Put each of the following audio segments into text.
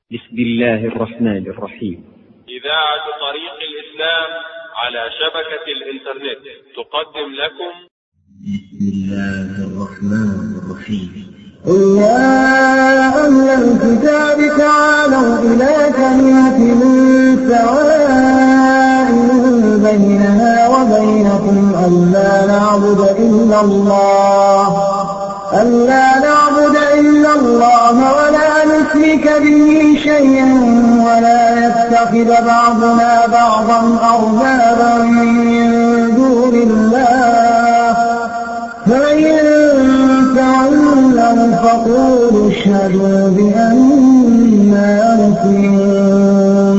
بسم الله الرحمن الرحيم. إذاعة طريق الإسلام على شبكة الإنترنت تقدم لكم بسم الله الرحمن الرحيم. قل يا أهل الكتاب تعالوا إلى كلمة سواء بيننا وبينكم ألا نعبد إلا الله ولا نشرك به شيئا ولا يتخذ بعضنا بعضا أربابا من دون الله فإن تولوا فقولوا اشهدوا بأننا مسلمون.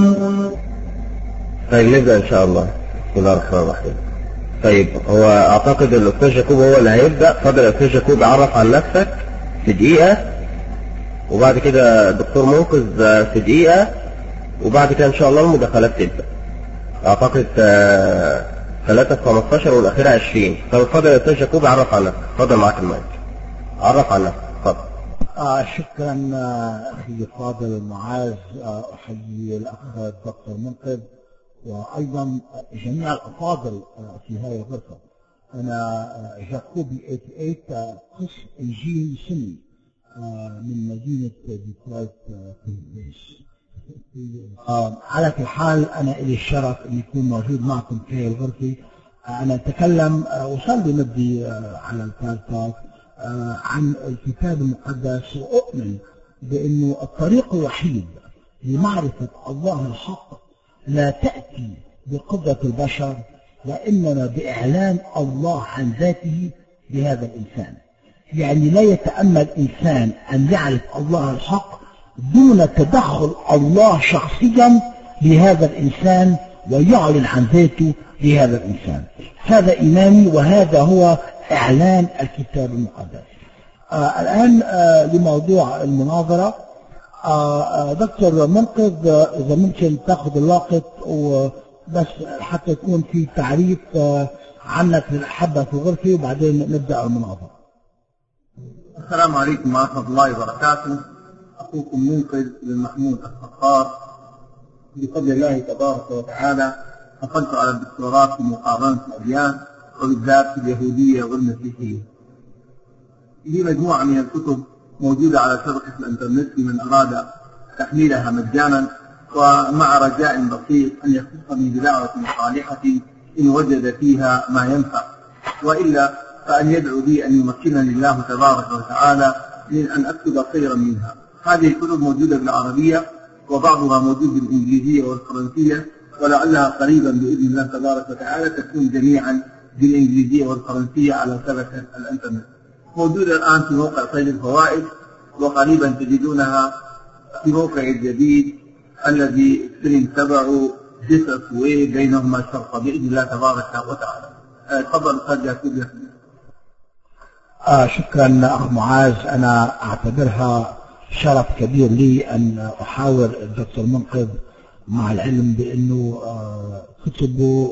طيب نبدأ إن شاء الله. بسم الله الرحمن الرحيم. طيب هو أعتقد الأستاذ جاكوب هو اللي هيبدأ. فضل الأستاذ جاكوب عرف عن نفسك في دقيقة، وبعد كده الدكتور منقذ في دقيقة، وبعد كده إن شاء الله المداخلات تبدأ. أعتقد 3 في 15 والأخيرة 20. فضل الأستاذ جاكوب عرف عن نفسك. فضل معاك المايك. عرف عن نفسك. فضل. شكرا أخي فاضل معاذ. أحيي الأخ الدكتور منقذ وأيضا جميع الأفاضل في هذه الغرفة. أنا جاكوبي 88 قسم إنجيل سني من مدينة ديترويت في الويس. على كل حال أنا إلي الشرف أن يكون موجود معكم في الغرفة. أنا أتكلم وصل لي مدي على الكالتاك عن الكتاب المقدس، وأؤمن بأنه الطريق الوحيد لمعرفة الله الحق لا تأتي بقدرة البشر، وإنما بإعلان الله عن ذاته لهذا الإنسان. يعني لا يتأمل إنسان أن يعرف الله الحق دون تدخل الله شخصيا لهذا الإنسان ويعلن عن ذاته لهذا الإنسان. هذا إيماني وهذا هو إعلان الكتاب المقدس. الآن لموضوع المناظرة. دكتور منقذ إذا ممكن تأخذ الوقت وبس حتى يكون في تعريف عنك للأحبة في الغرفة، وبعدين نبدأ المناظرة. السلام عليكم ورحمة الله وبركاته. أخوكم منقذ بن محمود الصقار. بفضل الله تبارك وتعالى حصلت على الدكتوراه في مقارنة الأديان وبالذات في اليهودية والمسيحية. لي مجموعة من الكتب موجودة على شبكة الإنترنت لمن أراد تحميلها مجانا، ومع رجاء بسيط أن يخصني بدعوة صالحة إن وجد فيها ما ينفع، وإلا فأن يدعو لي أن يمكنني الله تبارك وتعالى من أن أكتب خيرا منها. هذه الكتب موجودة بالعربية وبعضها موجود بالإنجليزية والفرنسية، ولعلها قريبا بإذن الله تبارك وتعالى تكون جميعا بالإنجليزية والفرنسية على شبكة الإنترنت. موجودة الآن في موقع صيد الفوائد، وقريبا تجدونها في موقع الجديد الذي سلم تبعه جسس بينهما شرطة بإذن الله تبارك وتعالى. تفضل أستاذ جاكوب. شكرا أخ معاذ. أنا أعتبرها شرف كبير لي أن أحاور الدكتور منقذ، مع العلم بأنه كتبه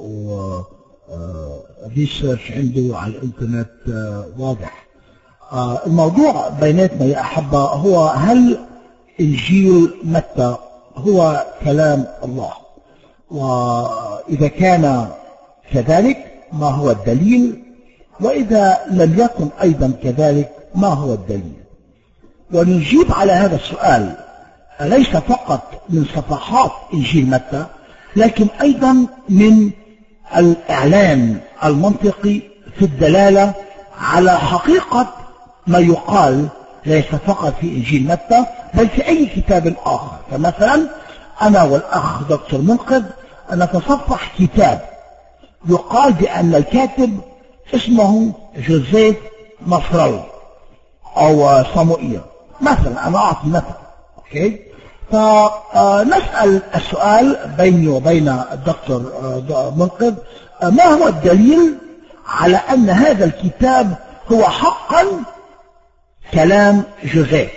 وريسيرش عنده على الإنترنت واضح. الموضوع بيناتنا يا أحبة هو هل إنجيل متى هو كلام الله؟ وإذا كان كذلك ما هو الدليل؟ وإذا لم يكن أيضا كذلك ما هو الدليل؟ ونجيب على هذا السؤال ليس فقط من صفحات إنجيل متى، لكن أيضا من الإعلان المنطقي في الدلالة على حقيقة ما يقال ليس فقط في إنجيل متى بل في أي كتاب آخر. فمثلا أنا والأخ دكتور منقذ نتصفح كتاب يقال بأن الكاتب اسمه جوزيف مصراوي أو صموئيل مثلا. أنا أعطي مثل. أوكي. فنسأل السؤال بيني وبين الدكتور منقذ: ما هو الدليل على أن هذا الكتاب هو حقا كلام جوزيف؟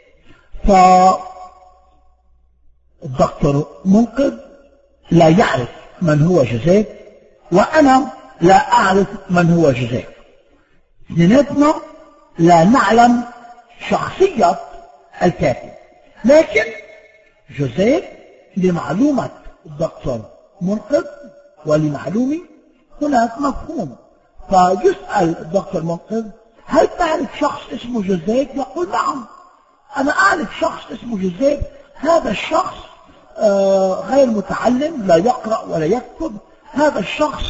فالدكتور منقذ لا يعرف من هو جوزيف، وأنا لا أعرف من هو جوزيف. اثنيناتنا لا نعلم شخصية الكاتب، لكن جوزيف لمعلومة الدكتور منقذ ولمعلومي هناك مفهوم. فيسأل الدكتور منقذ: هل تعرف شخص اسمه جوزيف؟ يقول: نعم، أنا أعرف شخص اسمه جوزيف. هذا الشخص غير متعلم، لا يقرأ ولا يكتب. هذا الشخص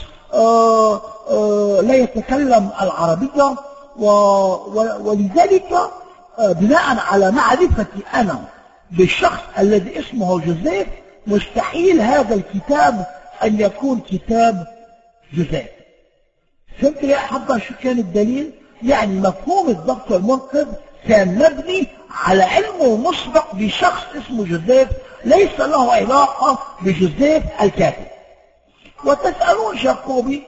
لا يتكلم العربية، ولذلك بناء على معرفتي أنا بالشخص الذي اسمه جوزيف مستحيل هذا الكتاب أن يكون كتاب جوزيف. فهمت يا أحبة شو كان الدليل؟ يعني مفهوم الدكتور منقذ كان مبني على علمه مسبق بشخص اسمه جوزيف ليس له علاقة بجوزيف الكاتب. وتسألون جاكوبي: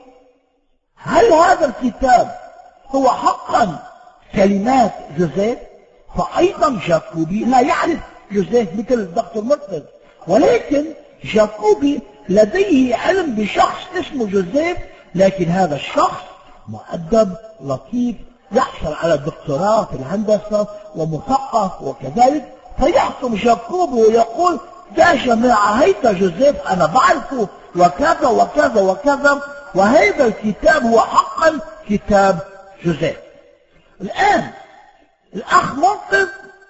هل هذا الكتاب هو حقا كلمات جوزيف؟ فأيضا جاكوبي لا يعرف جوزيف مثل الدكتور منقذ، ولكن جاكوبي لديه علم بشخص اسمه جوزيف، لكن هذا الشخص مؤدب لطيف يحصل على دكتوراه في الهندسة ومثقف وكذلك. فيحكم جاكوبي ويقول: يا جماعة هيدا جوزيف أنا بعرفه وكذا وكذا وكذا، وهذا الكتاب هو حقا كتاب جوزيف. الآن الأخ منقذ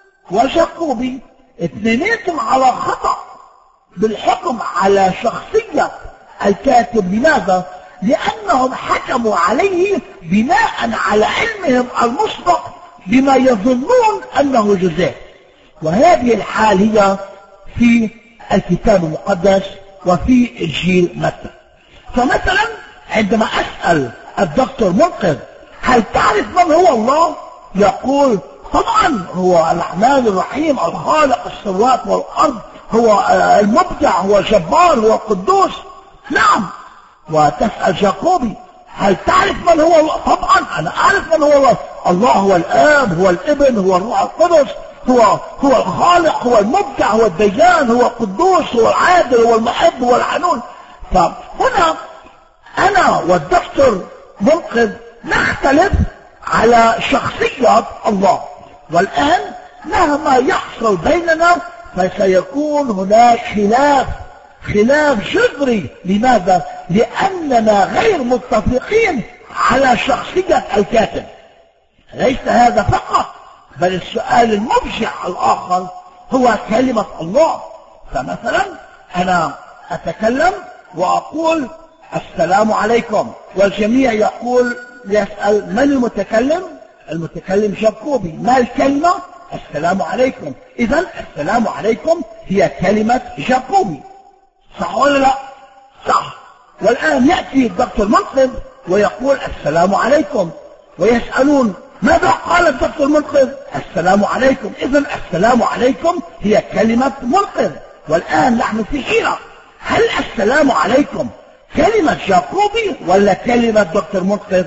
وجاكوبي اثنيناتهم على خطأ بالحكم على شخصية الكاتب. لماذا؟ لأنهم حكموا عليه بناء على علمهم المسبق بما يظنون أنه جوزيف، وهذه الحال هي في الكتاب المقدس وفي إنجيل متى. فمثلا عندما أسأل الدكتور منقذ: هل تعرف من هو الله؟ يقول: طبعا هو الرحمن الرحيم الخالق السماوات والأرض، هو المبدع، هو جبار، هو قدوس. نعم. وتسأل جاكوبي: هل تعرف من هو الله؟ طبعا أنا أعرف من هو الله. الله هو الآب، هو الابن، هو الروح القدس، هو الخالق، هو المبدع، هو الديان، هو القدوس، هو العادل، هو المحب، هو الحنون. فهنا أنا والدكتور منقذ نختلف على شخصية الله، والآن مهما يحصل بيننا فسيكون هناك خلاف جذري. لماذا؟ لأننا غير متفقين على شخصية الكاتب. ليس هذا فقط، بل السؤال المفجع الآخر هو كلمة الله. فمثلا أنا أتكلم وأقول: السلام عليكم، والجميع يسأل: من المتكلم؟ المتكلم جاكوبي. ما الكلمة؟ السلام عليكم. إذن السلام عليكم هي كلمة جاكوبي، صح ولا لا؟ صح. والآن يأتي الدكتور منقذ ويقول: السلام عليكم، ويسألون: ماذا قال الدكتور منقذ؟ السلام عليكم. إذن السلام عليكم هي كلمة منقذ. والآن نحن في حيرة: هل السلام عليكم كلمة جاكوبي ولا كلمة دكتور منقذ؟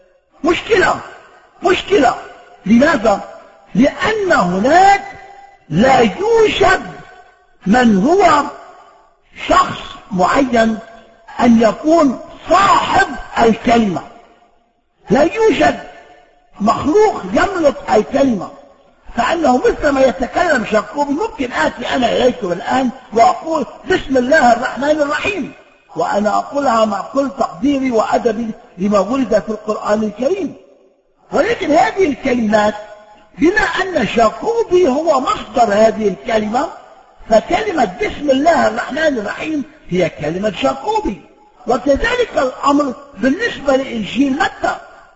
مشكلة. لماذا؟ لأن هناك لا يوجد من هو شخص معين أن يكون صاحب الكلمة. لا يوجد مخلوق يملك الكلمة، فأنه مثلما يتكلم جاكوبي ممكن آتي أنا إليكم الآن وأقول: بسم الله الرحمن الرحيم، وأنا أقولها مع كل تقديري وأدبي لما ولد في القرآن الكريم. ولكن هذه الكلمات بما أن جاكوبي هو مصدر هذه الكلمة، فكلمة بسم الله الرحمن الرحيم هي كلمة جاكوبي. وكذلك الأمر بالنسبة لإنجيل متى،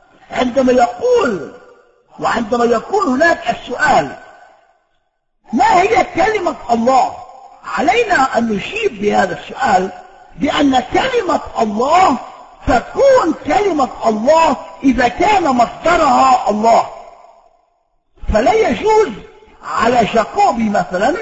وعندما يكون هناك السؤال: ما هي كلمة الله؟ علينا أن نجيب بهذا السؤال بأن كلمة الله تكون كلمة الله إذا كان مصدرها الله. فلا يجوز على جاكوبي مثلا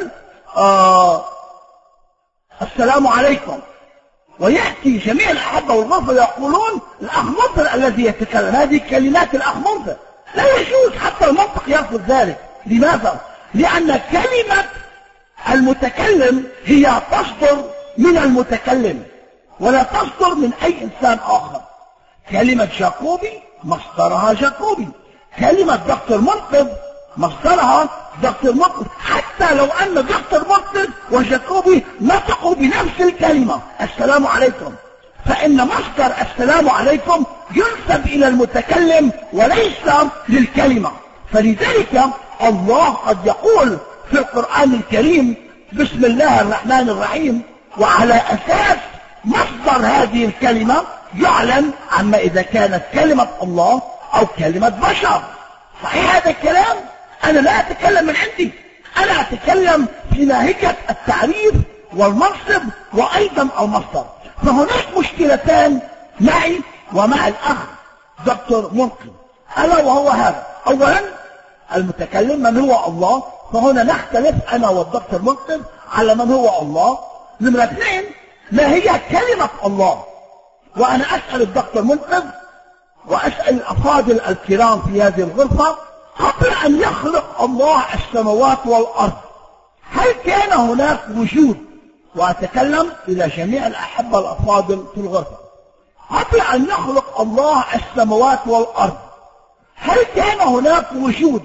السلام عليكم، ويأتي جميع الأحبة والغرفة يقولون: الأخ منذر الذي يتكلم، هذه كلمات الأخ منذر. لا يجوز، حتى المنطق يرفض ذلك. لماذا؟ لأن كلمة المتكلم هي تصدر من المتكلم ولا تصدر من أي إنسان آخر. كلمة جاكوبي مصدرها جاكوبي، كلمة دكتور منقذ مصدرها دكتور مقبل، حتى لو أن دكتور مقبل وجاكوبي نطقوا بنفس الكلمة السلام عليكم، فإن مصدر السلام عليكم ينسب إلى المتكلم وليس للكلمة. فلذلك الله قد يقول في القرآن الكريم بسم الله الرحمن الرحيم، وعلى أساس مصدر هذه الكلمة يعلن عما إذا كانت كلمة الله أو كلمة بشر. صحيح هذا الكلام؟ أنا لا أتكلم من عندي، أنا أتكلم في ناهية التعريف والمنصب وأيضا المصدر. فهناك مشكلتان معي ومع الأخ دكتور منقذ، ألا وهو هذا: أولا المتكلم من هو الله، فهنا نختلف أنا والدكتور منقذ على من هو الله. نمرة اثنين، ما هي كلمة الله؟ وأنا أسأل الدكتور منقذ وأسأل الأفاضل الكرام في هذه الغرفة، قبل أن يخلق الله السماوات والأرض هل كان هناك وجود؟ وأتكلم إلى جميع الأحبة الأفاضل في الغرفة. قبل أن يخلق الله السماوات والأرض هل كان هناك وجود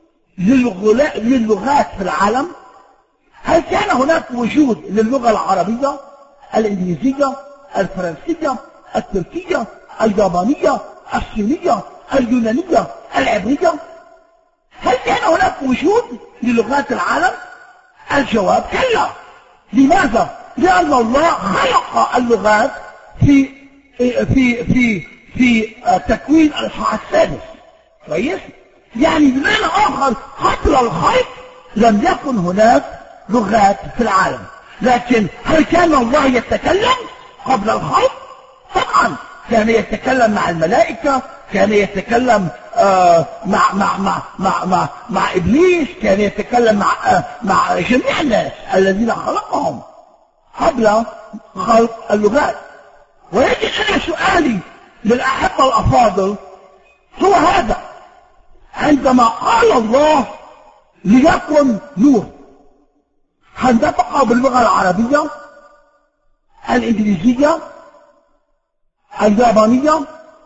للغات في العالم؟ هل كان هناك وجود للغة العربية، الإنجليزية، الفرنسية، التركية، اليابانية، الصينية، اليونانية، العبرية؟ هل كان هناك وجود للغات العالم؟ الجواب كلا. لماذا؟ لأن الله خلق اللغات في تكوين الإصحاح السادس. كويس؟ يعني بمعنى آخر قبل الخلق لم يكن هناك لغات في العالم. لكن هل كان الله يتكلم قبل الخلق؟ طبعا كان يتكلم مع الملائكة، كان يتكلم مع إبليس، كان يتكلم مع جميع الناس الذين خلقهم قبل خلق اللغات. ولكن أنا سؤالي للأحبة الأفاضل هو هذا: عندما قال الله ليكن نور، هل نطق باللغة العربية، الإنجليزية، اليابانية؟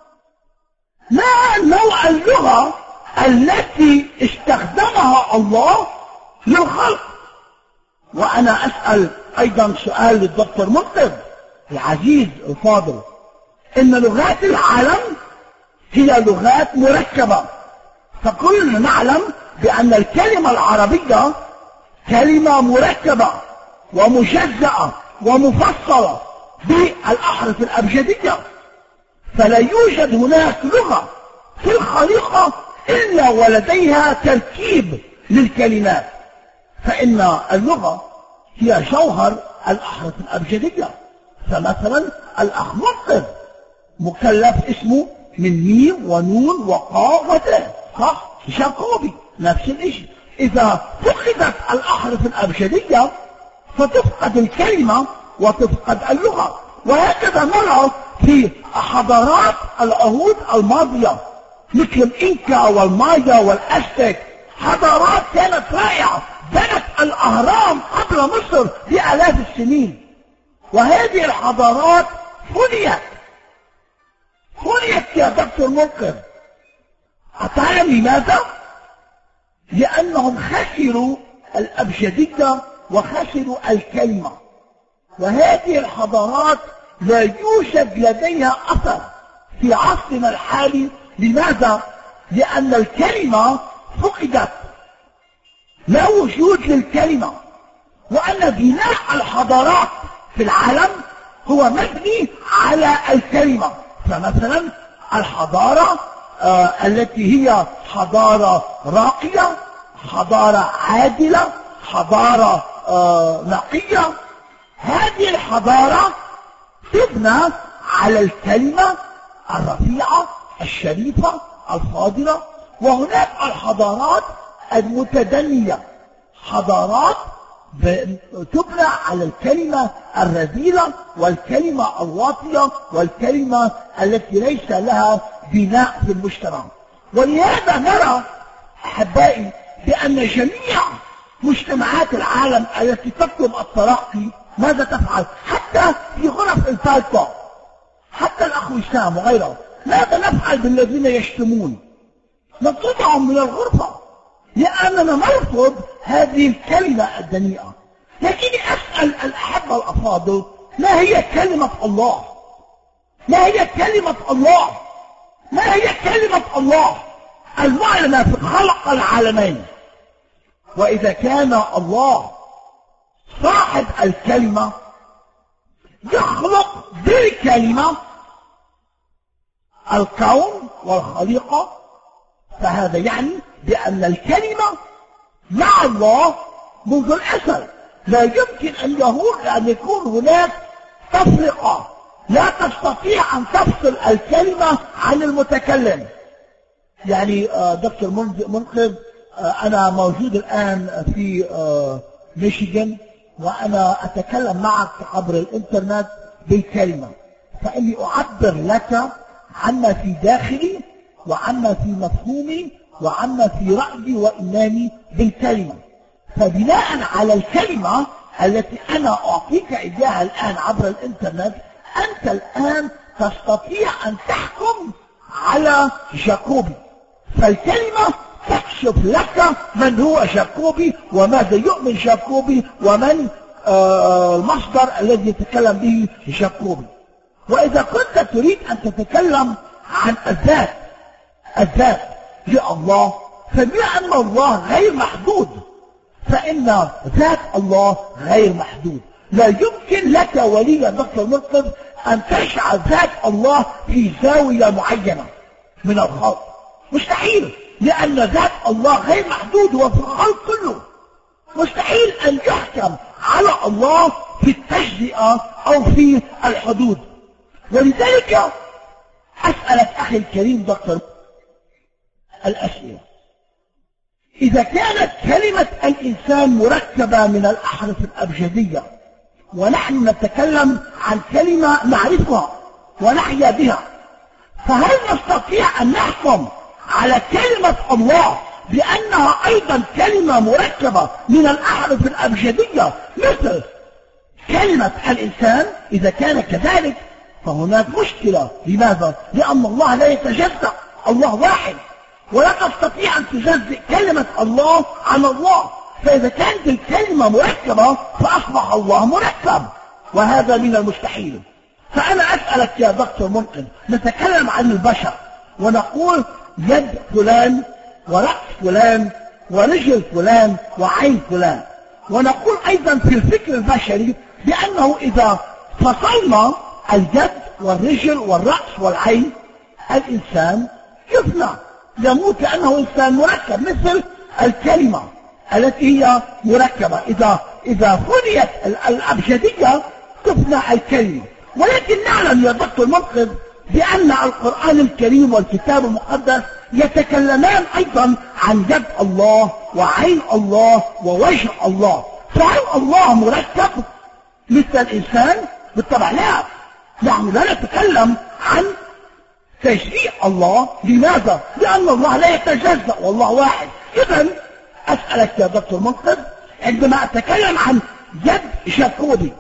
ما نوع اللغة التي استخدمها الله للخلق؟ وأنا أسأل أيضا سؤال للدكتور منقذ العزيز الفاضل: إن لغات العالم هي لغات مركبة، فكلنا نعلم بأن الكلمة العربية كلمة مركبة ومجزأة ومفصلة بالأحرف الأبجدية، فلا يوجد هناك لغة في الخليقة إلا ولديها تركيب للكلمات. فإن اللغة هي جوهر الأحرف الأبجدية. فمثلا الأخ منقذ مكلف اسمه من ميم ونون وقاف وتاء، صح؟ جاكوبي نفس الشيء. إذا فقدت الأحرف الأبجدية فتفقد الكلمة وتفقد اللغة. وهكذا نرى في حضارات العهود الماضية مثل الإنكا والمايا والأزتك، حضارات كانت رائعة، بنت الأهرام قبل مصر بآلاف السنين، وهذه الحضارات فنيت يا دكتور منقذ. أتعلم لماذا؟ لأنهم خسروا الأبجدية وخسروا الكلمة، وهذه الحضارات لا يوجد لديها أثر في عصرنا الحالي. لماذا؟ لأن الكلمة فقدت، لا وجود للكلمة، وأن بناء الحضارات في العالم هو مبني على الكلمة. فمثلا الحضارة التي هي حضارة راقية، حضارة عادلة، حضارة نقية، هذه الحضارة تبنى على الكلمة الرفيعة الشريفة الفاضلة. وهناك الحضارات المتدنية، حضارات تبنى على الكلمة الرذيلة والكلمة الواطية والكلمة التي ليس لها بناء في المجتمع. ولهذا نرى أحبائي بأن جميع مجتمعات العالم التي تطلب الترقي ماذا تفعل؟ حتى في غرف الفالكو، حتى الأخ وسام وغيره، ماذا نفعل بالذين يشتمون؟ نطردهم من الغرفة. لأننا نرفض هذه الكلمة الدنيئة. لكني أسأل الأحبة الأفاضل، ما هي كلمة الله؟ ما هي كلمة الله؟ ما هي كلمة الله المعلنة في خلق العالمين؟ وإذا كان الله صاحب الكلمة يخلق بالكلمة الكون والخليقة، فهذا يعني بأن الكلمة مع الله منذ الأزل. لا يمكن أن يكون هناك تفرقة، لا تستطيع أن تفصل الكلمة عن المتكلم. يعني دكتور منقذ، أنا موجود الآن في ميشيغان وأنا أتكلم معك عبر الإنترنت بالكلمة، فإني أعبر لك عما في داخلي وعما في مفهومي وعما في رأيي وإيماني بالكلمة. فبناء على الكلمة التي أنا أعطيك إياها الآن عبر الإنترنت، أنت الآن تستطيع أن تحكم على جاكوبي. فالكلمة تكشف لك من هو جاكوبي وماذا يؤمن جاكوبي ومن المصدر الذي يتكلم به جاكوبي. وإذا كنت تريد أن تتكلم عن الذات لله، فبما أن الله غير محدود فإن ذات الله غير محدود. لا يمكن لك ولي دكتور منقذ أن تجعل ذات الله في زاوية معينة من الخلق، مستحيل، لأن ذات الله غير محدود وفي الخلق كله. مستحيل أن يحكم على الله في التجزئة أو في الحدود. ولذلك أسألك أخي الكريم دكتور الأسئلة: إذا كانت كلمة الإنسان مركبة من الأحرف الأبجدية ونحن نتكلم عن كلمة نعرفها ونحيا بها، فهل نستطيع أن نحكم على كلمة الله بأنها أيضا كلمة مركبة من الأحرف الأبجدية مثل كلمة الإنسان؟ إذا كان كذلك فهناك مشكلة. لماذا؟ لأن الله لا يتجزأ، الله واحد، ولا تستطيع أن تجزئ كلمة الله عن الله. فإذا كانت الكلمة مركبة فأصبح الله مركب، وهذا من المستحيل. فأنا أسألك يا دكتور منقذ، نتكلم عن البشر ونقول يد فلان ورأس فلان ورجل فلان وعين فلان، ونقول أيضا في الفكر البشري بأنه إذا فصلنا اليد والرجل والرأس والعين الإنسان يفنى، يموت كأنه إنسان مركب مثل الكلمة التي هي مركبة. إذا فنيت الأبجدية تفنى الكلمة. ولكن نعلم يا دكتور منقذ بأن القرآن الكريم والكتاب المقدس يتكلمان أيضا عن يد الله وعين الله ووجه الله. فهل الله مركب مثل الإنسان؟ بالطبع لا. نحن لا نتكلم عن تشريع الله. لماذا؟ لأن الله لا يتجزأ والله واحد. إذا أسألك يا دكتور منقذ، عندما أتكلم عن يد جاكوبي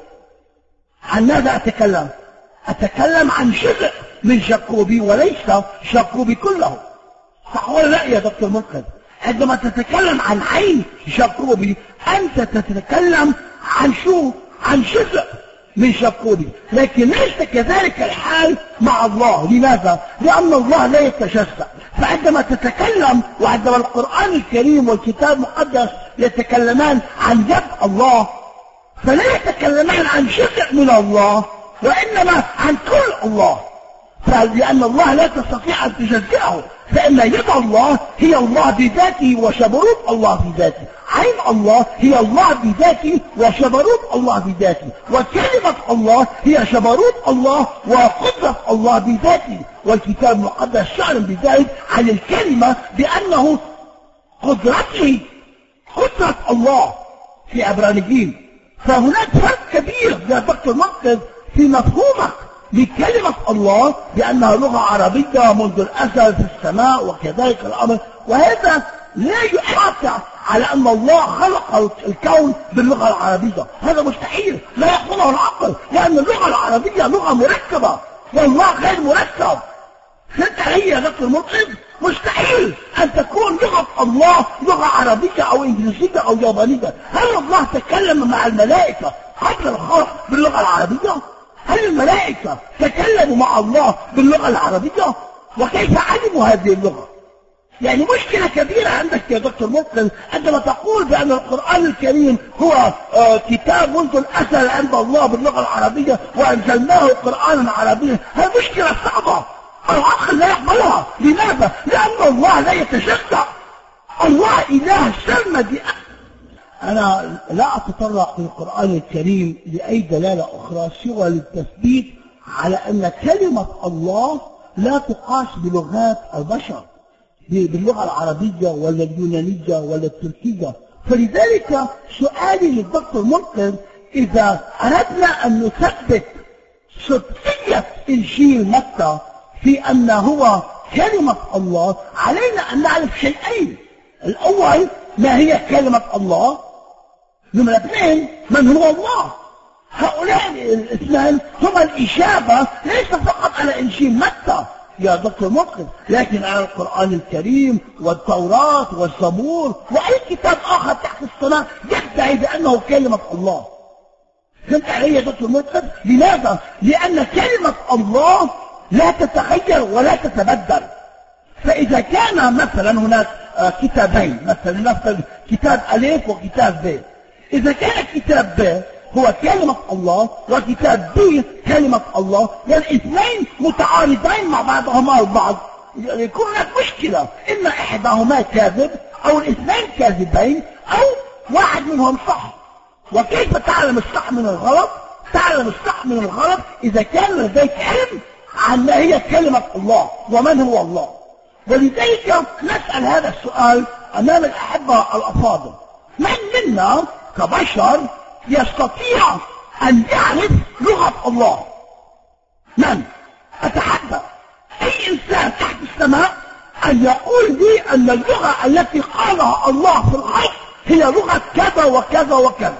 عن ماذا أتكلم؟ أتكلم عن جزء من جاكوبي وليس جاكوبي كله، صح ولا لا يا دكتور منقذ؟ عندما تتكلم عن عين جاكوبي أنت تتكلم عن شو؟ عن جزء من جاكوبي، لكن ليس كذلك الحال مع الله. لماذا؟ لأن الله لا يتجزأ. فعندما تتكلم وعندما القرآن الكريم والكتاب المقدس يتكلمان عن يد الله فلا يتكلمان عن جزء من الله وإنما عن كل الله، لأن الله لا تستطيع أن تجزئه، فإن يد الله هي الله بذاته وجبروت الله بذاته، عين الله هي الله بذاته وجبروت الله بذاته، وكلمة الله هي جبروت الله وقدرة الله بذاته. والكتاب المقدس يعلم بذلك عن الكلمة بأنه قدرته قدرة الله في عبرانيين. فهناك فرق كبير يا دكتور منقذ في مفهومك لكلمة الله بأنها لغة عربية منذ الأزل في السماء وكذلك الأمر، وهذا لا يحاكى على أن الله خلق الكون باللغة العربية. هذا مستحيل، لا يقبله العقل، لأن اللغة العربية لغة مركبة والله غير مركب. فانت هي يا دكتور منقذ مستحيل أن تكون لغة الله لغة عربية أو إنجليزية أو يابانية. هل الله تكلم مع الملائكة قبل الخلق باللغة العربية؟ هل الملائكة تكلموا مع الله باللغة العربية؟ وكيف علموا هذه اللغة؟ يعني مشكلة كبيرة عندك يا دكتور مقبل عندما تقول بأن القرآن الكريم هو كتاب منذ الأزل عند الله باللغة العربية وأنزلناه قرآنا عربيا. هذه مشكلة صعبة العقل لا يقبلها. لماذا؟ لأن الله لا يتشجع. الله إله سرمدي. أنا لا أتطرق في القرآن الكريم لأي دلالة أخرى سوى للتثبيت على أن كلمة الله لا تقاس بلغات البشر، باللغة العربية ولا اليونانية ولا التركية. فلذلك سؤالي للدكتور منقذ، إذا أردنا أن نثبت صدقية إنجيل متى في أنه هو كلمة الله، علينا أن نعرف شيئين. الأول، ما هي كلمة الله؟ نمرة 2، من هو الله؟ هؤلاء الاثنان هما الإجابة ليس فقط على إنجيل متى يا دكتور منقذ، لكن على القرآن الكريم والتوراة والزبور وأي كتاب آخر تحت السماء يدعي بأنه كلمة الله. فهمت علي يا دكتور منقذ؟ لماذا؟ لأن كلمة الله لا تتغير ولا تتبدل. فإذا كان مثلا هناك كتابين، مثلا كتاب ألف وكتاب ب، إذا كان كتاب ب هو كلمة الله وكتاب ب كلمة الله، والاثنين متعارضين مع بعضهما البعض، يكون هناك مشكلة، إما إحداهما كاذب أو الاثنين كاذبين أو واحد منهم صح. وكيف تعلم الصح من الغلط؟ تعلم الصح من الغلط إذا كان لديك علم عن ما هي كلمة الله ومن هو الله. ولذلك نسأل هذا السؤال أمام الأحبة الأفاضل: من منا كبشر يستطيع أن يعرف لغة الله؟ من؟ أتحدى أي إنسان تحت السماء أن يقول لي أن اللغة التي قالها الله في الأرض هي لغة كذا وكذا وكذا.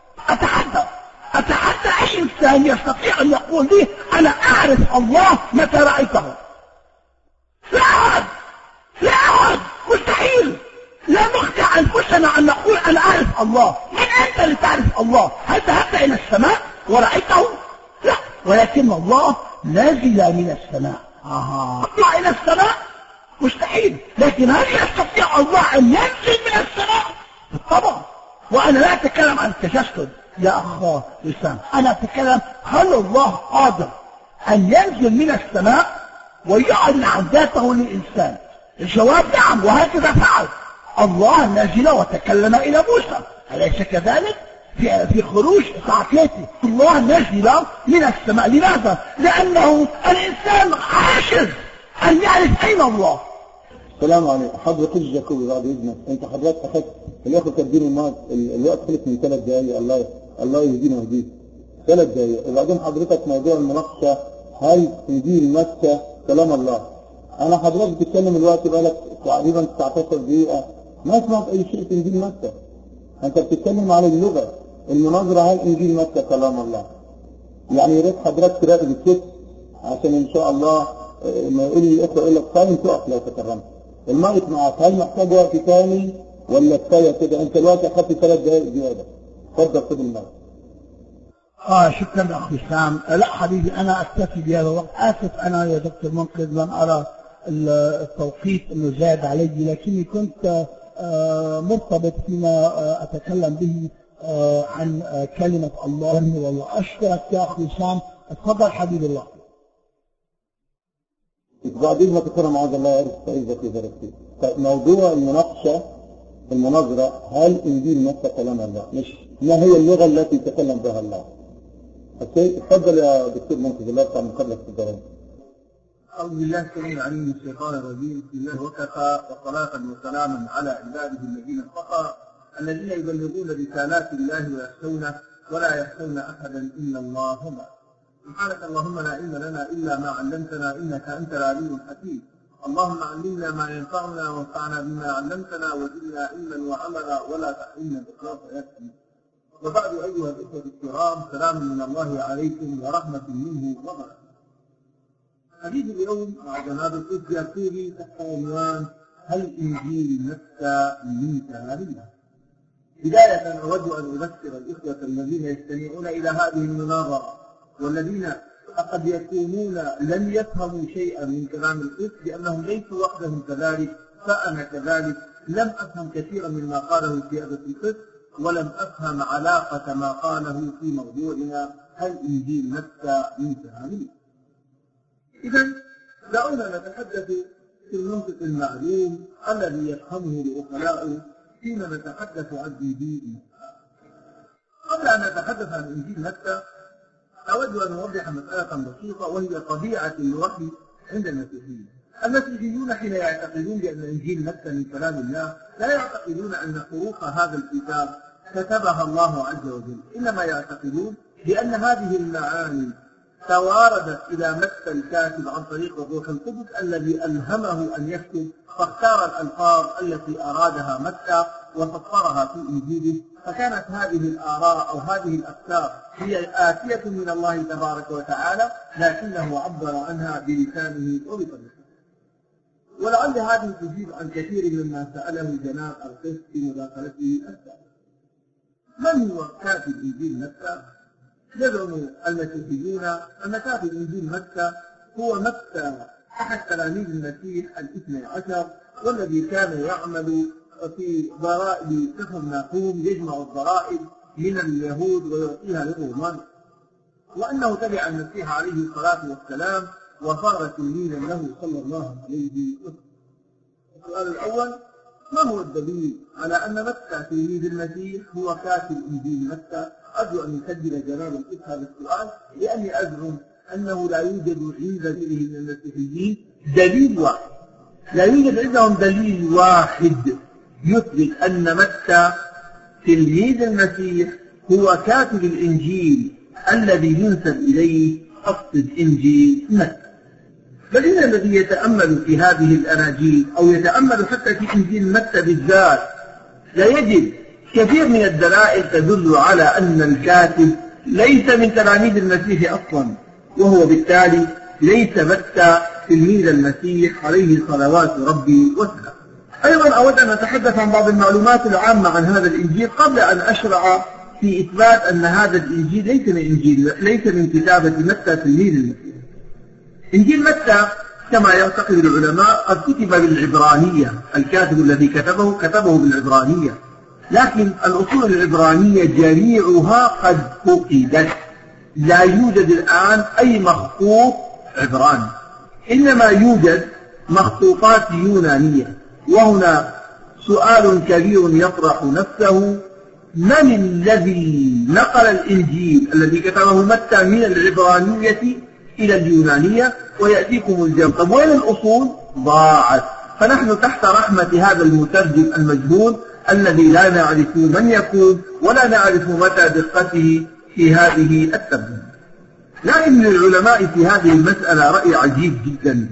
أتحدى أي إنسان يستطيع أن يقول لي أنا أعرف الله متى رأيته. لا أحد، مستحيل. لا نخدع أنفسنا أن نقول أنا أعرف الله. من أنت اللي تعرف الله؟ هل ذهبت إلى السماء ورأيته؟ لا، ولكن الله نازل من السماء. اطلع إلى السماء؟ مستحيل. لكن هل يستطيع الله أن ينزل من السماء؟ طبعا. وأنا لا أتكلم عن التجسد يا أخ وسام، أنا أتكلم هل الله قادر أن ينزل من السماء ويعلن عن ذاته للإنسان؟ الجواب نعم، وهكذا فعل. الله نزل وتكلم إلى موسى، أليس كذلك؟ في خروج 9 الله نزل من السماء. لماذا؟ لأنه الإنسان عاجز أن يعرف أين الله. السلام عليكم. حضرتك جاكوبي بعد إذنك، أنت حضرتك أخذت الأخوة كاتبين الوقت خلص من 3 دقايق. الله يهدينا ويهديك. 3 دقايق. وبعدين حضرتك موضوع المناقشة، هل إنجيل متى كلام الله؟ أنا حضرتك بتتكلم الوقت بقالك تقريبا 19 دقيقة ما سمعت أي شيء في إنجيل متى. أنت بتتكلم عن اللغة. المناظرة هل إنجيل متى كلام الله؟ يعني يا ريت حضرتك تراقب الكتب عشان إن شاء الله ما يقول لي الأخوة يقول لك فاهم تقف لو تكرمت. المايك معاك، هل محتاج وقت ثاني ولا كفاية كده؟ أنت الوقت أخذت 3 دقايق زيادة. اتفضل خد المايك. شكرا أخ وسام. لا حبيبي، أنا أكتفي بهذا الوقت. آسف أنا يا دكتور منقذ لم أرى التوقيت أنه زاد علي، لكني كنت مرتبط فيما أتكلم به عن كلمة الله. والله أشكرك يا أخ وسام. اتفضل حبيب الله. بعدين ما تكرم عز الله يعرف فإذا في ذلك. موضوع المناقشة المناظرة، هل إنجيل متى كلام الله؟ مش ما هي اللغة التي تكلم بها الله؟ اوكي، اتفضل يا دكتور منقذ. الله تعالى مقدس في الدرجة. أعوذ بالله السميع العليم من الشيطان الرجيم. بسم الله وكفى، وصلاة وسلاما على عباده الذين اصطفى الذين يبلغون رسالات الله ويخشونه ولا يخشون أحدا إلا الله. سبحانك اللهم لا علم لنا إلا ما علمتنا إنك أنت العليم الحكيم. اللهم علمنا ما ينفعنا وانفعنا بما علمتنا وزدنا علما وعملا ولا تحرمنا بإخلاص آياتنا. وبعد أيها الإخوة الكرام، سلام من الله عليكم ورحمة منه وبركاته. حديث اليوم مع جناب القدس يأتي تحت عنوان هل إنجيل متى من كلام الله؟ بداية أود أن أذكر الإخوة الذين يستمعون إلى هذه المناظرة والذين قد يكونون لم يفهموا شيئا من كلام القدس بأنهم ليسوا وحدهم كذلك، فأنا كذلك لم أفهم كثيرا مما قاله سيادة القدس، ولم أفهم علاقة ما قاله في موضوعنا هل إنجيل متى من كلام الله. إذا دعونا نتحدث في المنطق المعلوم الذي يفهمه العقلاء حين نتحدث عن إنجيل متى. قبل أن نتحدث عن إنجيل متى أود أن أوضح مسألة بسيطة، وهي طبيعة الوحي عند المسيحيين. المسيحيون حين يعتقدون بأن إنجيل متى من كلام الله لا يعتقدون أن حروف هذا الكتاب كتبها الله عز وجل، إنما يعتقدون بأن هذه المعاني تواردت إلى متى الكاتب عن طريق الروح القدس الذي ألهمه أن يكتب، فاختار الألفاظ التي أرادها متى وفسرها في إنجيله. فكانت هذه الآراء أو هذه الأفكار هي آتية من الله تبارك وتعالى، لكنه عبر عنها بلسانه وبطريقته. ولعل هذه تجيب عن كثير مما سأله جناب القدس في مداخلته السابقة. من هو كاتب إنجيل متى؟ يزعم المسيحيون أن كاتب إنجيل متى هو متى أحد تلاميذ المسيح الاثني عشر، والذي كان يعمل في ضرائب كفرناحوم، يجمع الضرائب من اليهود ويعطيها للرومان، وأنه تبع المسيح عليه الصلاة والسلام وصار تلميذا له صلى الله عليه وسلم. السؤال الأول: ما هو الدليل على أن متى تلميذ المسيح هو كاتب إنجيل متى؟ أرجو أن يسجل جناب القدس هذا السؤال، لأني أزعم أنه لا يوجد عند غيره من المسيحيين دليل واحد، لا يوجد عندهم دليل واحد يثبت أن متى تلميذ المسيح هو كاتب الإنجيل الذي ينسب إليه أقصد إنجيل متى. بل إن الذي يتأمل في هذه الأناجيل أو يتأمل حتى في إنجيل متى بالذات لا يجد كثير من الدلائل تدل على أن الكاتب ليس من تلاميذ المسيح أصلا، وهو بالتالي ليس متى تلميذ المسيح عليه صلوات ربي وسلامه. أيضا أود أن أتحدث عن بعض المعلومات العامة عن هذا الإنجيل قبل أن أشرع في إثبات أن هذا الإنجيل ليس من كتابة متى تلميذ المسيح. إنجيل متى كما يعتقد العلماء قد كتب بالعبرانية، الكاتب الذي كتبه بالعبرانية، لكن الأصول العبرانية جميعها قد فقدت، لا يوجد الآن أي مخطوط عبراني، إنما يوجد مخطوطات يونانية. وهنا سؤال كبير يطرح نفسه: من الذي نقل الإنجيل الذي كتبه متى من العبرانية إلى اليونانية؟ ويأتيكم الجواب. طب وين الأصول؟ ضاعت. فنحن تحت رحمة هذا المترجم المجهول الذي لا نعرف من يكون ولا نعرف متى دقته في هذه الترجمة. لكن للعلماء في هذه المسألة رأي عجيب جدا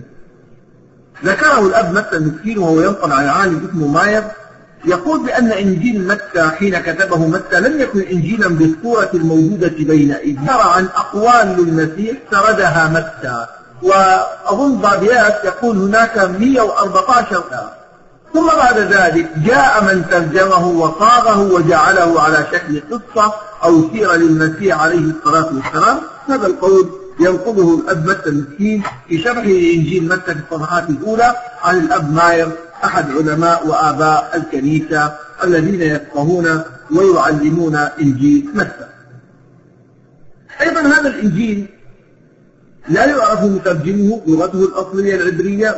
ذكره الأب متى المسكين، وهو ينقل عن عالم اسمه ماير، يقول بأن إنجيل متى حين كتبه متى لم يكن إنجيلا بالصورة الموجودة بين أيدينا، عن أقوال للمسيح سردها متى، وأظن بابيات يقول هناك 114 ثم بعد ذلك جاء من ترجمه وصاغه وجعله على شكل قصة أو سيرة للمسيح عليه الصلاة والسلام. هذا القول ينقضه الأب متى المسكين في شرحه لإنجيل متى في الصفحات الأولى عن الأب ماير، أحد علماء وآباء الكنيسة الذين يفقهون ويعلمون إنجيل متى. أيضا هذا الإنجيل لا يعرف مترجمه، لغته الأصلية العبرية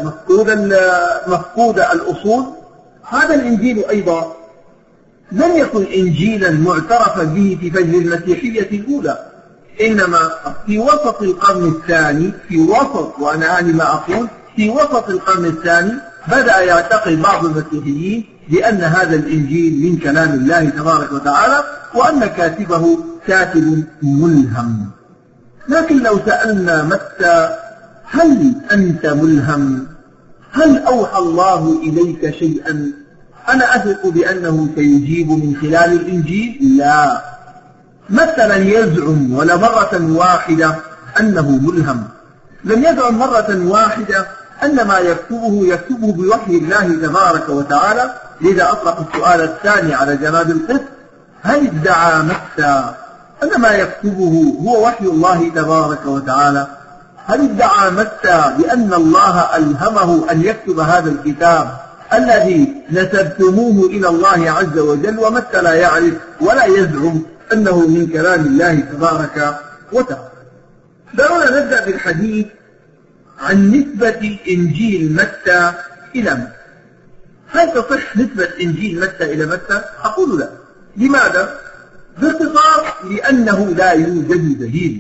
مفقود الأصول. هذا الإنجيل أيضا لم يكن إنجيلا معترفا به في فجر المسيحية الأولى، إنما في وسط القرن الثاني، وأنا أعني ما أقول، في وسط القرن الثاني بدأ يعتقد بعض المسيحيين بأن هذا الإنجيل من كلام الله تبارك وتعالى، وأن كاتبه كاتب ملهم. لكن لو سألنا متى: هل أنت ملهم؟ هل أوحى الله إليك شيئا؟ أنا أثق بأنه سيجيب من خلال الإنجيل: لا. مثلا يزعم ولا مرة واحدة أنه ملهم، لم يزعم مرة واحدة أن ما يكتبه بوحي الله تبارك وتعالى. لذا أطلق السؤال الثاني على جناب القس: هل ادعى متى أن ما يكتبه هو وحي الله تبارك وتعالى؟ هل ادعى متى بأن الله ألهمه أن يكتب هذا الكتاب الذي نسبتموه إلى الله عز وجل، ومتى لا يعرف ولا يزعم أنه من كلام الله تبارك وتعالى؟ دعونا نبدأ بالحديث عن نسبة إنجيل متى إلى متى. هل تصح نسبة إنجيل متى إلى متى؟ أقول لا. لماذا؟ باختصار: لأنه لا يوجد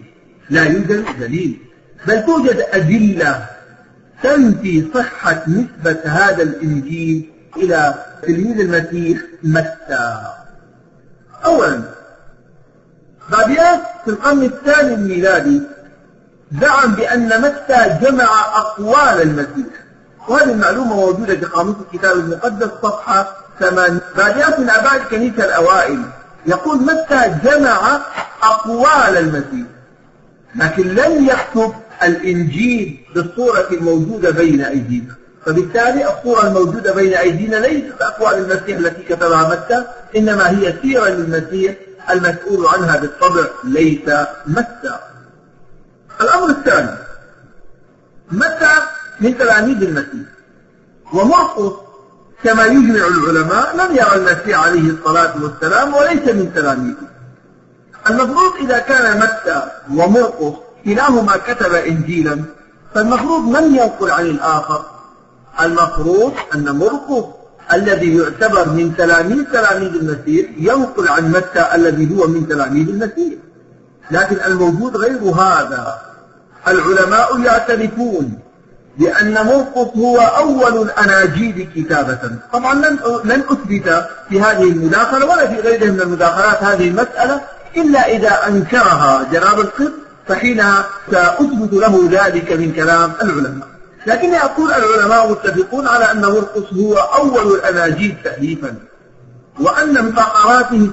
دليل، بل توجد أدلة تنفي صحة نسبة هذا الإنجيل إلى تلميذ المسيح متى. أولا، بابياس في القرن الثاني الميلادي زعم بأن متى جمع أقوال المسيح، وهذه المعلومة موجودة في قاموس الكتاب المقدس صفحة 8. بابياس من آباء الكنيسة الأوائل يقول متى جمع أقوال المسيح، لكن لم يكتب الإنجيل بالصورة الموجودة بين أيدينا. فبالتالي الصورة الموجودة بين أيدينا ليست أقوال المسيح التي كتبها متى، إنما هي سيرة للمسيح المسؤول عنها بالطبع ليس متى. الأمر الثاني: متى من تلاميذ المسيح، ومرقس كما يجمع العلماء لم يرى المسيح عليه الصلاة والسلام وليس من تلاميذه. المفروض إذا كان متى ومرقس كلاهما كتب إنجيلا، فالمفروض من ينقل عن الآخر؟ المفروض أن مرقس الذي يعتبر من تلاميذ المسيح ينقل عن متى الذي هو من تلاميذ المسيح، لكن الموجود غير هذا. العلماء يعترفون بأن مرقس هو أول الأناجيل كتابة. طبعا لن أثبت في هذه المداخلة ولا في غيرها من المداخلات هذه المسألة إلا إذا أنكرها جناب القس، فحينها سأثبت له ذلك من كلام العلماء. لكني أقول العلماء متفقون على أن مرقس هو أول الأناجيل تأليفا، وأن من فقراته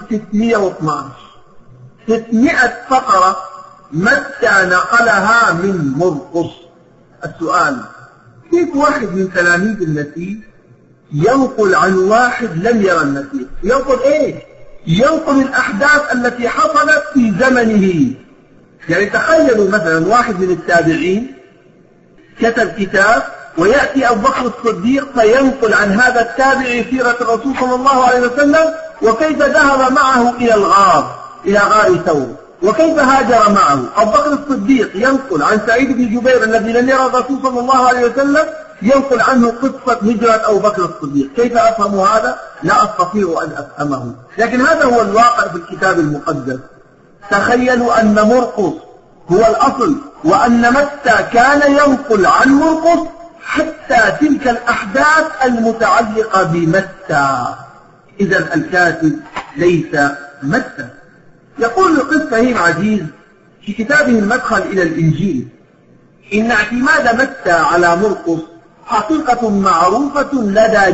600 فقرة متى نقلها من مرقس. السؤال: كيف واحد من تلاميذ المسيح ينقل عن واحد لم يرى المسيح؟ ينقل إيه؟ ينقل الأحداث التي حصلت في زمنه. يعني تخيلوا مثلا واحد من التابعين كتب كتاب، ويأتي أبو بكر الصديق فينقل عن هذا التابعي سيرة الرسول صلى الله عليه وسلم، وكيف ذهب معه إلى غار ثور، وكيف هاجر معه. أبو بكر الصديق ينقل عن سعيد بن جبير الذي لم يرى الرسول صلى الله عليه وسلم، ينقل عنه قصة هجرة أبو بكر الصديق. كيف أفهم هذا؟ لا أستطيع أن أفهمه، لكن هذا هو الواقع في الكتاب المقدس. تخيلوا أن مرقس هو الأصل، وأن متى كان ينقل عن مرقس حتى تلك الأحداث المتعلقة بمتى. إذا الكاتب ليس متى. يقول القس فهيم عزيز في كتابه المدخل إلى الإنجيل: إن اعتماد متى على مرقس حقيقة معروفة لدى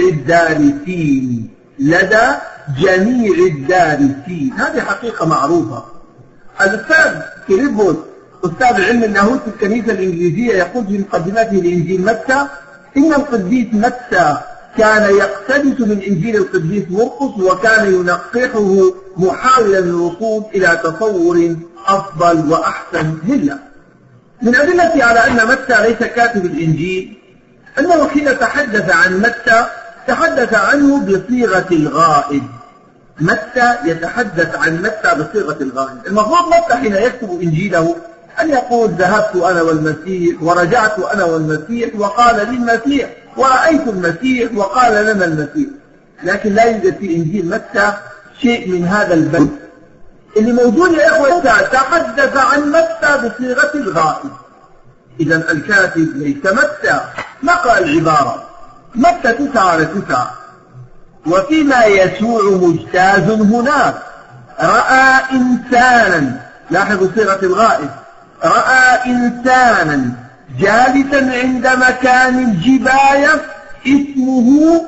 جميع الدارسين. هذه حقيقة معروفة. الأستاذ كيريبوس أستاذ علم اللاهوت في الكنيسة الإنجليزية يقول في مقدمته لإنجيل متى: إن القديس متى كان يقتبس من إنجيل القديس مرقس، وكان ينقحه محاولا الوصول إلى تصور أفضل وأحسن لله. من أدلة على أن متى ليس كاتب الإنجيل أنه حين تحدث عن متى تحدث عنه بصيغة الغائب. متى يتحدث عن متى بصيغة الغائب. المفروض متى حين يكتب إنجيله أن يقول: ذهبت أنا والمسيح، ورجعت أنا والمسيح، وقال لي المسيح، ورأيت المسيح، وقال لنا المسيح. لكن لا يوجد في إنجيل متى شيء من هذا البند. اللي موجود يا إخوة تحدث عن متى بصيغة الغائب. إذا الكاتب ليس متى. نقرأ العبارة: متى 9:9: وفيما يسوع مجتاز هناك رأى إنسانا، لاحظوا صيغة الغائب، رأى إنسانا جالسا عند مكان الجباية اسمه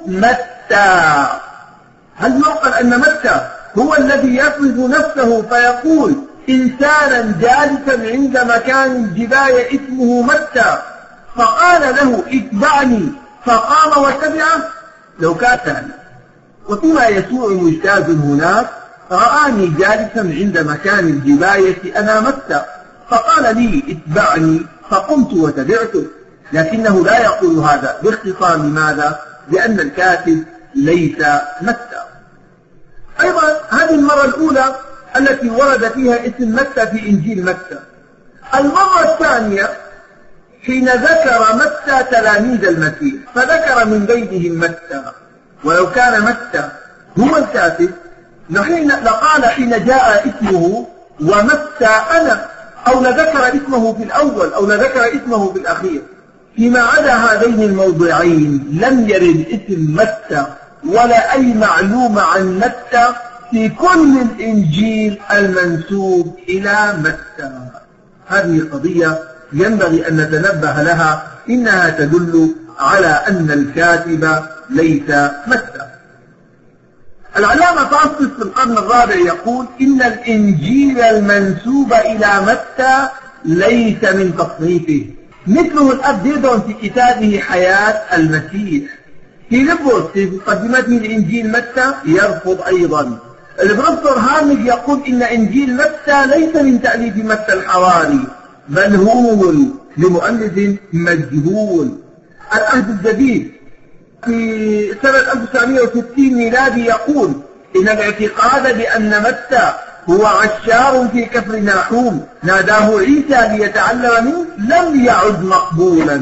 متى. هل يعقل أن متى هو الذي يصف نفسه فيقول إنسانا جالسا عند مكان الجباية اسمه متى فقال له اتبعني فقام وتبعه لو كان ثاني. وفيما يسوع مجتاز هناك رآني جالسا عند مكان الجباية أنا متى فقال لي اتبعني فقمت وتبعته، لكنه لا يقول هذا باختصار. لماذا؟ لأن الكاتب ليس متى. أيضا هذه المرة الأولى التي ورد فيها اسم متى في إنجيل متى. المرة الثانية حين ذكر متى تلاميذ المسيح فذكر من بينهم متى، ولو كان متى هو الكاتب لقال حين جاء اسمه ومتى أنا، أو لذكر اسمه في الأول أو لذكر اسمه في الأخير. فيما عدا هذين الموضعين لم يرد اسم متى ولا أي معلومة عن متى في كل الإنجيل المنسوب إلى متى. هذه قضية ينبغي أن نتنبه لها، إنها تدل على أن الكاتب ليس متى. العلامة فاصل في القرن الرابع يقول إن الإنجيل المنسوب إلى متى ليس من تصنيفه، مثله الأب ديدون في كتابه حياة المسيح. فيلبس في مقدمته لإنجيل متى يرفض أيضا. البروفيسور هامج يقول إن إنجيل متى ليس من تأليف متى الحواري بل هو لمؤلف مجهول. العهد الجديد في سنة 1960 ميلادي يقول إن الاعتقاد بأن متى هو عشار في كفر ناحوم ناداه عيسى ليتعلم منه لم يعد مقبولا.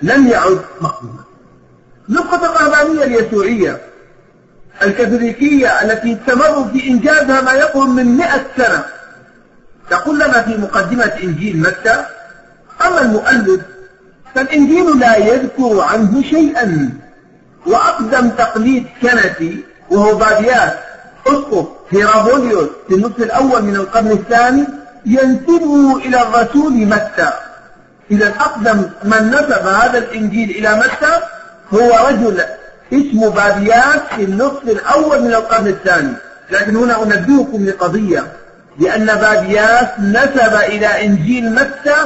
نقطة الرهبانية اليسوعية الكاثوليكية التي استمروا في إنجازها ما يقرب من 100 سنة تقول لنا في مقدمة إنجيل متى: أما المؤلف فالإنجيل لا يذكر عنه شيئا، وأقدم تقليد كنسي وهو بادياس أسقف هيرابوليوس في النصف الأول من القرن الثاني ينسبه إلى الرسول متى. إذا أقدم من نسب هذا الإنجيل إلى متى هو رجل اسمه بادياس في النصف الأول من القرن الثاني. لكن هنا أنبهكم لقضية، لأن بادياس نسب إلى إنجيل متى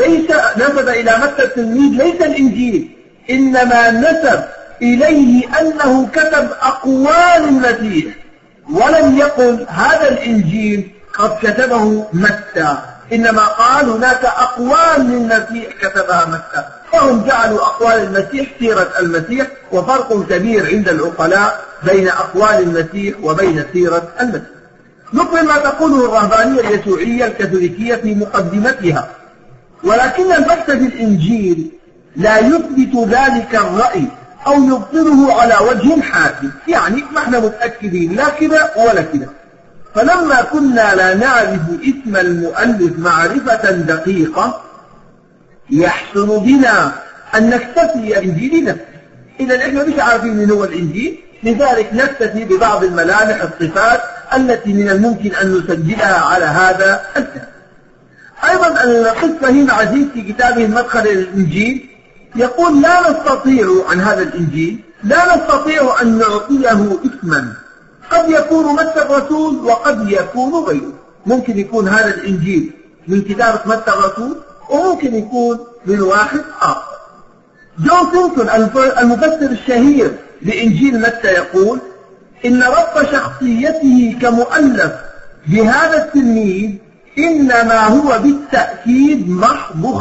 نسب إلى متى التلميذ ليس الإنجيل، إنما نسب إليه أنه كتب أقوال المسيح، ولم يقل هذا الإنجيل قد كتبه متى، إنما قال هناك أقوال للمسيح كتبها متى، فهم جعلوا أقوال المسيح سيرة المسيح، وفرق كبير عند العقلاء بين أقوال المسيح وبين سيرة المسيح. نقل ما تقوله الرهبانية اليسوعية الكاثوليكية في مقدمتها: ولكن البحث في الإنجيل لا يثبت ذلك الرأي أو يبطله على وجه حاسم، يعني ما احنا متأكدين لا كده ولا كده. فلما كنا لا نعرف اسم المؤلف معرفة دقيقة يحسن بنا أن نكتفي بإنجيل نفسه. إذا احنا مش عارفين من هو الإنجيل، لذلك نكتفي ببعض الملامح الصفات التي من الممكن أن نسجلها على هذا الكتاب. أيضا القس فهيم عزيز في كتابه المدخل الإنجيل يقول: لا نستطيع عن هذا الإنجيل لا نستطيع أن نعطيه اسما، قد يكون متى الرسول وقد يكون غيره. ممكن يكون هذا الإنجيل من كتابة متى الرسول، وممكن يكون من واحد آخر. جون سيمسون المفسر الشهير لإنجيل متى يقول: إن ربط شخصيته كمؤلف بهذا التلميذ إنما هو بالتأكيد محض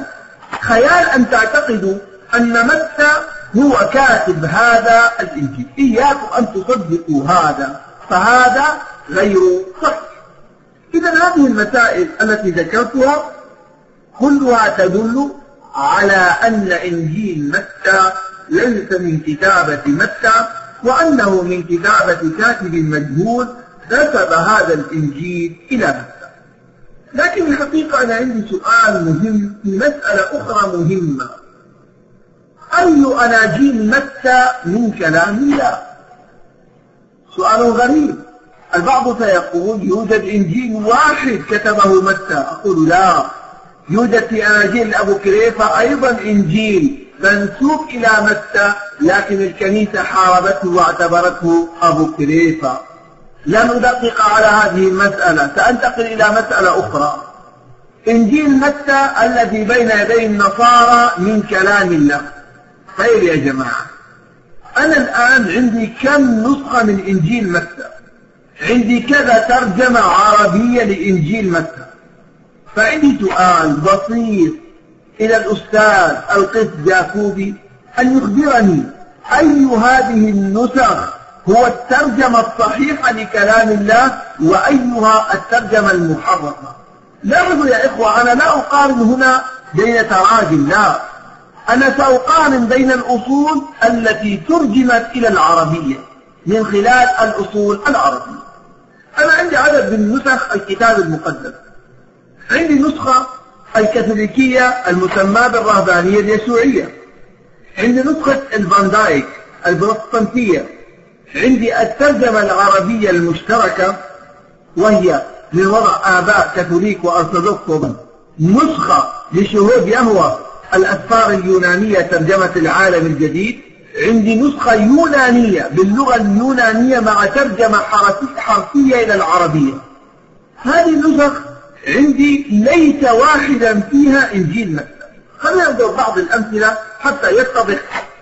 خيال أن تعتقدوا أن متى هو كاتب هذا الإنجيل. إياكم أن تصدقوا هذا، فهذا غير صحيح. إذا هذه المسائل التي ذكرتها كلها تدل على أن إنجيل متى ليس من كتابة متى، وأنه من كتابة كاتب مجهول نسب هذا الإنجيل إلى متى. لكن الحقيقة أنا عندي سؤال مهم في مسألة أخرى مهمة: أي أناجيل متى من كلام الله؟ سؤال غريب. البعض سيقول يوجد إنجيل واحد كتبه متى. أقول لا، يوجد في أناجيل أبو كريفة أيضا إنجيل منسوب إلى متى، لكن الكنيسة حاربته واعتبرته أبو كريفة. لن أدقق على هذه المسألة، سأنتقل إلى مسألة أخرى. إنجيل متى الذي بين يدي النصارى من كلام الله. خير يا جماعة، أنا الآن عندي كم نسخة من إنجيل متى؟ عندي كذا ترجمة عربية لإنجيل متى. فعندي سؤال بسيط إلى الأستاذ القس جاكوبي أن يخبرني أي هذه النسخ هو الترجمة الصحيحة لكلام الله وأيها الترجمة المحرفة. لاحظوا يا إخوة، أنا لا أقارن هنا بين تراجم، لا، أنا سأقارن بين الأصول التي ترجمت إلى العربية من خلال الأصول العربية. أنا عندي عدد من نسخ الكتاب المقدس. عندي نسخة الكاثوليكية المسماة بالرهبانية اليسوعية، عندي نسخة الفان دايك البروتستانتية، عندي الترجمة العربية المشتركة وهي من وضع آباء كاثوليك وأرثوذكس، نسخة لشهود يهوه الأسفار اليونانية ترجمة العالم الجديد، عندي نسخة يونانية باللغة اليونانية مع ترجمة حرفية إلى العربية. هذه النسخ عندي ليس واحدا فيها إنجيل متى. خلينا نضرب بعض الأمثلة حتى يتضح.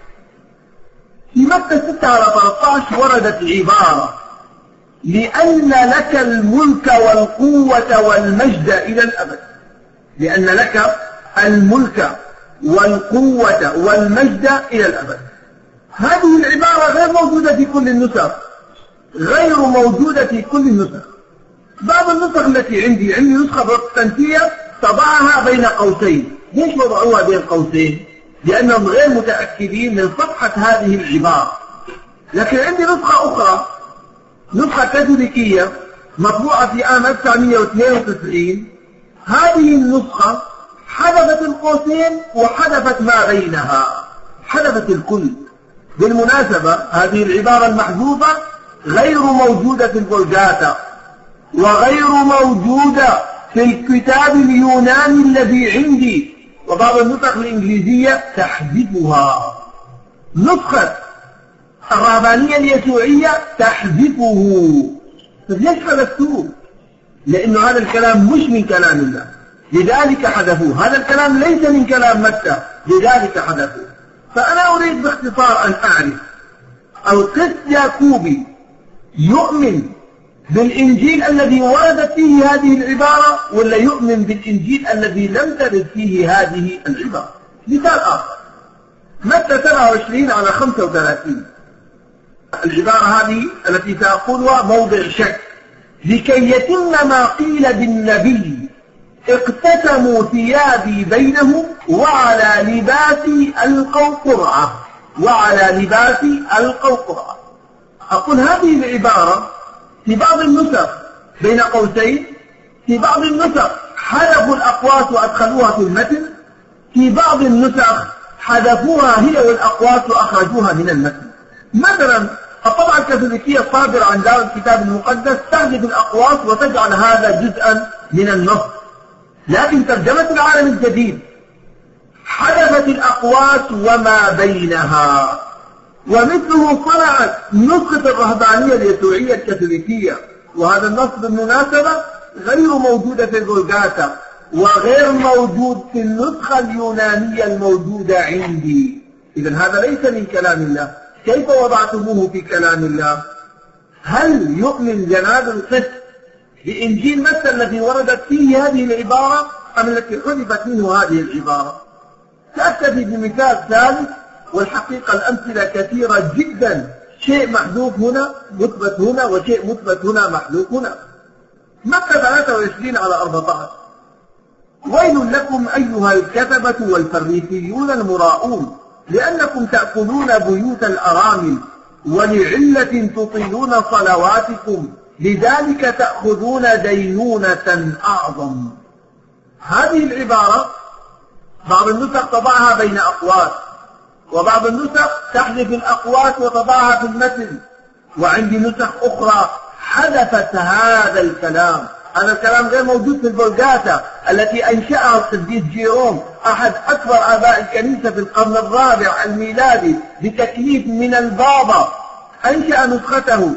في متى 6:13 وردت العبارة: لأن لك الملك والقوة والمجد إلى الأبد. لأن لك الملك والقوة والمجد إلى الأبد. هذه العبارة غير موجودة في كل النسخ، غير موجودة في كل النسخ. بعض النسخ التي عندي نسخة بروتستانتية طبعها بين قوسين. ليش وضعوها بين قوسين؟ لأنهم غير متأكدين من صحة هذه العبارة. لكن عندي نسخة أخرى، نسخة كاثوليكية مطبوعة في عام 1992. هذه النسخة حذفت القوسين وحذفت ما بينها، حذفت الكل. بالمناسبة هذه العبارة المحذوفة غير موجودة في الفولجاتا، وغير موجودة في الكتاب اليوناني الذي عندي، وبعض النسخ الإنجليزية تحذفها. نسخة الرهبانية اليسوعية تحذفه. ليش حذفتوه؟ لأنه هذا الكلام مش من كلام الله، لذلك حذفوه. هذا الكلام ليس من كلام متى، لذلك حذفوه. فأنا أريد باختصار أن أعرف القس ياكوبي يؤمن بالإنجيل الذي وردت فيه هذه العبارة ولا يؤمن بالإنجيل الذي لم ترد فيه هذه العبارة؟ مثال آخر، متى 27:35. العبارة هذه التي سأقولها موضع شك: لكي يتم ما قيل بالنبي اقتسموا ثيابي بينهم وعلى لباسي ألقوا قرعة، وعلى لباسي ألقوا قرعة. أقول هذه العبارة في بعض النسخ بين قوسين، في بعض النسخ حذفوا الأقواس وأدخلوها في المتن، في بعض النسخ حذفوها هي والأقواس وأخرجوها من المتن. مثلا الطبعة الكاثوليكية الصادرة عن دار الكتاب المقدس تحذف الأقواس وتجعل هذا جزءا من النص، لكن ترجمة العالم الجديد حذفت الأقواس وما بينها. ومثله صنعت نسخة الرهبانية اليسوعية الكاثوليكية، وهذا النص بالمناسبة غير موجود في الفولجاتا وغير موجود في النسخة اليونانية الموجودة عندي. إذن هذا ليس من كلام الله. كيف وضعتموه في كلام الله؟ هل يؤمن جناب القس بإنجيل متى الذي وردت فيه هذه العبارة أم التي حذفت منه هذه العبارة؟ سأكتفي بمثال ثالث، والحقيقة الأمثلة كثيرة جدا، شيء محذوف هنا مثبت هنا وشيء مثبت هنا محذوف هنا. متى 23:14: ويل لكم أيها الكتبة والفريسيون المراؤون لأنكم تأكلون بيوت الأرامل ولعلة تطيلون صلواتكم لذلك تأخذون دينونة أعظم. هذه العبارة بعض النسخ تضعها بين أقواس، وبعض النسخ تحذف الأقواس وتضعها في المتن، وعندي نسخ أخرى حذفت هذا الكلام. هذا الكلام غير موجود في الفولجاتا التي أنشأها القديس جيروم أحد أكبر آباء الكنيسة في القرن الرابع الميلادي بتكليف من البابا. أنشأ نسخته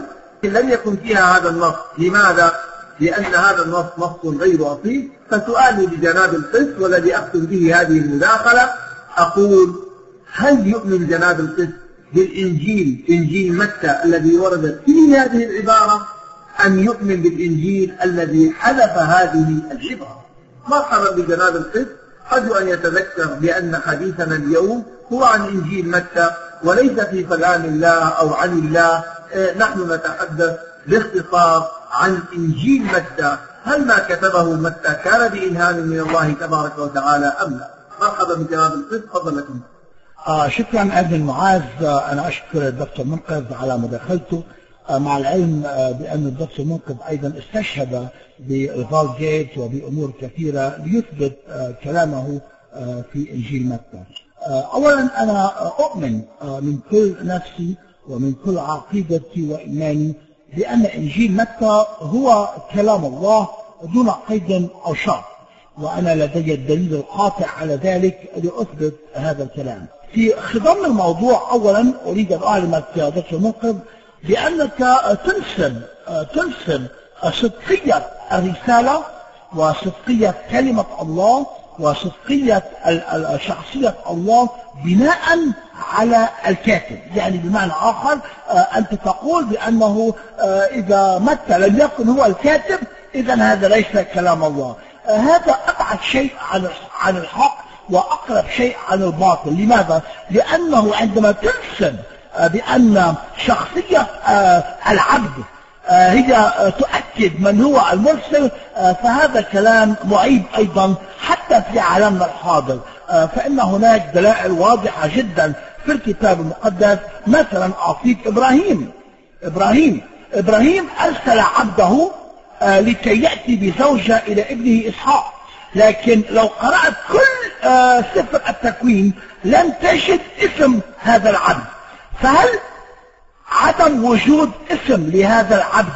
لم يكن فيها هذا النص. لماذا؟ لأن هذا النص نص غير أصيل. فسؤالي لجناب القس والذي أختم به هذه المداخلة، أقول: هل يؤمن جناب القس بالإنجيل، إنجيل متى الذي وردت فيه هذه العبارة، أم يؤمن بالإنجيل الذي حذف هذه العبارة؟ مرحبا بجناب القس. أرجو أن يتذكر بأن حديثنا اليوم هو عن إنجيل متى وليس في كلام الله أو عن الله. نحن نتحدث باختصار عن إنجيل متى. هل ما كتبه متى كان بإلهام من الله تبارك وتعالى أم لا؟ مرحبا بجناب القس، تفضل لكم. شكرا ابن معاذ. أنا أشكر الدكتور منقذ على مداخلته، مع العلم بأن الدكتور منقذ أيضا استشهد بالفالجيت وبأمور كثيرة ليثبت كلامه في إنجيل متى. أولا أنا أؤمن من كل نفسي ومن كل عقيدتي وإيماني بأن إنجيل متى هو كلام الله دون قيد أو شرط، وأنا لدي الدليل القاطع على ذلك لأثبت هذا الكلام. في خضم الموضوع أولا أريد أن أعلمك يا دكتور منقذ بأنك تنسب صدقية الرسالة وصدقية كلمة الله وصدقية شخصية الله بناء على الكاتب. يعني بمعنى آخر أنت تقول بأنه إذا متى لم يكن هو الكاتب إذن هذا ليس كلام الله. هذا أبعد شيء عن الحق وأقرب شيء عن الباطل. لماذا؟ لأنه عندما تنسب بأن شخصية العبد هي تؤكد من هو المرسل، فهذا كلام معيب أيضا حتى في عالمنا الحاضر. فإن هناك دلائل واضحة جدا في الكتاب المقدس. مثلا أعطيك إبراهيم أرسل عبده لكي يأتي بزوجة إلى ابنه إسحاق، لكن لو قرأت كل سفر التكوين لن تجد اسم هذا العبد. فهل عدم وجود اسم لهذا العبد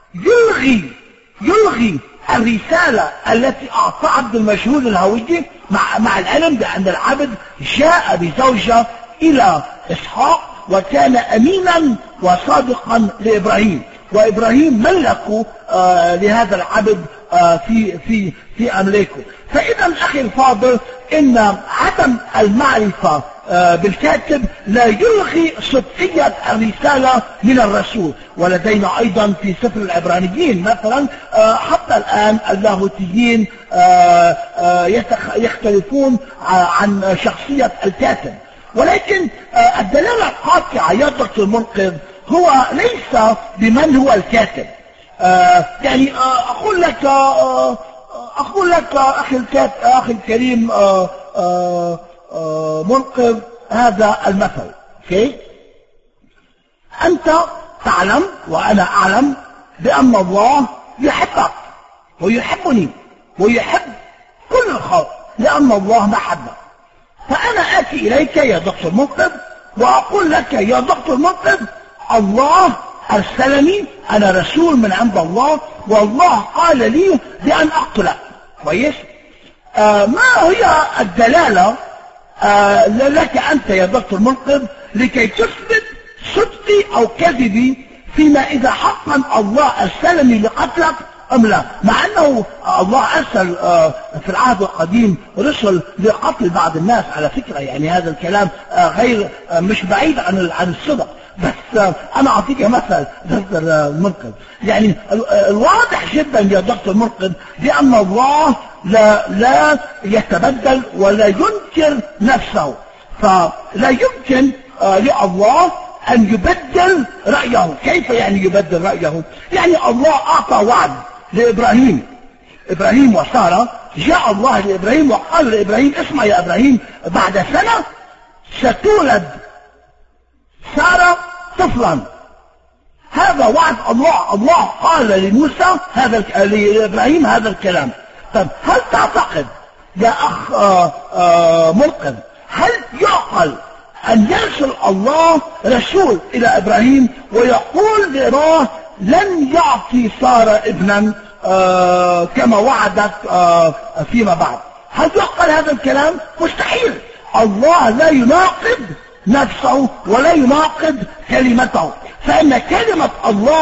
يلغي الرسالة التي أعطى عبد المجهول الهوية، مع العلم بأن العبد جاء بزوجة إلى إسحاق وكان أمينا وصادقا لإبراهيم، وإبراهيم ملكه لهذا العبد في أملاكه. فإذا أخي الفاضل، إن عدم المعرفة بالكاتب لا يلغي صدقية الرسالة من الرسول. ولدينا أيضا في سفر العبرانيين مثلا حتى الآن اللاهوتيين يختلفون عن شخصية الكاتب، ولكن الدلالة القاطعة يا دكتور منقذ هو ليس بمن هو الكاتب. يعني أقول لك أخي الكريم منقذ هذا المثل. أنت تعلم وأنا أعلم بأن الله يحبك ويحبني ويحب كل الخلق لأن الله محبة. فأنا آتي إليك يا دكتور منقذ وأقول لك يا دكتور منقذ الله أرسلني، أنا رسول من عند الله، والله قال لي بأن أقتلك. كويس؟ ما هي الدلالة لك أنت يا دكتور منقذ لكي تثبت صدقي أو كذبي فيما إذا حقا الله أرسلني لقتلك أم لا؟ مع أنه الله أرسل في العهد القديم رسل لقتل بعض الناس على فكرة. يعني هذا الكلام غير مش بعيد عن الصدق. بس أنا أعطيك مثل دكتور منقذ. يعني الواضح جدا يا دكتور منقذ بأن الله لا يتبدل ولا ينكر نفسه، فلا يمكن لله أن يبدل رأيه. كيف يعني يبدل رأيه؟ يعني الله أعطى وعد لإبراهيم وسارة. جاء الله لإبراهيم وقال لإبراهيم اسمع يا إبراهيم، بعد سنة ستولد سارة طفلا. هذا وعد الله. الله قال لموسى لإبراهيم هذا الكلام. طب هل تعتقد يا أخ منقذ هل يعقل أن يرسل الله رسول إلى إبراهيم ويقول لإبراهيم لن يعطي سارة ابنا كما وعدت فيما بعد؟ هل يعقل هذا الكلام؟ مستحيل. الله لا يناقض نفسه ولا يناقض كلمته، فإن كلمة الله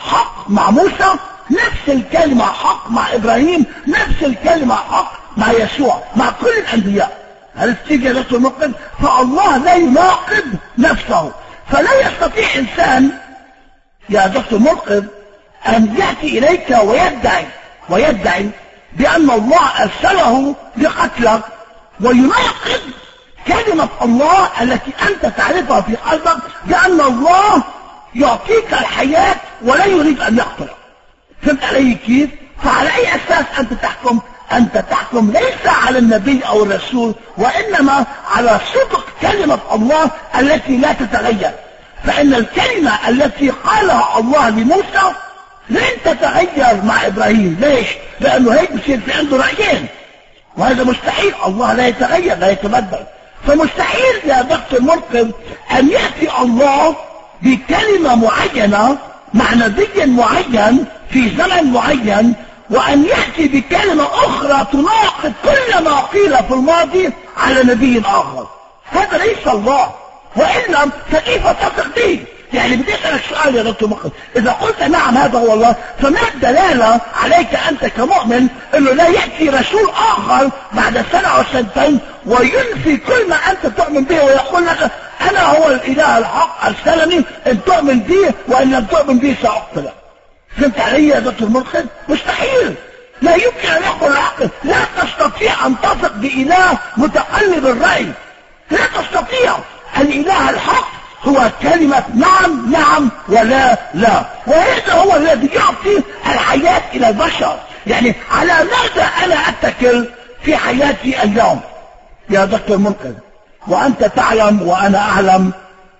حق مع موسى، نفس الكلمة حق مع إبراهيم، نفس الكلمة حق مع يسوع، مع كل الأنبياء. هل تيجي دكتور ملقب؟ فالله لا يناقض نفسه، فلا يستطيع إنسان يا دكتور ملقب أن يأتي إليك ويدعي بأن الله أرسله لقتلك ويناقض كلمة الله التي أنت تعرفها في قلبك بأن الله يعطيك الحياة ولا يريد أن يقتلك. فهمت علي كيف؟ فعلى أي أساس أنت تحكم؟ أنت تحكم ليس على النبي أو الرسول، وإنما على صدق كلمة الله التي لا تتغير. فإن الكلمة التي قالها الله لموسى لن تتغير مع إبراهيم. ليش؟ لأنه هيك بصير في عنده رأيين، وهذا مستحيل. الله لا يتغير، لا يتبدل. فمستحيل يا دكتور مرقب أن يأتي الله بكلمة معينة مع نبي معين في زمن معين، وأن يأتي بكلمة أخرى تناقض كل ما قيل في الماضي على نبي آخر. هذا ليس الله، وإلا فكيف تثق به؟ يعني بدي أسألك سؤال يا دكتور مقر، إذا قلت نعم هذا هو الله، فما الدلالة عليك أنت كمؤمن أنه لا يأتي رسول آخر بعد سنة أو سنتين وينفي كل ما أنت تؤمن به ويقول لك أنا هو الإله الحق أرسلني، إن تؤمن به وإن لم تؤمن به سأقتلك؟ فهمت علي يا دكتور ملقب؟ مستحيل، لا يمكن أن يقول العقل. لا تستطيع أن تثق بإله متقلب الرأي، لا تستطيع. الإله الحق هو كلمة نعم نعم ولا لا، وهذا هو الذي يعطي الحياة إلى البشر. يعني على ماذا أنا أتكل في حياتي اليوم يا دكتور منقذ؟ وأنت تعلم وأنا أعلم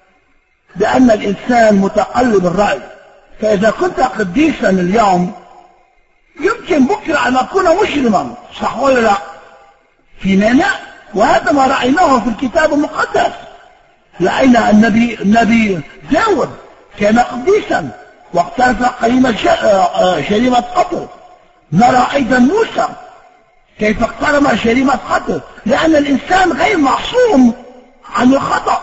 بأن الإنسان متقلب الرأي. فإذا كنت قديسا اليوم يمكن بكرة أن أكون مجرما، صح ولا لا؟ في مانع؟ وهذا ما رأيناه في الكتاب المقدس. رأينا النبي داود كان قديسا واقترف جريمة قتل. نرى أيضا موسى كيف اقترف جريمة قتل، لأن الإنسان غير معصوم عن الخطأ.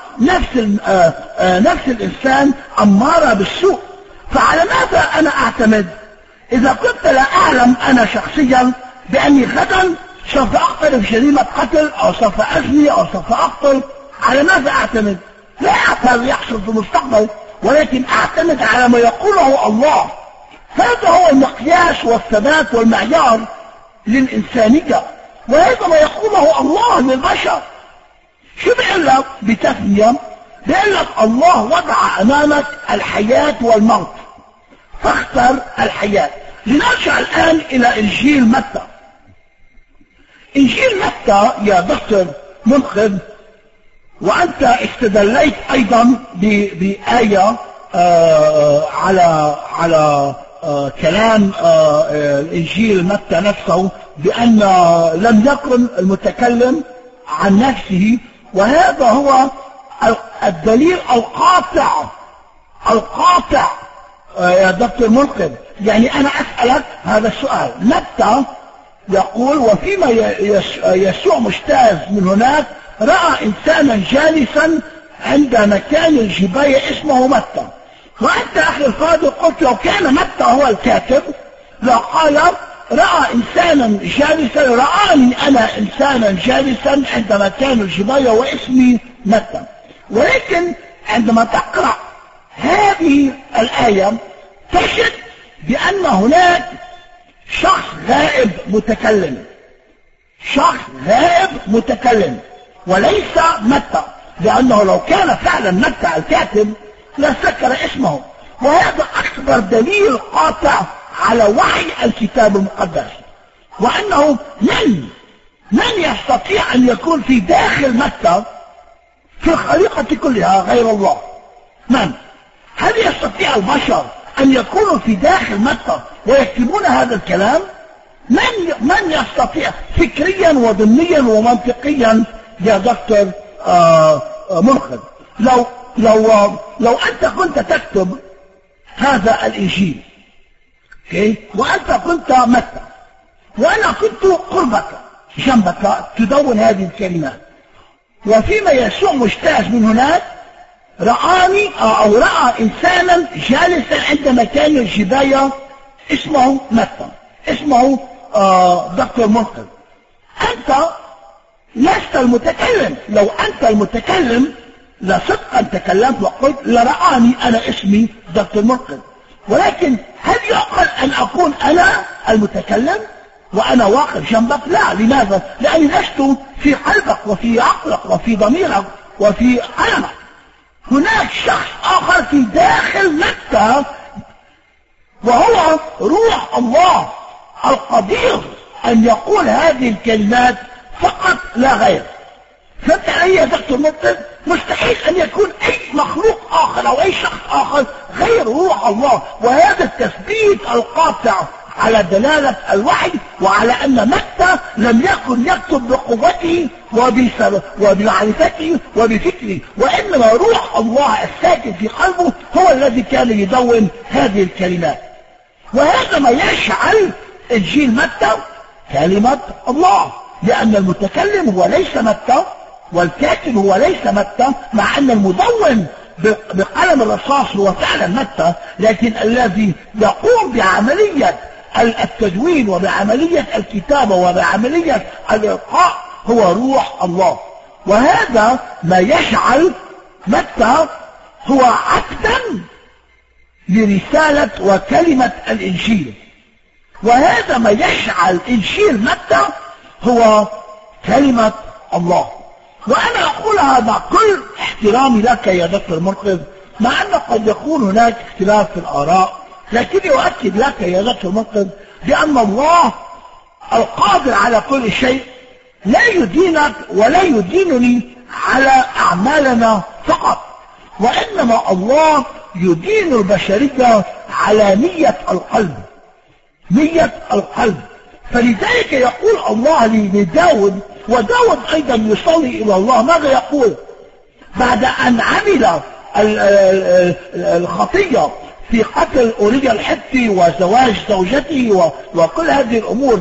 نفس الإنسان أمارة بالسوء. فعلى ماذا أنا أعتمد إذا كنت لا أعلم أنا شخصيا بأني غدا سوف أقترف جريمة قتل أو سوف أزني أو سوف أقتل؟ على ماذا أعتمد؟ لا أعتمد يحصل في المستقبل، ولكن أعتمد على ما يقوله الله. هذا هو المقياس والثبات والمعيار للإنسانية، وهذا ما يقوله الله للبشر. شو بيقول لك بتثنية؟ بيقول لك الله وضع أمامك الحياة والموت فاختر الحياة. لنرجع الآن إلى إنجيل متى. إنجيل متى يا دكتور منقذ، وأنت استدليت أيضا بآية على كلام الإنجيل متى نفسه بأن لم يقل المتكلم عن نفسه، وهذا هو الدليل القاطع يا دكتور منقذ. يعني أنا أسألك هذا السؤال. متى يقول وفيما يسوع مجتاز من هناك رأى إنسانا جالسا عند مكان الجباية اسمه متى. وأنت أخي الفاضل قلت لو كان متى هو الكاتب لقال رأى إنسانا جالسا، رآني أنا إنسانا جالسا عند مكان الجباية واسمي متى. ولكن عندما تقرأ هذه الآية تجد بأن هناك شخص غائب متكلم وليس متى، لأنه لو كان فعلا متى الكاتب لذكر اسمه. وهذا أكبر دليل قاطع على وحي الكتاب المقدس، وأنه من يستطيع أن يكون في داخل متى في الخليقة كلها غير الله؟ من؟ هل يستطيع البشر أن يكونوا في داخل متى ويكتبون هذا الكلام؟ من يستطيع فكريا وضمنيا ومنطقيا يا دكتور منقذ؟ لو أنت كنت تكتب هذا الإنجيل وأنت كنت متى وأنا كنت قربك جنبك تدون هذه الكلمات، وفيما يسوع مجتاز من هناك رآني أو رأى إنسانا جالسا عند مكان الجباية اسمه متى، اسمه دكتور منقذ. أنت لست المتكلم. لو أنت المتكلم لصدقا تكلمت وقلت لرآني أنا اسمي دكتور منقذ، ولكن هل يعقل أن أكون أنا المتكلم وأنا واقف جنبك؟ لا. لماذا؟ لأني لست في قلبك وفي عقلك وفي ضميرك وفي قلمك. هناك شخص آخر في داخل متى وهو روح الله القدير أن يقول هذه الكلمات فقط لا غير. فأنت يا دكتور منقذ مستحيل أن يكون أي مخلوق آخر أو أي شخص آخر غير روح الله. وهذا التثبيت القاطع على دلالة الوحي وعلى أن متى لم يكن يكتب بقوته وبمعرفته وبفكره، وإنما روح الله الساكن في قلبه هو الذي كان يدون هذه الكلمات. وهذا ما يجعل إنجيل متى كلمة الله، لأن المتكلم هو ليس متى والكاتب هو ليس متى، مع أن المدون بقلم الرصاص هو فعلا متى، لكن الذي يقوم بعملية التدوين وبعملية الكتابة وبعملية الإلقاء هو روح الله. وهذا ما يجعل متى هو عقدا لرسالة وكلمة الإنجيل، وهذا ما يجعل إنجيل متى هو كلمة الله. وأنا أقولها مع كل احترامي لك يا دكتور منقذ، مع أن قد يكون هناك اختلاف في الآراء، لكني أؤكد لك يا دكتور منقذ بأن الله القادر على كل شيء لا يدينك ولا يدينني على أعمالنا فقط، وإنما الله يدين البشرية على نية القلب، نية القلب. فلذلك يقول الله لداود، وداود أيضا يصلي إلى الله، ماذا يقول بعد أن عمل الخطية في قتل أوريا الحثي وزواج زوجته وكل هذه الأمور؟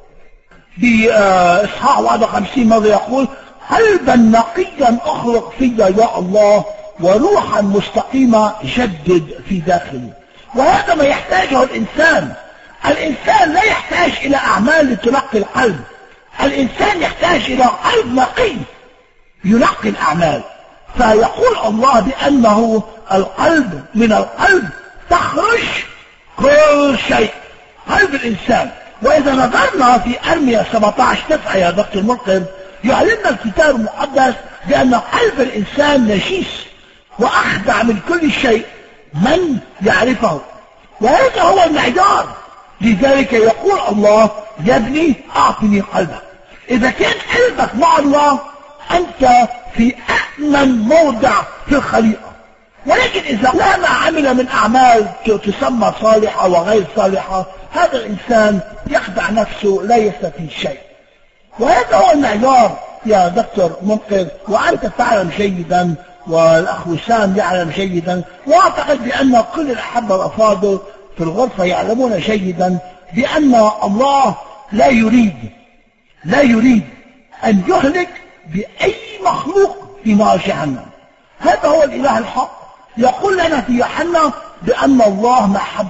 بإصحاح 51 ماذا يقول؟ قلبا نقيا أخلق في يا الله، وروحا مستقيمة جدد في داخلي. وهذا ما يحتاجه الإنسان. الإنسان لا يحتاج إلى أعمال لتنقي القلب، الإنسان يحتاج إلى قلب نقي ينقي الأعمال. فيقول الله بأنه القلب، من القلب تخرج كل شيء، قلب الإنسان. وإذا نظرنا في أرميا 17:9 يا دكتور منقذ يعلمنا الكتاب المقدس بأن قلب الإنسان نجيس وأخدع من كل شيء من يعرفه، وهذا هو المعيار. لذلك يقول الله يا ابني أعطني قلبك. إذا كان قلبك مع الله أنت في أأمن موضع في الخليقة. ولكن إذا لا عمل من أعمال تسمى صالحة وغير صالحة، هذا الإنسان يخدع نفسه لا يستفيد شيء. وهذا هو المعيار يا دكتور منقذ، وأنت تعلم جيدا والأخ وسام يعلم جيدا، وأعتقد بأن كل الأحبة الأفاضل في الغرفة يعلمون جيدا بأن الله لا يريد أن يهلك بأي مخلوق في نار جهنم. هذا هو الإله الحق. يقول لنا في يوحنا بأن الله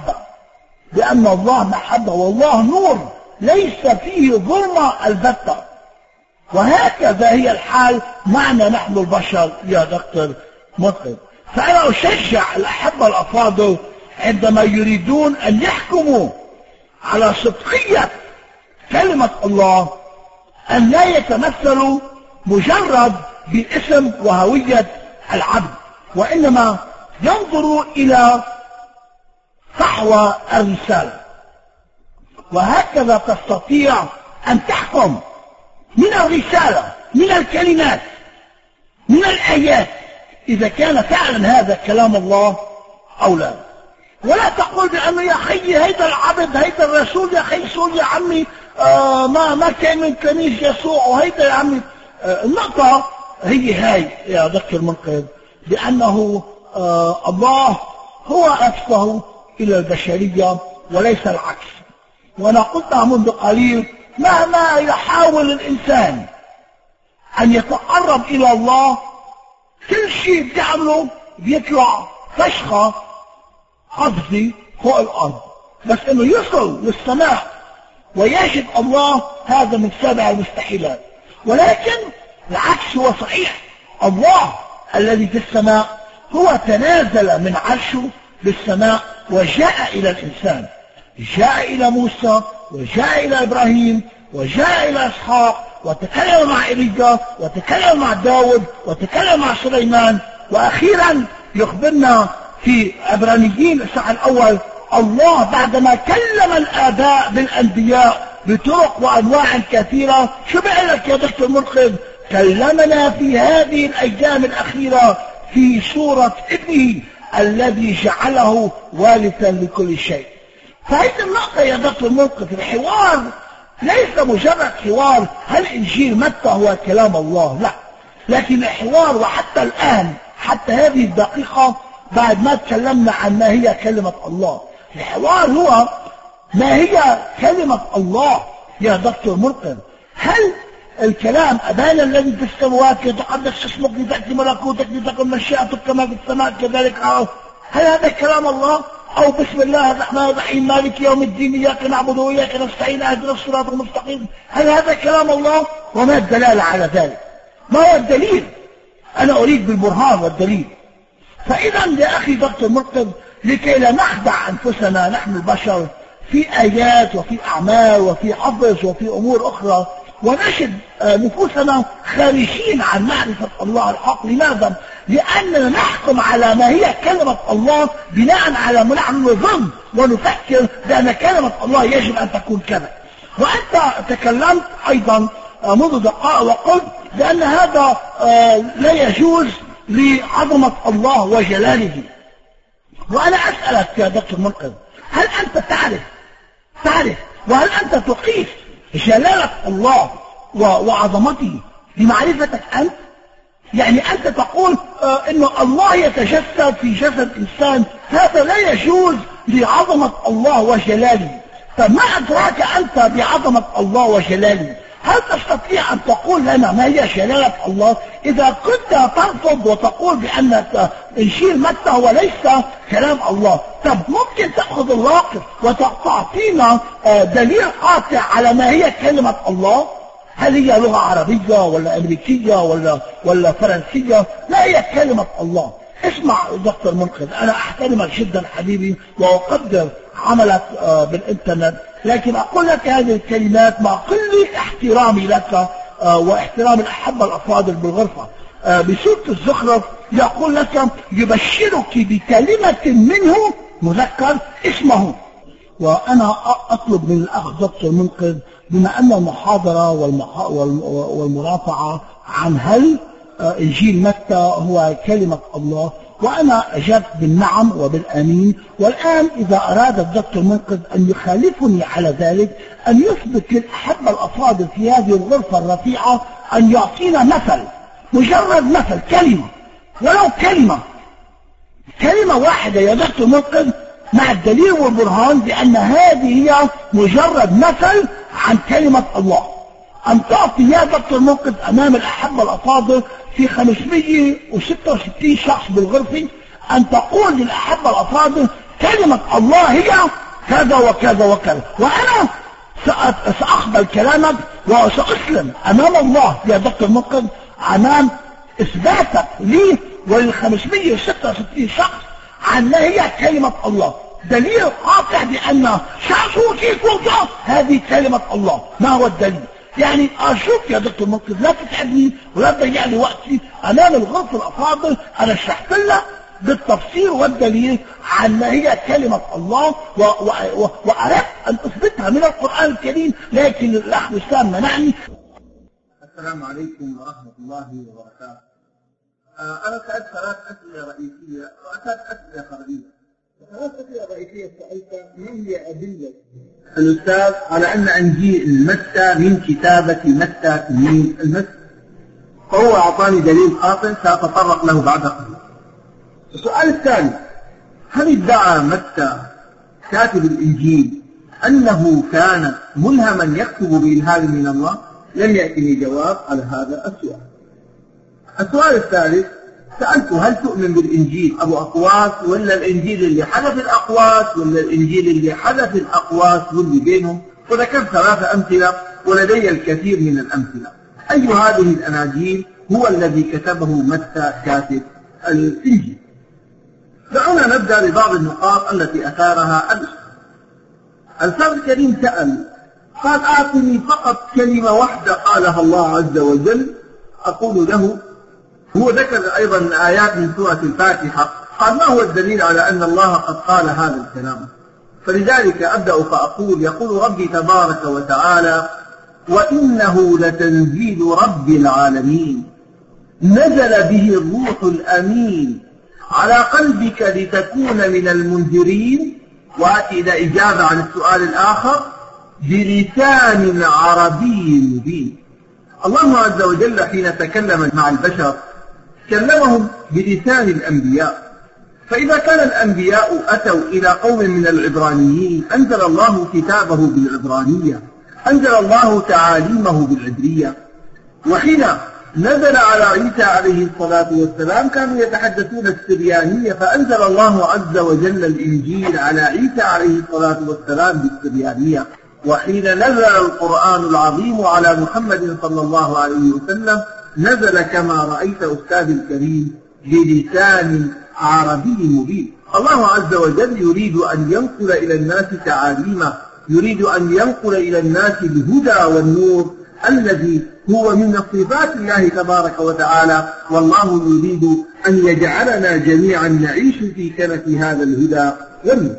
محبة، والله نور ليس فيه ظلمة البتة. وهكذا هي الحال معنا نحن البشر يا دكتور منقذ. فأنا أشجع الأحبة الأفاضل عندما يريدون أن يحكموا على صدقية كلمة الله أن لا يتمثلوا مجرد باسم وهوية العبد، وإنما ينظروا إلى صحوى الرسالة. وهكذا تستطيع أن تحكم من الرسالة، من الكلمات، من الآيات، إذا كان فعلا هذا كلام الله أو لا. ولا تقول بأنه يا أخي هيدا العبد هيدا الرسول يا أخي يسول يا عمي ما كان من كنيس يسوع وهيدا يا عمي. النقطة هي هاي يا دكتور منقذ، بأنه الله هو أفضل إلى البشرية وليس العكس. وأنا قلتها منذ قليل، مهما يحاول الإنسان أن يتقرب إلى الله كل شيء بيعمله بيطلع فشخة قفزة فوق الأرض، بس إنه يصل للسماء ويجد الله هذا من سابع المستحيلات. ولكن العكس هو صحيح، الله الذي في السماء هو تنازل من عرشه للسماء وجاء إلى الإنسان، جاء إلى موسى وجاء إلى إبراهيم وجاء إلى إسحاق وتكلم مع إيليا وتكلم مع داود وتكلم مع سليمان. وأخيرا يخبرنا في عبرانيين الإصحاح الأول الله بعدما كلم الآباء بالأنبياء بطرق وأنواع كثيرة، شو بيقول لك يا دكتور منقذ؟ كلمنا في هذه الأيام الأخيرة في صورة ابنه الذي جعله وارثا لكل شيء. فهذه النقطة يا دكتور منقذ، الحوار ليس مجرد حوار هل إنجيل متى هو كلام الله، لا، لكن الحوار وحتى الآن حتى هذه الدقيقة بعد ما تكلمنا عن ما هي كلمة الله، الحوار هو ما هي كلمة الله يا دكتور منقذ. هل الكلام أبانا الذي في السماوات يتقدس اسمك لتأتي ملكوتك لتكن مشيئتك كما في السماء كذلك على الأرض، هل هذا كلام الله؟ أو بسم الله الرحمن الرحيم مالك يوم الدين إياك نعبد وإياك نستعين اهدنا الصراط المستقيم، هل هذا كلام الله؟ وما الدلالة على ذلك؟ ما هو الدليل؟ أنا أريد بالبرهان والدليل. فإذا يا أخي دكتور منقذ، لكي لا نخدع أنفسنا نحن البشر في آيات وفي أعمال وفي حفظ وفي أمور أخرى ونجد نفوسنا خارجين عن معرفة الله الحق. لماذا؟ لأننا نحكم على ما هي كلمة الله بناء على ما نحن نظن ونفكر بأن كلمة الله يجب أن تكون كذا. وأنت تكلمت أيضا منذ دقائق وقلت بأن هذا لا يجوز لعظمة الله وجلاله. وأنا أسألك يا دكتور منقذ، هل أنت تعرف وهل أنت تقيس جلالة الله وعظمته بمعرفتك أنت؟ يعني أنت تقول إن الله يتجسد في جسد إنسان، هذا لا يجوز لعظمة الله وجلاله. فما أدراك أنت بعظمة الله وجلاله؟ هل تستطيع أن تقول لنا ما هي جلالة الله؟ إذا كنت ترفض وتقول بأن إنجيل متى هو ليس كلام الله، طب ممكن تأخذ الواقع وتعطينا دليل قاطع على ما هي كلمة الله؟ هل هي لغة عربية ولا أمريكية ولا فرنسية؟ لا، هي كلمة الله. اسمع دكتور منقذ، أنا أحترمك جدا حبيبي وأقدر عملك بالإنترنت، لكن أقول لك هذه الكلمات مع كل احترامي لك واحترام الأحبة الأفاضل بالغرفة. بسورة الزخرف يقول لك يبشرك بكلمة منه مذكر اسمه. وأنا أطلب من الأخ دكتور منقذ، بما أن المحاضرة والمرافعة عن هل إنجيل متى هو كلمة الله، وأنا أجبت بالنعم وبالآمين. والآن إذا أراد الدكتور منقذ أن يخالفني على ذلك، أن يثبت للأحبة الأفاضل في هذه الغرفة الرفيعة أن يعطينا مثل، مجرد مثل، كلمة، ولو كلمة واحدة يا دكتور منقذ، مع الدليل والبرهان بأن هذه هي مجرد مثل عن كلمة الله. أن تعطي يا دكتور منقذ أمام الأحبة الأفاضل في 566 شخص بالغرفة، أن تقول للأحبة الأفاضل كلمة الله هي كذا وكذا وكذا، وأنا سأقبل كلامك وسأسلم أمام الله يا دكتور منقذ أمام إثباتك لي ولل 566 شخص عن ما هي كلمة الله، دليل قاطع بأن شخصوتي الله هذه كلمة الله. ما هو الدليل؟ يعني أشوف يا دكتور منقذ، لا تتعبني ولا تضيع لي وقتي أمام الغرفة الأفاضل. أنا شرحت لك بالتفسير والدليل عن ما هي كلمة الله وأردت أن أثبتها من القرآن الكريم، لكن الأخ وسام منعني. السلام عليكم ورحمة الله وبركاته. أنا سألت 3 أسئلة رئيسية و3 أسئلة خارجية. 3 أسئلة رئيسية سألت من هي أدلة الأستاذ على أن إنجيل متى من كتابة متى من المسيح، فهو أعطاني دليل خاطئ سأتطرق له بعد قليل. السؤال الثاني، هل ادعى متى كاتب الإنجيل أنه كان ملهما يكتب بإلهام من الله؟ لم يأتني جواب على هذا السؤال. السؤال الثالث، سألته هل تؤمن بالإنجيل أبو أقواس ولا الإنجيل اللي حذف الأقواس ولا الإنجيل اللي حذف الأقواس واللي بينهم؟ وذكرت 3 أمثلة ولدي الكثير من الأمثلة. أي هذه الأناجيل هو الذي كتبه متى كاتب الإنجيل؟ دعونا نبدأ ببعض النقاط التي أثارها الأستاذ الكريم سأل قال أعطني فقط كلمة واحدة قالها الله عز وجل أقول له. هو ذكر أيضا آيات من سورة الفاتحة، قال ما هو الدليل على أن الله قد قال هذا الكلام؟ فلذلك أبدأ فأقول يقول ربي تبارك وتعالى وإنه لتنزيل رب العالمين نزل به الروح الأمين على قلبك لتكون من المنذرين. وأتي إلى إجابة عن السؤال الآخر بلسان عربي مبين. الله عز وجل حين تكلم مع البشر كلمهم بلسان الأنبياء، فإذا كان الأنبياء أتوا إلى قوم من العبرانيين أنزل الله كتابه بالعبرانية، أنزل الله تعاليمه بالعبرية. وحين نزل على عيسى عليه الصلاة والسلام كانوا يتحدثون السريانية، فأنزل الله عز وجل الإنجيل على عيسى عليه الصلاة والسلام بالسريانية. وحين نزل القرآن العظيم على محمد صلى الله عليه وسلم نزل كما رأيت أستاذ الكريم بلسان عربي مبين. الله عز وجل يريد أن ينقل إلى الناس تعاليمه، يريد أن ينقل إلى الناس الهدى والنور الذي هو من صفات الله تبارك وتعالى، والله يريد أن يجعلنا جميعا نعيش في كنف هذا الهدى والنور.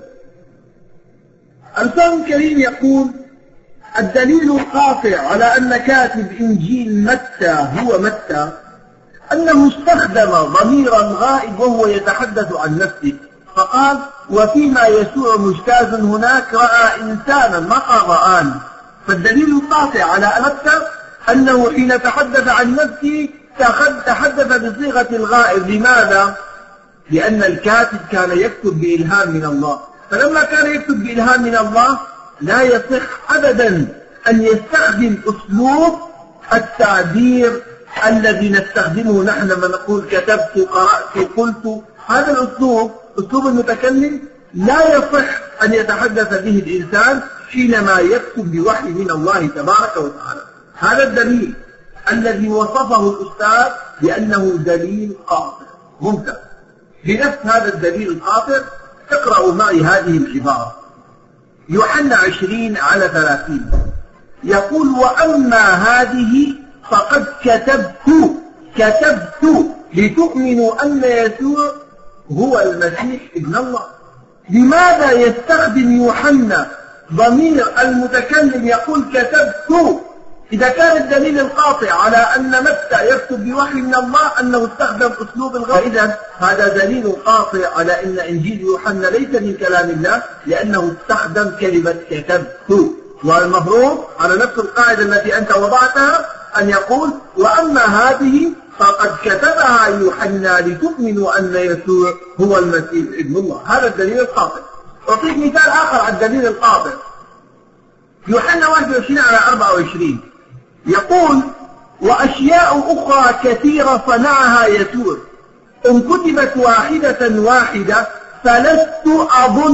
الأستاذ الكريم يقول الدليل القاطع على أن كاتب إنجيل متى هو متى أنه استخدم ضميرا غائب وهو يتحدث عن نفسه، فقال وفيما يسوع مجتاز هناك رأى إنسانا ما قال رآن. فالدليل القاطع على متى أنه حين تحدث عن نفسه تحدث بصيغة الغائب. لماذا؟ لأن الكاتب كان يكتب بإلهام من الله، فلما كان يكتب بإلهام من الله لا يصح أبدا أن يستخدم أسلوب التعبير الذي نستخدمه نحن لما نقول كتبت قرأت قلت. هذا الأسلوب أسلوب المتكلم لا يصح أن يتحدث به الإنسان حينما يكتب بوحي من الله تبارك وتعالى. هذا الدليل الذي وصفه الأستاذ بأنه دليل قاطع ممتاز. بنفس هذا الدليل القاطع اقرأوا معي هذه العبارة يوحنا 20:30 يقول وأما هذه فقد كتبت لتؤمنوا أن يسوع هو المسيح ابن الله. لماذا يستخدم يوحنا ضمير المتكلم يقول كتبت إذا كان الدليل القاطع على أن متى يكتب بوحي من الله أنه استخدم أسلوب الغائب؟ إذا هذا دليل قاطع على أن إنجيل يوحنا ليس من كلام الله لأنه استخدم كلمة كتبت. والمفروض على نفس القاعدة التي أنت وضعتها أن يقول وأما هذه فقد كتبها يوحنا لتؤمنوا أن يسوع هو المسيح ابن الله. هذا الدليل القاطع. أعطيك مثال آخر على الدليل القاطع. يوحنا 21:24 يقول وأشياء أخرى كثيرة صنعها يسوع إن كتبت واحدة فلست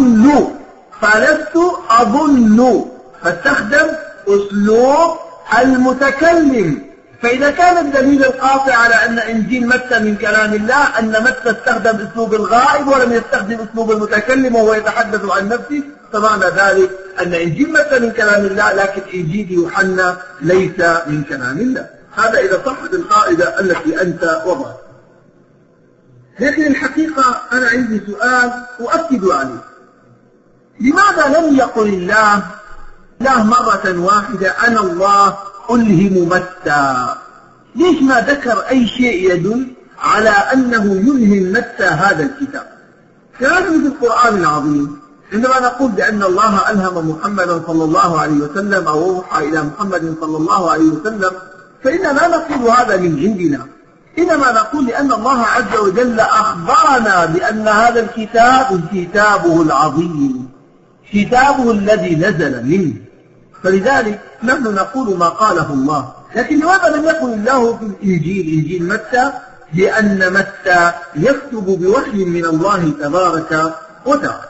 أظن فاستخدم أسلوب المتكلم. فإذا كان الدليل القاطع على أن إنجيل متى من كلام الله أن متى استخدم أسلوب الغائب ولم يستخدم أسلوب المتكلم وهو يتحدث عن نفسه، فمعنى ذلك أن إنجيل متى من كلام الله لكن إنجيل يوحنا ليس من كلام الله. هذا إذا صحت القاعدة التي أنت وضعت. لكن الحقيقة أنا عندي سؤال أؤكد عليه. لماذا لم يقل الله مرة واحدة أنا الله ألهم متى؟ ليش ما ذكر أي شيء يدل على أنه يلهم متى هذا الكتاب؟ كذلك في القرآن العظيم عندما نقول بأن الله ألهم محمدا صلى الله عليه وسلم أو أوحى إلى محمد صلى الله عليه وسلم فإننا لا نقول هذا من عندنا، إنما نقول لأن الله عز وجل أخبرنا بأن هذا الكتاب كتابه العظيم، كتابه الذي نزل منه، فلذلك نحن نقول ما قاله الله. لكن لماذا لم يقل الله في الإنجيل إنجيل متى بأن متى يكتب بوحي من الله تبارك وتعالى.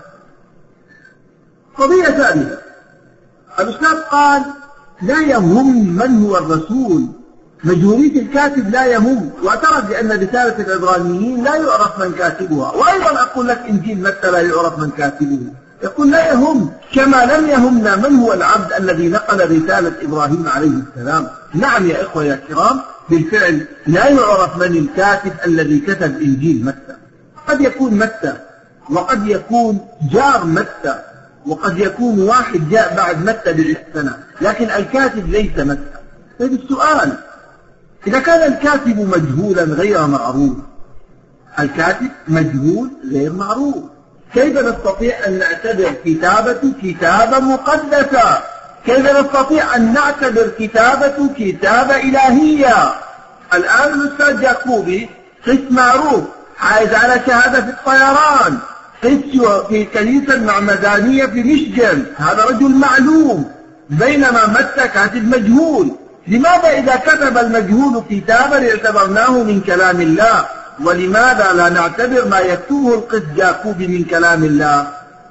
قضية ثالثة، الأستاذ قال لا يهم من هو الرسول، مجهولية الكاتب لا يهم، واعترف بأن رسالة العبرانيين لا يعرف من كاتبها، وأيضا أقول لك إنجيل متى لا يعرف من كاتبه، يقول لا يهم، كما لم يهمنا من هو العبد الذي نقل رسالة إبراهيم عليه السلام. نعم يا إخوة يا كرام، بالفعل لا يعرف من الكاتب الذي كتب إنجيل متى. قد يكون متى، وقد يكون جار متى، وقد يكون واحد جاء بعد متى ب100 سنة، لكن الكاتب ليس متى. طيب السؤال، إذا كان الكاتب مجهولا غير معروف، الكاتب مجهول غير معروف، كيف نستطيع أن نعتبر كتابة كتابة مقدسة؟ كيف نستطيع أن نعتبر كتابة كتابة إلهية؟ الآن الأستاذ جاكوبي قس معروف، حائز على شهادة في الطيران، قس في كنيسة المعمدانية في ميشيغان، هذا رجل معلوم، بينما متى كاتب مجهول. لماذا إذا كتب المجهول كتابا اعتبرناه من كلام الله، ولماذا لا نعتبر ما يكتبه القس جاكوبي من كلام الله؟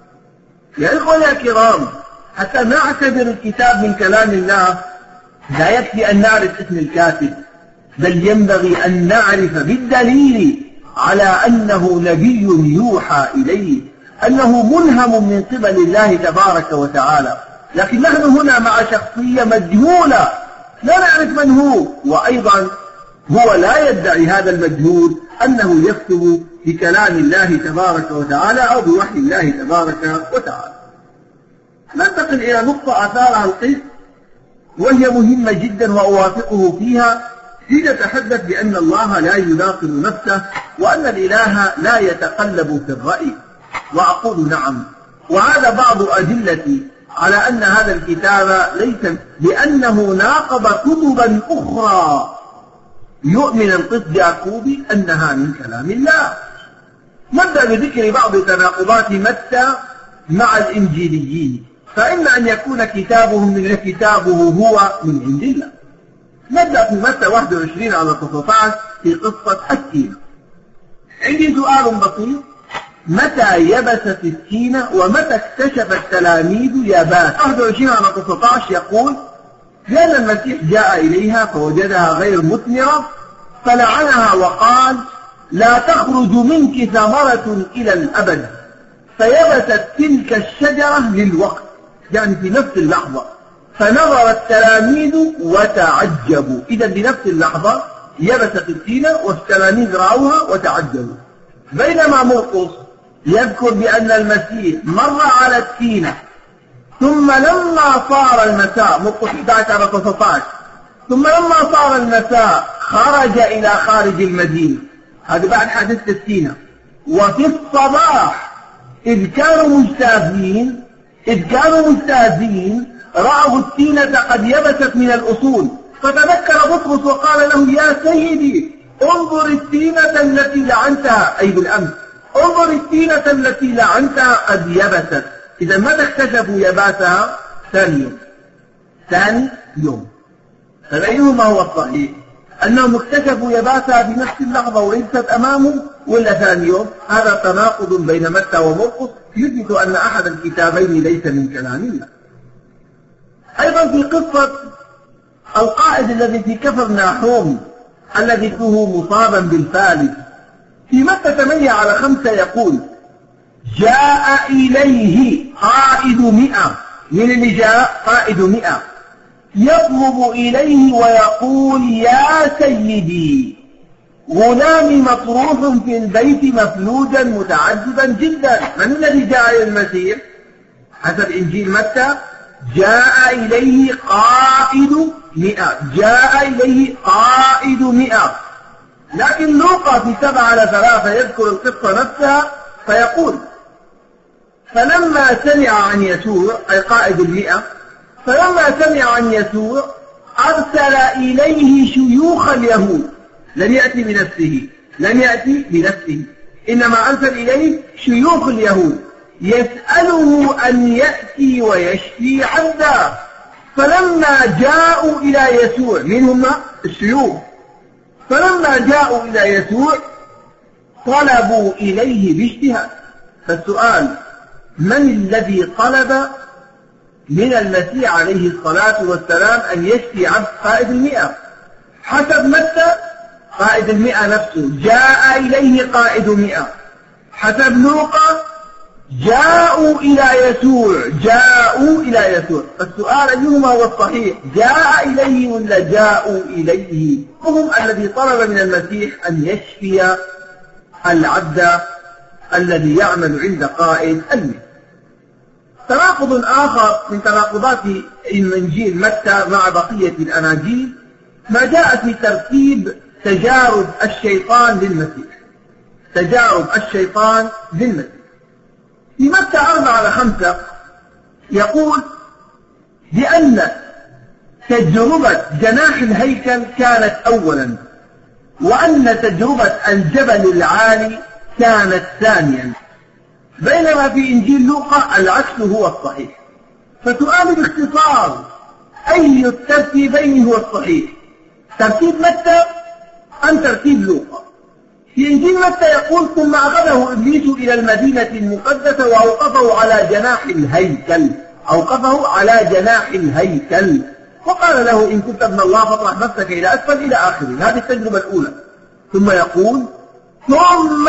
يا إخوة يا كرام، حتى نعتبر الكتاب من كلام الله لا يكفي أن نعرف اسم الكاتب، بل ينبغي أن نعرف بالدليل على أنه نبي يوحى إليه، أنه ملهم من قبل الله تبارك وتعالى. لكن نحن هنا مع شخصية مجهولة لا نعرف من هو، وأيضا هو لا يدعي هذا المجهول أنه يكتب بكلام الله تبارك وتعالى أو بوحي الله تبارك وتعالى. ننتقل إلى نقطة أثارها القس وهي مهمة جدا وأوافقه فيها، لنتحدث بأن الله لا يناقض نفسه، وأن الإله لا يتقلب في الرأي. وأقول نعم، وهذا بعض أدلتي على أن هذا الكتاب ليس، لأنه ناقض كتبا أخرى يؤمن القس جاكوبي أنها من كلام الله. نبدأ بذكر بعض تناقضات متى مع الإنجيليين، فإما أن يكون كتابه هو من عند الله. نبدأ في متى 21 على 19 في قصة التينة. عندي سؤال بسيط، متى يبست التينة ومتى اكتشف التلاميذ يابات؟ 21 على 19 يقول: لأن المسيح جاء إليها فوجدها غير مثمرة فلعنها وقال: لا تخرج منك ثمرة إلى الأبد. فيبست تلك الشجرة للوقت، يعني في نفس اللحظة، فنظر التلاميذ وتعجبوا. إذا بنفس اللحظة يبست التينة والتلاميذ رأوها وتعجبوا. بينما مرقس يذكر بأن المسيح مر على التينة، ثم لما صار المساء، مرقس 11:19، ثم لما صار المساء خرج إلى خارج المدينة. هذا بعد حادثة التينة. وفي الصباح إذ كانوا مجتازين رأوا التينة قد يبست من الأصول، فتذكر بطرس وقال له: يا سيدي، انظر التينة التي لعنتها، أي بالأمس، انظر التينة التي لعنتها قد يبست. إذا متى اكتشفوا يباتها؟ ثاني يوم. فبينهما هو الصحيح، أنهم اكتشفوا يباتها في نفس اللحظة ويبست أمامهم، ولا ثاني يوم؟ هذا تناقض بين متى ومرقس يثبت أن أحد الكتابين ليس من كلام الله. أيضا في قصة القائد الذي في كفر ناحوم الذي فيه مصابا بالفالج، في متى 8:5 يقول: جاء إليه قائد 100. من اللي جاء؟ قائد 100 يطلب إليه ويقول: يا سيدي، غلامي مطروح في البيت مفلوجا متعجبا جدا. من الذي جاء إلى المسيح؟ حسب إنجيل متى جاء إليه قائد 100، جاء إليه قائد 100. لكن لوقا في 7:3 يذكر القصة نفسها فيقول: فلما سمع عن يسوع، أي قائد 100، فلما سمع عن يسوع أرسل إليه شيوخ اليهود. لم يأتي بنفسه، إنما أرسل إليه شيوخ اليهود يسأله أن يأتي ويشفي عبدا. فلما جاءوا إلى يسوع، من هم الشيوخ، فلما جاءوا إلى يسوع طلبوا إليه باجتهاد. فالسؤال: من الذي طلب من المسيح عليه الصلاة والسلام أن يشفي عبد قائد 100؟ حسب متى قائد 100 نفسه جاء إليه قائد 100. حسب لوقا جاءوا إلى يسوع. فالسؤال: أيهما هو الصحيح؟ جاء إليه ولا جاءوا إليه؟ هم الذي طلب من المسيح أن يشفي العبد الذي يعمل عند قائد 100. تناقض آخر من تناقضات إنجيل متى مع بقية الأناجيل ما جاء في ترتيب تجارب الشيطان للمسيح. في متى 4-5 يقول بأن تجربة جناح الهيكل كانت أولا، وأن تجربة الجبل العالي كانت ثانيا، بينما في إنجيل لوقا العكس هو الصحيح. فسؤال باختصار: أي الترتيبين هو الصحيح؟ ترتيب متى أم ترتيب لوقا؟ في إنجيل متى يقول: ثم أخذه إبليس إلى المدينة المقدسة وأوقفه على جناح الهيكل وقال له: إن كنت ابن الله فاطرح نفسك إلى أسفل إلى آخره. هذه التجربة الأولى. ثم يقول: ثم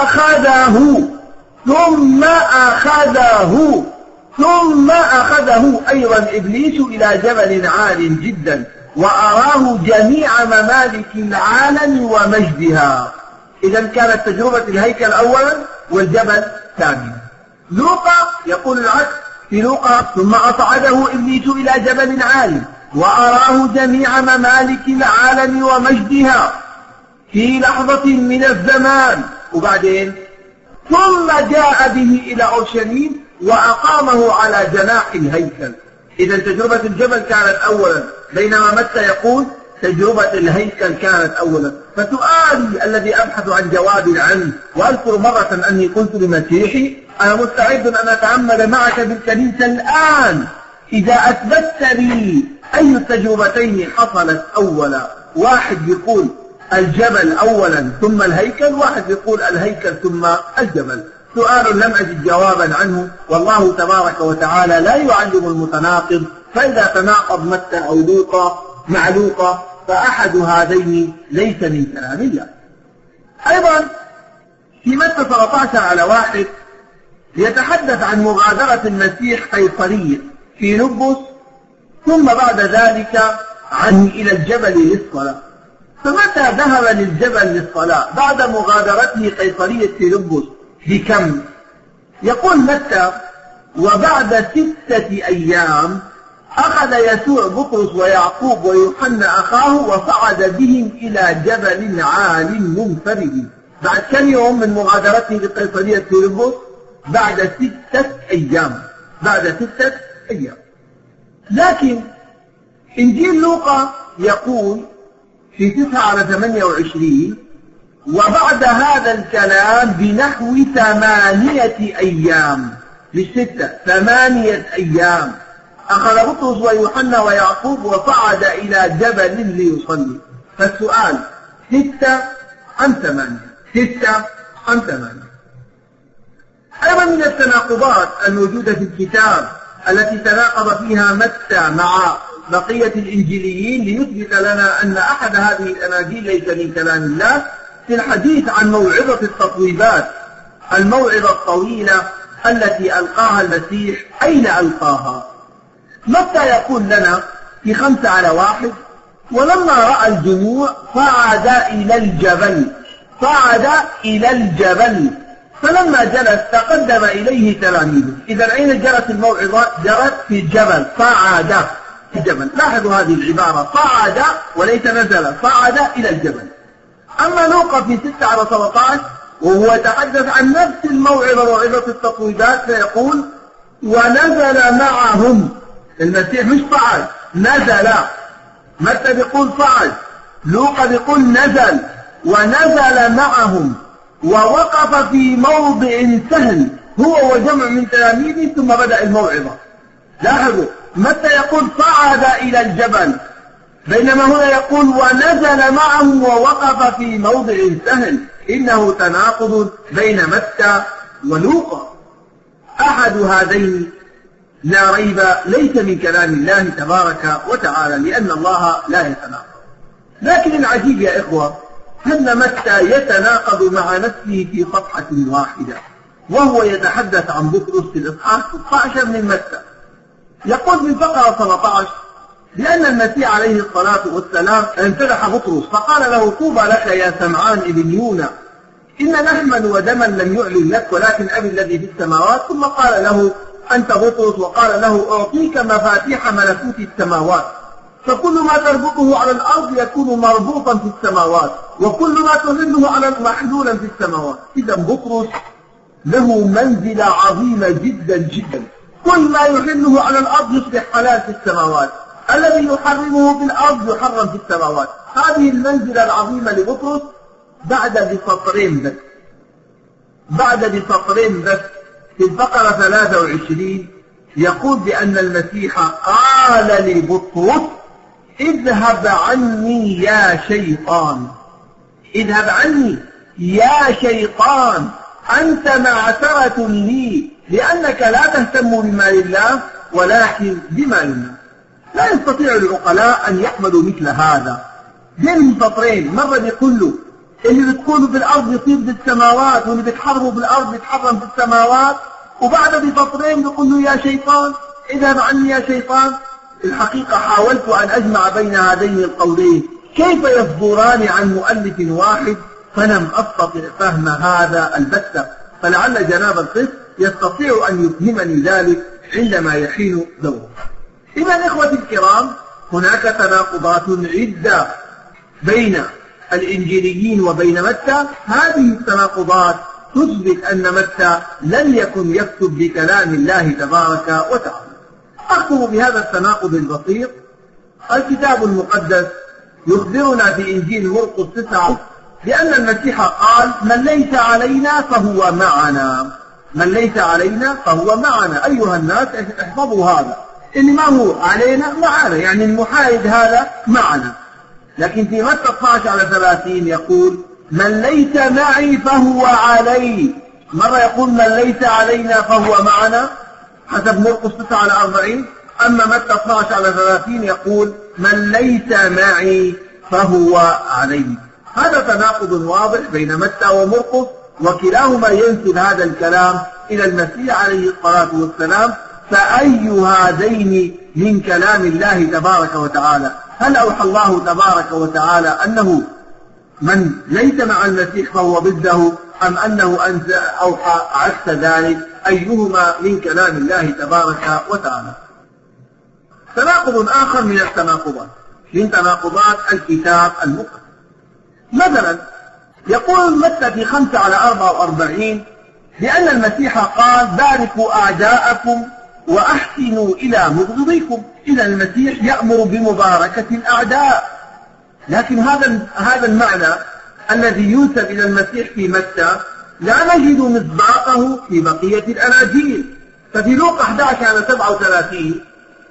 أخذه أيضا إبليس إلى جبل عال جدا وأراه جميع ممالك العالم ومجدها. إذا كانت تجربة الهيكل أولا والجبل ثانيا. لوقا يقول العكس. في لوقا: ثم أصعده إبليس إلى جبل عال وأراه جميع ممالك العالم ومجدها في لحظة من الزمان، وبعدين ثم جاء به إلى أورشليم وأقامه على جناح الهيكل. إذا تجربة الجبل كانت أولا، بينما متى يقول تجربة الهيكل كانت أولا. فسؤالي الذي أبحث عن جواب عنه، وأذكر مرة أني قلت لمسيحي: أنا مستعد أن أتعمد معك بالكنيسة الآن إذا أثبتت لي أي التجربتين حصلت أولا. واحد يقول الجبل أولا ثم الهيكل، واحد يقول الهيكل ثم الجبل. سؤال لم أجد جوابا عنه، والله تبارك وتعالى لا يعلم المتناقض، فإذا تناقض متى أو لوقا مع لوقا فأحد هذين ليس من كلام الله. أيضا في متى 13:1 يتحدث عن مغادرة المسيح قيصرية في لبس، ثم بعد ذلك عنه إلى الجبل للصلاة. فمتى ذهب للجبل للصلاة بعد مغادرته قيصرية في لبس بكم؟ يقول متى: وبعد 6 أيام أخذ يسوع بطرس ويعقوب ويوحنا أخاه وصعد بهم إلى جبل عال منفرد. بعد كم يوم من مغادرته لقيصرية في لبس؟ بعد 6 أيام. لكن إنجيل لوقا يقول في 9:28: وبعد هذا الكلام بنحو 8 أيام، مش 6، 8 أيام، أخذ بطرس ويوحنا ويعقوب وصعد إلى جبل ليصلي. فالسؤال: 6 أم 8؟ أيضا من التناقضات الموجودة في الكتاب التي تناقض فيها متى مع بقية الإنجيليين ليثبت لنا أن أحد هذه الأناجيل ليس من كلام الله، في الحديث عن موعظة التطويبات، الموعظة الطويلة التي ألقاها المسيح. أين ألقاها؟ متى يقول لنا في 5:1: ولما رأى الجموع صعد إلى الجبل فلما جلس تقدم إليه تلاميذه. إذا أين جرت الموعظة؟ جرت في الجبل، صعد الجبل. لاحظوا هذه العبارة: صعد وليس نزل، صعد إلى الجبل. أما لوقا في 6:13 وهو يتحدث عن نفس الموعظة، موعظة التطويبات، فيقول: ونزل معهم. المسيح مش صعد، نزل. متى بيقول صعد، لوقا بيقول نزل. ونزل معهم ووقف في موضع سهل هو وجمع من تلاميذه، ثم بدأ الموعظة. لاحظوا، متى يقول صعد إلى الجبل، بينما هنا يقول ونزل معه ووقف في موضع سهل. إنه تناقض بين متى ولوقا. أحد هذين لا ريب ليس من كلام الله تبارك وتعالى، لأن الله لا يتناقض. لكن العجيب يا إخوة أن متى يتناقض مع نفسه في صفحة واحدة، وهو يتحدث عن بطرس في الإصحاح 16 من متى. يقول في الفقرة 17 لأن المسيح عليه الصلاة والسلام امتدح بطرس فقال له طوبى لك يا سمعان ابن يونا، إن لحما ودما لم يعلن لك ولكن أبي الذي في السماوات. ثم قال له أنت بطرس، وقال له أعطيك مفاتيح ملكوت السماوات، فكل ما تربطه على الأرض يكون مربوطا في السماوات، وكل ما تحله على محلولا في السماوات. إذا بطرس له منزلة عظيمة جدا جدا. كل ما يحله على الأرض يصبح حلال في السماوات، الذي يحرمه في الأرض يحرم في السماوات. هذه المنزلة العظيمة لبطرس بعد بسطرين بس في الفقرة 23 يقول بأن المسيح قال لبطرس اذهب عني يا شيطان، اذهب عني يا شيطان، أنت معثرة لي لأنك لا تهتم بمال الله ولكن بمال الناس. لا يستطيع العقلاء أن يحملوا مثل هذا. بين سطرين مرة يقول له اللي بتكونه في الأرض يصير في السماوات، واللي بتحرمه في الأرض يتحرم في السماوات، وبعد بسطرين يقول له يا شيطان اذهب عني يا شيطان. الحقيقة حاولت أن أجمع بين هذين القولين كيف يصدران عن مؤلف واحد، فلم أستطع فهم هذا البتة، فلعل جناب القس يستطيع أن يفهمني ذلك عندما يحين دوره. إذا إخوتي الكرام هناك تناقضات عدة بين الإنجيليين وبين متى. هذه التناقضات تثبت أن متى لم يكن يكتب بكلام الله تبارك وتعالى. أختم بهذا التناقض البسيط. الكتاب المقدس يخبرنا في إنجيل مرقس 9 بأن المسيح قال من ليس علينا فهو معنا، من ليس علينا فهو معنا. أيها الناس احفظوا هذا، إن ما هو علينا معنا، يعني المحايد هذا معنا. لكن في متى 12:30 يقول من ليس معي فهو علي. مرة يقول من ليس علينا فهو معنا حسب مرقس 9:40. أما متى 12:30 يقول من ليس معي فهو علي. هذا تناقض واضح بين متى ومرقس، وكلاهما ينسب هذا الكلام إلى المسيح عليه الصلاة والسلام. فأي هذين من كلام الله تبارك وتعالى؟ هل أوحى الله تبارك وتعالى أنه من ليس مع المسيح فهو ضده، أم أنه أوحى عكس ذلك؟ أيهما من كلام الله تبارك وتعالى؟ تناقض آخر من التناقضات من تناقضات الكتاب المقدس. مثلا يقول متى في 5:44 لأن المسيح قال باركوا أعداءكم وأحسنوا إلى مبغضيكم. إذا المسيح يأمر بمباركة الأعداء. لكن هذا المعنى الذي ينسب إلى المسيح في متى لا نجد مصداقه في بقية الأناجيل. ففي لوقا 11:37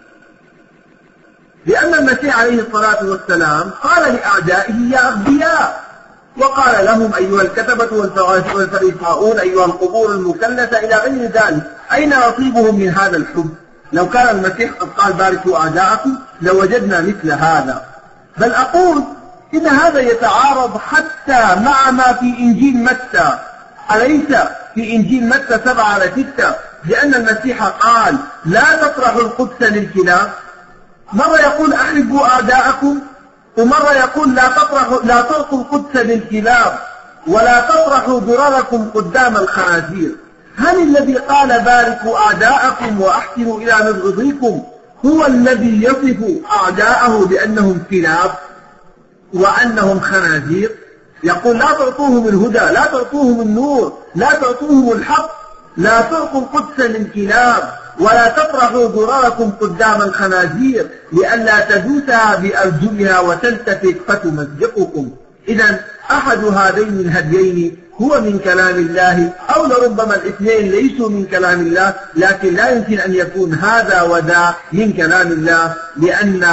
لأن المسيح عليه الصلاة والسلام قال لأعدائه يا أغبياء، وقال لهم أيها الكتبة والفريساؤون أيها القبور المكلسة إلى غير ذلك، أين نصيبهم من هذا الحب؟ لو كان المسيح قد قال باركوا أعداءكم لوجدنا مثل هذا. بل أقول إن هذا يتعارض حتى مع ما في إنجيل متى. أليس في إنجيل متى 7:6 لأن المسيح قال لا تطرحوا القدس للكلاب؟ مرة يقول أحبوا أعداءكم، ومرة يقول لا تلقوا القدس للكلاب ولا تطرحوا ضرركم قدام الخنازير. هل الذي قال باركوا أعداءكم وأحسنوا إلى مبغضيكم هو الذي يصف أعداءه بأنهم كلاب وأنهم خنازير؟ يقول لا تعطوهم الهدى، لا تعطوهم النور، لا تعطوهم الحق، لا تلقوا القدس للكلاب ولا تطرحوا ضرركم قدام الخنازير لئلا تدوسها بأرجلها وتلتفت فتمزقكم. إذا أحد هذين الهديين هو من كلام الله، أو لربما الاثنين ليسوا من كلام الله، لكن لا يمكن أن يكون هذا وذا من كلام الله، لأن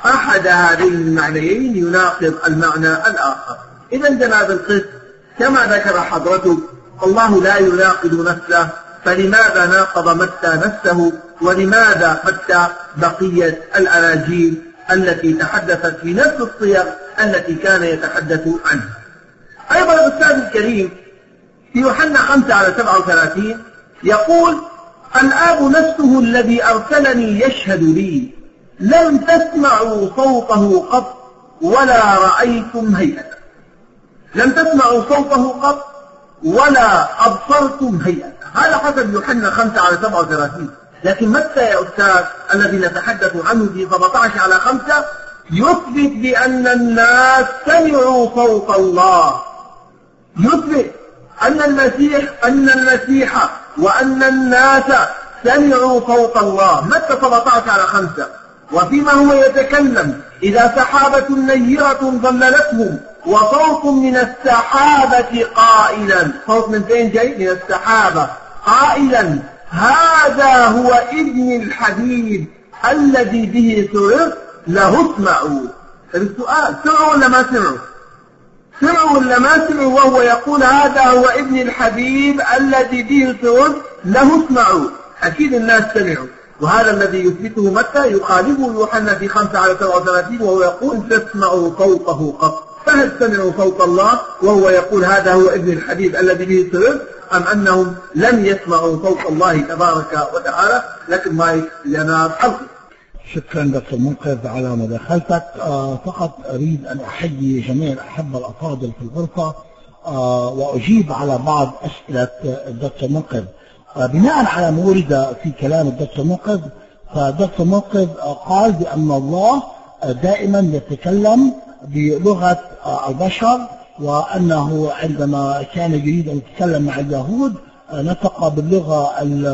أحد هذين المعنيين يناقض المعنى الآخر. إذا جناب القس كما ذكر حضرتك الله لا يناقض نفسه، فلماذا ناقض متى نفسه؟ ولماذا متى بقية الأناجيل التي تحدثت في نفس الصيغ التي كان يتحدث عنها؟ أيضا الأستاذ الكريم في يوحنا 5:37 يقول: الآب نفسه الذي أرسلني يشهد لي، لم تسمعوا صوته قط ولا رأيتم هيئته. لم تسمعوا صوته قط ولا أبصرتم هيئته. هذا حسب يوحنا 5:37. لكن متى يا أستاذ الذي نتحدث عنه في 17:5 يثبت بأن الناس سمعوا صوت الله، يثبت أن المسيح وأن الناس سمعوا صوت الله. متى 17:5 وفيما هو يتكلم: إذا سحابة نيرة ظللتهم وصوت من السحابة قائلا. صوت من فين جاي؟ من السحابة. قائلا: هذا هو ابن الحبيب الذي به سررت له اسمعوا. السؤال: سمعوا ولا ما سمعوا؟ سمعوا ولا ما سمعوا؟ وهو يقول هذا هو ابن الحبيب الذي به سررت له اسمعوا. أكيد الناس سمعوا، وهذا الذي يثبته متى يخالفه يوحنا في 5:37 وهو يقول: تسمعوا صوته قط. فهل سمعوا صوت الله وهو يقول هذا هو ابن الحبيب الذي به سررت، أم أنهم لم يسمعوا صوت الله تبارك وتعالى؟ لكن ما ينال حلقه. شكرا دكتور منقذ على مداخلتك. فقط أريد أن أحيي جميع الأحبة الأفاضل في الغرفة وأجيب على بعض أسئلة الدكتور منقذ. بناء على ما ورد في كلام الدكتور منقذ، فالدكتور منقذ قال بأن الله دائما يتكلم بلغة البشر، وأنه عندما كان يريد أن يتكلم مع اليهود نطق باللغة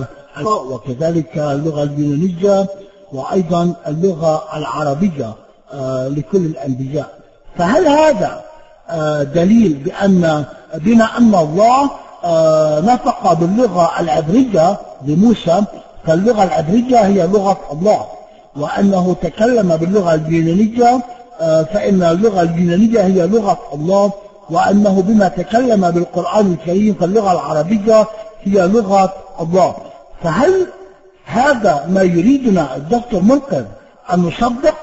وكذلك اللغة اليونانية وأيضا اللغة العربية لكل الأنبياء. فهل هذا دليل بما أن الله نطق باللغة العبرية لموسى، فاللغة العبرية هي لغة الله، وأنه تكلم باللغة اليونانية فإن اللغة اليونانية هي لغة الله، وأنه بما تكلم بالقرآن الكريم فاللغة العربية هي لغة الله؟ فهل هذا ما يريدنا الدكتور منقذ أن نصدق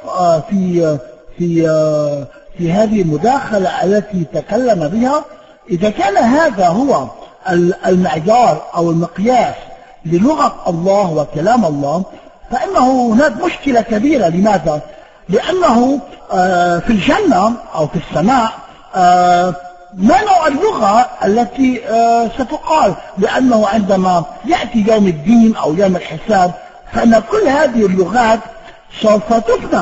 في هذه المداخلة التي تكلم بها؟ إذا كان هذا هو المعيار أو المقياس للغة الله وكلام الله، فإنه هناك مشكلة كبيرة. لماذا؟ لأنه في الجنة أو في السماء ما نوع اللغة التي ستقال؟ لأنه عندما يأتي يوم الدين أو يوم الحساب فإن كل هذه اللغات سوف تفنى.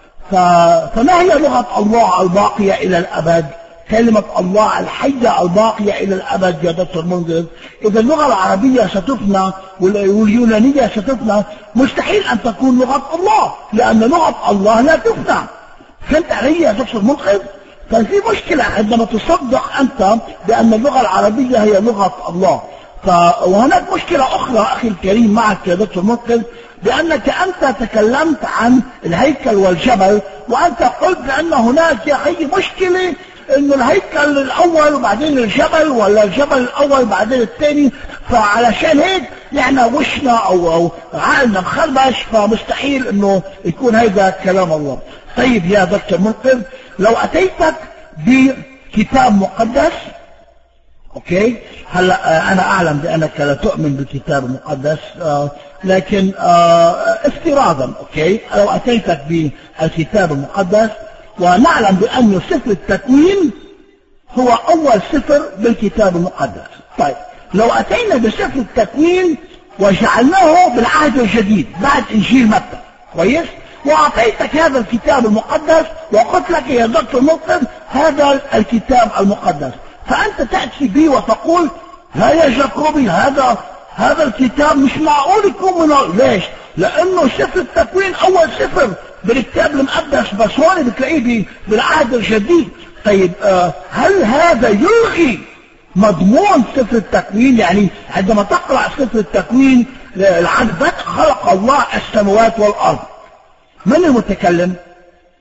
فما هي لغة الله الباقية إلى الأبد؟ كلمة الله الحية الباقية إلى الأبد يا دكتور منذر. إذا اللغة العربية ستفنى واليونانية ستفنى، مستحيل أن تكون لغة الله، لأن لغة الله لا تفنى. فهمت علي يا دكتور منقذ؟ ففي مشكلة عندما تصدق أنت بأن اللغة العربية هي لغة الله. وهناك مشكلة أخرى أخي الكريم معك يا دكتور منقذ، بأنك أنت تكلمت عن الهيكل والجبل، وأنت قلت بأن هناك يا أخي مشكلة إنه الهيكل الأول وبعدين الجبل، ولا الجبل الأول بعدين الثاني، فعلشان هيك نحن وشنا أو عقلنا مخربش، فمستحيل إنه يكون هيدا كلام الله. طيب يا دكتور منقذ، لو أتيتك بكتاب مقدس، أوكي، هلا أنا أعلم بأنك لا تؤمن بالكتاب المقدس، لكن افتراضا، أوكي، لو أتيتك بالكتاب المقدس ونعلم بأن سفر التكوين هو أول سفر بالكتاب المقدس. طيب لو أتينا بسفر التكوين وجعلناه بالعهد الجديد بعد إنجيل متى، كويس، وأعطيتك هذا الكتاب المقدس وقلت لك يا دكتور منقذ هذا الكتاب المقدس، فأنت تأتي به وتقول لا يا جاكوبي هذا الكتاب مش معقول يكون من ليش؟ لأنه سفر التكوين أول سفر بالكتاب المقدس، بس هون بتلاقيه بالعهد الجديد. طيب هل هذا يلغي مضمون سفر التكوين؟ يعني عندما تقرأ سفر التكوين العهد خلق الله السماوات والأرض، من المتكلم؟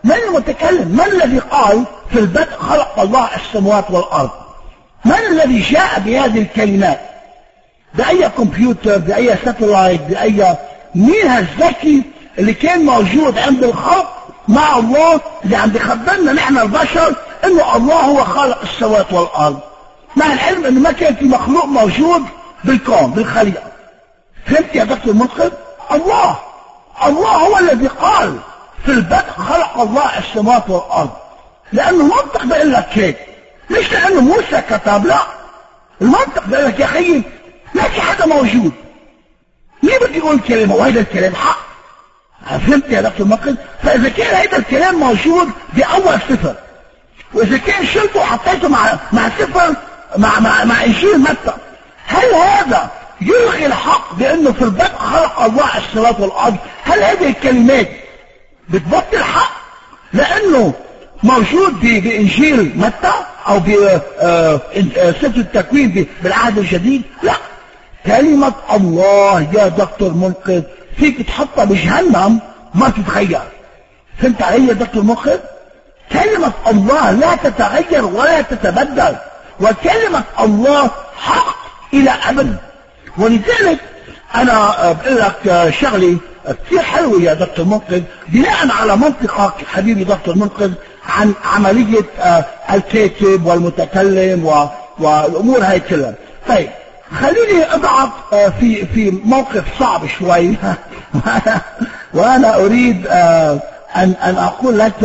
من المتكلم؟ من الذي قال في البدء خلق الله السماوات والأرض؟ من الذي جاء بهذه الكلمات؟ بأي كمبيوتر، بأي ساتلايت، مين الذكي اللي كان موجود عند الخلق مع الله اللي عم بيخبرنا نحن البشر انه الله هو خالق السماوات والأرض، مع العلم انه ما كان في مخلوق موجود بالكون بالخليقة. فهمت يا دكتور منقذ؟ الله هو الذي قال في البدء خلق الله السماوات والأرض، لأنه المنطق بيقول لك هيك، مش لأنه موسى كتب، لا، المنطق بيقول لك يا أخي ما في حدا موجود، ليه بدي يقول كلمة وهذا الكلام حق؟ فهمت يا دكتور منقذ؟ فإذا كان هذا الكلام موجود بأول صفر، وإذا كان شلته وحطيته مع صفر مع إنجيل متى، هل هذا يلغي الحق بأنه في البدء خلق الله السماوات والأرض؟ هل هذه الكلمات بتبطل حق لأنه موجود بإنجيل متى أو بسفر التكوين بالعهد الجديد؟ لا، كلمة الله يا دكتور منقذ فيك تحطها بجهنم ما تتغير. فهمت علي يا دكتور منقذ؟ كلمة الله لا تتغير ولا تتبدل، وكلمة الله حق إلى أبد. ولذلك أنا بقول لك شغلي كثير حلوة يا دكتور منقذ، بناء على منطقك حبيبي دكتور منقذ عن عملية الكاتب والمتكلم والأمور هاي كلها. طيب خليني أضعف في موقف صعب شوي وأنا أريد أن أقول لك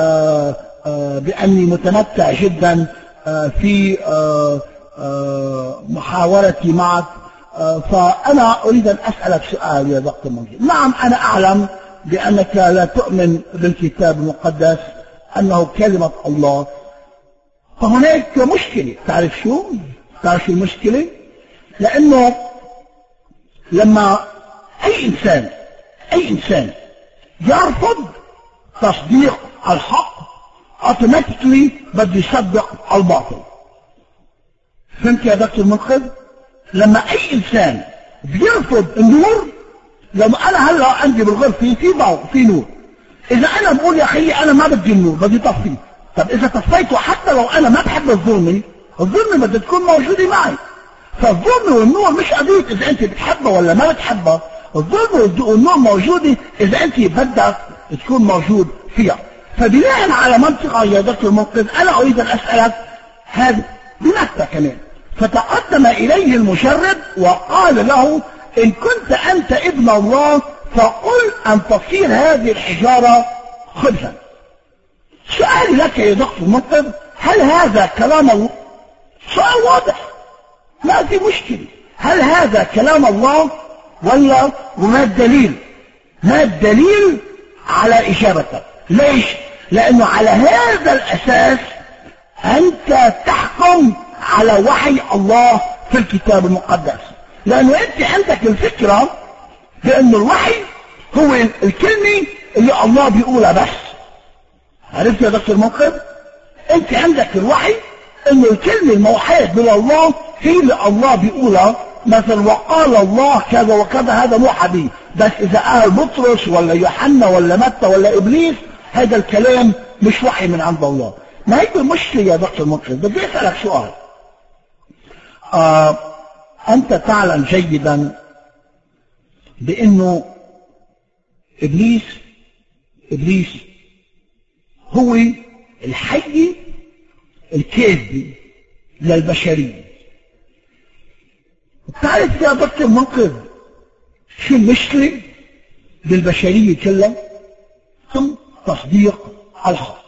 بأني متمتع جدا في محاورتي معك. فأنا أريد أن أسألك سؤال يا دكتور منقذ. نعم أنا أعلم بأنك لا تؤمن بالكتاب المقدس أنه كلمة الله، فهناك مشكلة. تعرف شو المشكلة؟ لأنه لما أي إنسان يرفض تصديق الحق اوتوماتيكلي بده يصدق الباطل. فهمت يا دكتور منقذ؟ لما أي إنسان بيرفض النور، لما أنا هلا عندي بالغرفة في ضوء في نور، إذا أنا بقول يا أخي أنا ما بدي النور بدي طفيه، طب إذا طفيته حتى لو أنا ما بحب الظلمة بدها تكون موجودة معي. فالظلمة والنور مش قضية إذا أنت بتحبها ولا ما بتحبها، الظلمة والنور موجودة إذا أنت بدك تكون موجود فيها. فبناء على منطقة يا دكتور منقذ أنا أريد أن أسألك هذا بنفسك كمان. فتقدم إليه المجرب وقال له إن كنت أنت ابن الله فقل أن تصير هذه الحجارة خبزا. سؤالي لك يا دكتور منقذ، هل هذا كلام الله؟ سؤال واضح ما في مشكلة. هل هذا كلام الله ولا؟ وما الدليل؟ ما الدليل على إجابتك؟ ليش؟ لأنه على هذا الأساس أنت تحكم على وحي الله في الكتاب المقدس، لأنه أنت عندك الفكرة بأن الوحي هو الكلمة اللي الله بيقولها بس. عرفت يا دكتور منقذ؟ أنت عندك الوحي أنه الكلمة الموحاة من الله هي اللي الله بيقولها، مثلا وقال الله كذا وكذا هذا موحى به، بس إذا قال بطرس ولا يوحنا ولا متى ولا إبليس هذا الكلام مش وحي من عند الله. ما هي المشكلة يا دكتور منقذ؟ بدي أسألك سؤال. أنت تعلم جيدا بأنه إبليس هو الحي الكاذب للبشرية. تعرف يا دكتور منقذ شو المشكلة بالبشرية كلها؟ هم تصديق الحق.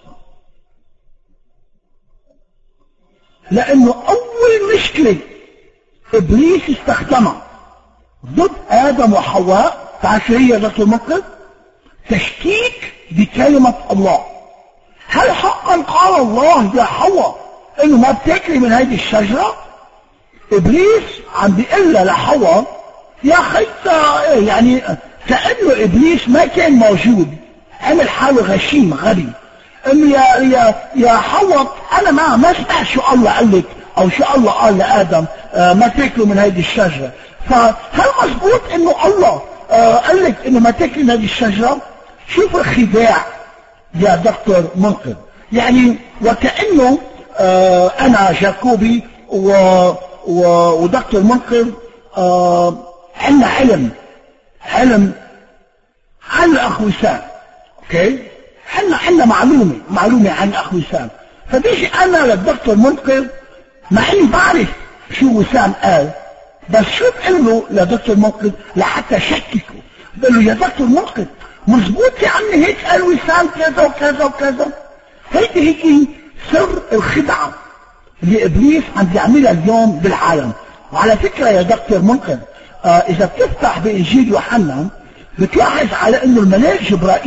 لأنه أول مشكلة إبليس استخدمها ضد آدم وحواء تعرف هي يا دكتور منقذ؟ تشكيك بكلمة الله. هل حقا قال الله يا حواء إنه ما بتاكلي من هذه الشجرة؟ إبليس عم بيقول لحواء يا أخي يعني كأنه إبليس ما كان موجود، عمل حاله غشيم غبي، إنه يا حواء أنا ما سمعت شو الله قال لك أو شو الله قال لآدم ما تاكلوا من هذه الشجرة. فهل مظبوط إنه الله قال لك إنه ما تاكلوا من هذه الشجرة؟ شوف الخداع يا دكتور منقذ. يعني وكأنه انا جاكوبي ودكتور منقذ عندنا علم عن الاخ وسام. اوكي، عندنا معلومة عن الاخ وسام. فبيجي انا للدكتور منقذ مع اني بعرف شو وسام قال، بس شو بقول له لدكتور منقذ لحتى شككه؟ بقول له يا دكتور منقذ مزبوط يا عمي هيك قال وسام كذا وكذا وكذا. هي سر الخدعة اللي ابليس عم يعملها اليوم بالعالم. وعلى فكرة يا دكتور منقذ اذا بتفتح بانجيل يوحنا بتلاحظ على انه الملاك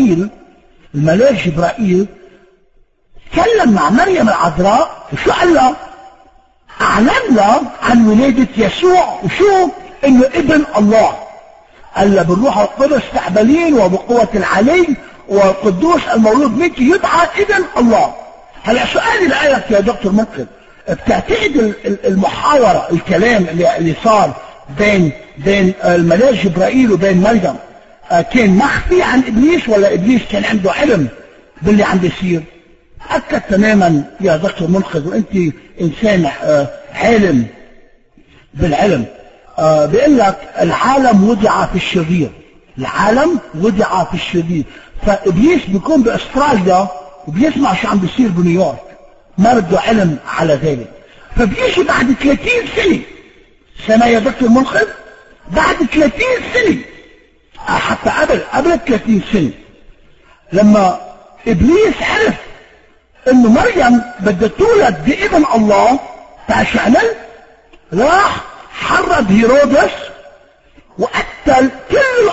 جبرائيل تكلم مع مريم العذراء وشو قال لها؟ اعلن لها عن ولادة يسوع وشو؟ انه ابن الله. قال لها بالروح القدس تحبلين وبقوة العلي والقدوس المولود منك يدعى ابن الله. هلا سؤالي لك يا دكتور منقذ، بتعتقد المحاورة الكلام اللي صار بين الملاك جبرائيل وبين مريم كان مخفي عن ابليس ولا ابليس كان عنده علم باللي عم بيصير؟ أكد تماما يا دكتور منقذ، وانت انسان عالم بالعلم. بيقول لك العالم وضع في الشرير. فابليس بيكون باستراليا وبيسمع شو عم بيصير بنيويورك، ما بده علم على ذلك. فبيجي بعد 30 سنة يا دكتور منقذ، بعد 30 سنة حتى قبل 30 سنة لما ابليس عرف انه مريم بدها تولد بابن الله، تعرف شو عمل؟ راح حرض هيرودس وقتل كل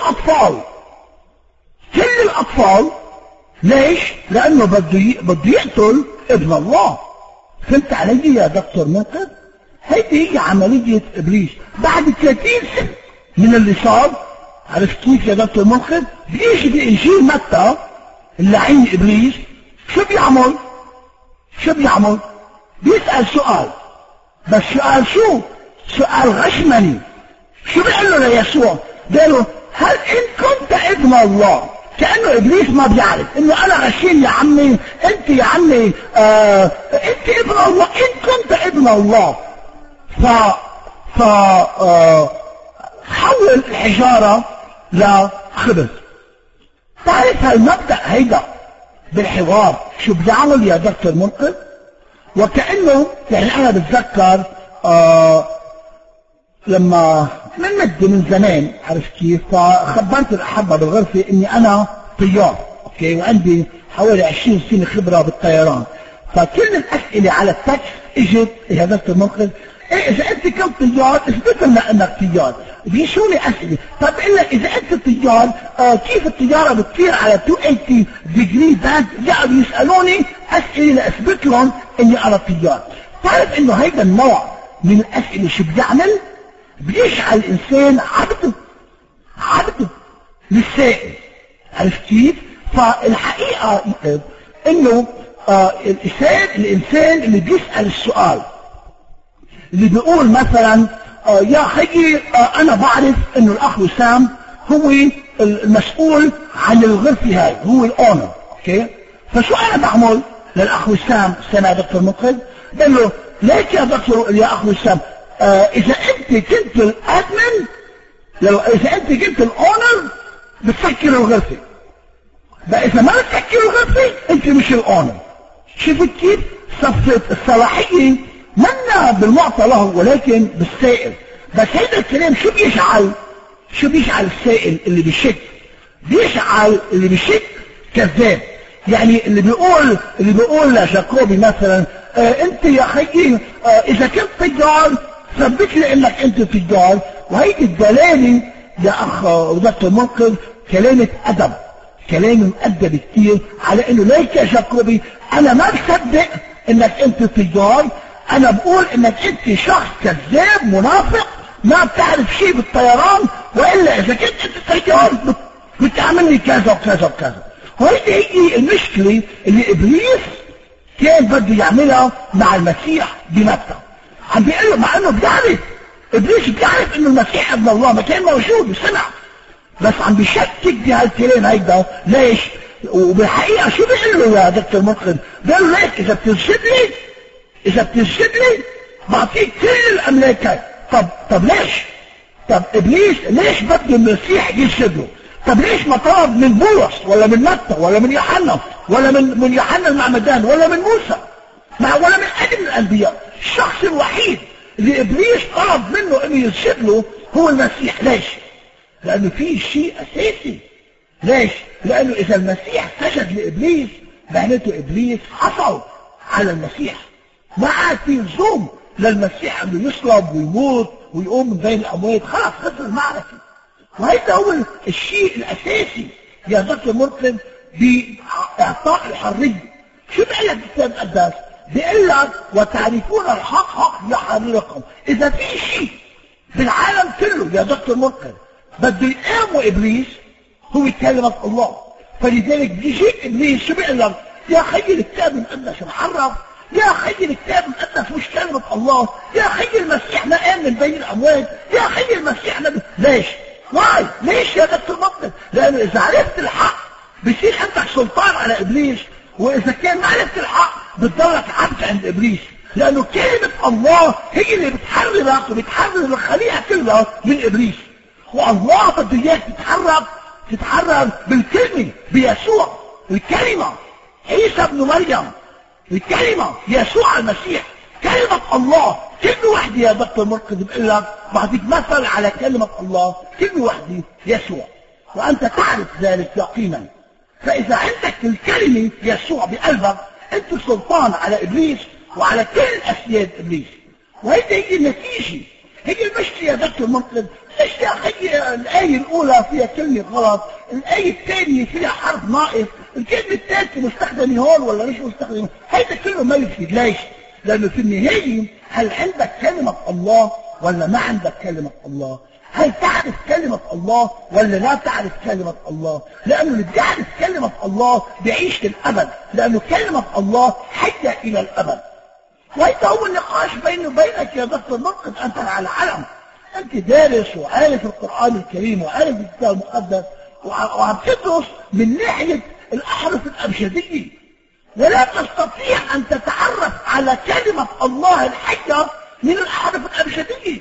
الاطفال. ليش؟ لانه بده يقتل ابن الله. فهمت علي يا دكتور منقذ؟ هيدي هي عملية ابليس بعد 30 سنة من اللي صار. عرفت كيف يا دكتور منقذ؟ بيجي بإنجيل متى اللعين ابليس شو بيعمل؟ بيسأل سؤال، بس شو؟ سؤال غشمني. شو بيقول له ليسوع؟ قال له هل ان كنت ابن الله؟ كأنه ابليس ما بيعرف انه انا غشيم يا عمي، انت يا عمي انت ابن الله، ان كنت ابن الله حول الحجارة لخبز. تعرف هالمبدأ هيدا بالحوار شو بيعمل يا دكتور منقذ؟ وكأنه يعني انا بتذكر لما من زمان، عرفت كيف؟ فخبرت الأحبة بالغرفة اني انا طيار، اوكي، وعندي حوالي 20 سنة خبرة بالطيران. فكل الاسئلة على التكست اجت يا دكتور منقذ، ايه اذا انت كنت طيار اثبت لنا انك طيار. بيشوني اسئلة، طب الا اذا انت طيار كيف الطيارة بتطير على 280 ديجري باند؟ قاعدوا يسألوني اسئلة لاثبت لهم اني انا طيار. تعرف انه هيدا النوع من الاسئلة شو بيعمل؟ بيجعل الانسان عبده للسائل. عرفت كيف؟ فالحقيقة انه الانسان اللي بيسأل السؤال، اللي بيقول مثلا يا خيي انا بعرف انه الاخ وسام هو المسؤول عن الغرفة هاي، هو الاونر، اوكي، فشو انا بعمل للاخ وسام سنة يا دكتور منقذ؟ بقول له ليك يا دكتور يا اخ وسام، اذا انت كنت الادمن، اذا انت كنت الاونر بتسكر الغرفة، بقى اذا ما بتسكر الغرفة انت مش الاونر. شفت كيف؟ صفت الصلاحية منا بالمعطى له ولكن بالسائل. بس هذا الكلام شو بيجعل السائل اللي بيشعل اللي بيشك كذاب. يعني اللي بيقول لجاكوبي مثلا انت يا خيي اذا كنت طيار ثبت لي انك انت طيار. وهيدي الدلالة يا اخ ودكتور منقذ كلامة ادب، كلام مؤدب كتير على انه ليك يا جاكوبي انا ما بصدق انك انت طيار، انا بقول انك انت شخص كذاب منافق ما بتعرف شيء بالطيران، والا اذا كنت انت طيار بتعمل لي كذا وكذا وكذا. وهيدي هي المشكلة اللي ابليس كان بده يعملها مع المسيح بمتى. عم بيقول له مع انه بيعرف، ابليس بيعرف انه المسيح ابن الله، ما كان موجود وسمع، بس عم بيشكك بهالكلام هيدا. ليش؟ وبالحقيقة شو بيقول له يا دكتور متقن؟ بيقول له ليك إذا بتسجد لي بعطيك كل الأملاكات. طب ليش؟ طب إبليس ليش بده المسيح يسجد له؟ طب ليش ما طلب من بولس ولا من متى ولا من يوحنا ولا من يوحنا المعمدان ولا من موسى ولا من أحد من الأنبياء؟ الشخص الوحيد اللي إبليس طلب منه إنه يسجد له هو المسيح. ليش؟ لأنه في شيء أساسي. ليش؟ لأنه إذا المسيح سجد لإبليس معناته إبليس حصل على المسيح، ما عاد في لزوم للمسيح أنه يصلب ويموت ويقوم من بين الأموات، خلاص خسر المعركة. وهذا هو الشيء الأساسي يا دكتور مرتضى بإعطاء الحرية. شو بيقول لك الكتاب المقدس؟ بيقول لك وتعرفون الحق حق يحرركم. إذا في شيء بالعالم كله يا دكتور مرتضى بده يقاوم إبليس هو كلمة الله. فلذلك بيجي إبليس شو بيقول لك؟ يا خي الكتاب المقدس محرف، يا خي الكتاب المقدس مش كلمة الله، يا خي المسيح ما قام من بين الأموات، يا خي المسيح نبي. ليش؟ ليش يا دكتور مطلب؟ لأنه إذا عرفت الحق بيصير عندك سلطان على إبليس، وإذا كان ما عرفت الحق بتضلك عبد عند إبليس. لأنه كلمة الله هي اللي بتحررك وبتحرر الخليقة كلها من إبليس. والله بده إياك تتحرر بالكلمة بيسوع، الكلمة عيسى ابن مريم، الكلمة يسوع المسيح، كلمة الله. كلمة واحدة يا دكتور مرتضى بقول لك بعطيك مثل على كلمة الله، كلمة واحدة يسوع، وأنت تعرف ذلك يقينا. فإذا عندك الكلمة يسوع بقلبك أنت سلطان على إبليس وعلى كل أسياد إبليس. وهذه هي النتيجة، هي المشكلة يا دكتور مرتضى. ليش يا أخي الآية الأولى فيها كلمة غلط، الآية الثانية فيها حرف ناقص، الكلمة الثالثة مستخدمة هون ولا مش مستخدمة؟ هذا كله ما يفيد. ليش؟ لأنه في النهاية هل عندك كلمة الله ولا ما عندك كلمة الله؟ هل تعرف كلمة الله ولا لا تعرف كلمة الله؟ لأنه اللي بيعرف كلمة الله بيعيش للأبد، لأنه كلمة الله حية إلى الأبد. وهذا هو النقاش بيني وبينك يا دكتور مرتضى. أنت على علم، أنت دارس وعارف القرآن الكريم وعارف الكتاب المقدس وعم تدرس من ناحية الأحرف الأبجدية، ولا تستطيع أن تتعرف على كلمة الله الحية من الأحرف الأبجدية.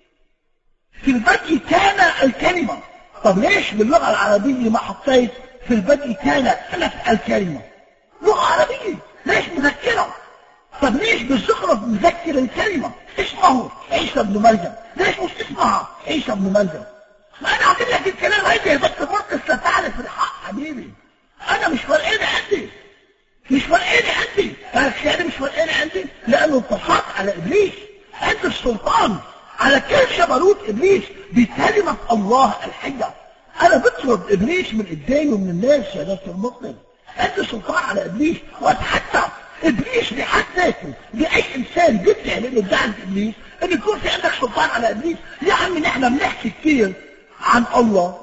في البدء كان الكلمة. طب ليش باللغة العربية ما حطيت في البدء كان الكلمة؟ لغة عربية، ليش مذكرة؟ طب ليش بالزخرف مذكر الكلمة؟ اسمه عيسى ابن مريم، ليش مش اسمها عيسى ابن مريم؟ ما أنا أعطي لك الكلام هيدا يا دكتور مرتضى ستعرف الحق حبيبي. أنا مش فرقانة عندي، مش فرقانة عندي، أنا مش فرقانة عندي لأنه انتصرت على إبليس. عند السلطان على كل جبروت إبليس بكلمة الله الحية. أنا بطرد إبليس من قدامي ومن الناس يا دكتور مرتضى. عند السلطان على إبليس، وأتحدى إبليس بحد ذاته لأي إنسان بيدعي من ادعاء إبليس إن يكون في عندك سلطان على إبليس. يا عمي نحن بنحكي كثير عن الله،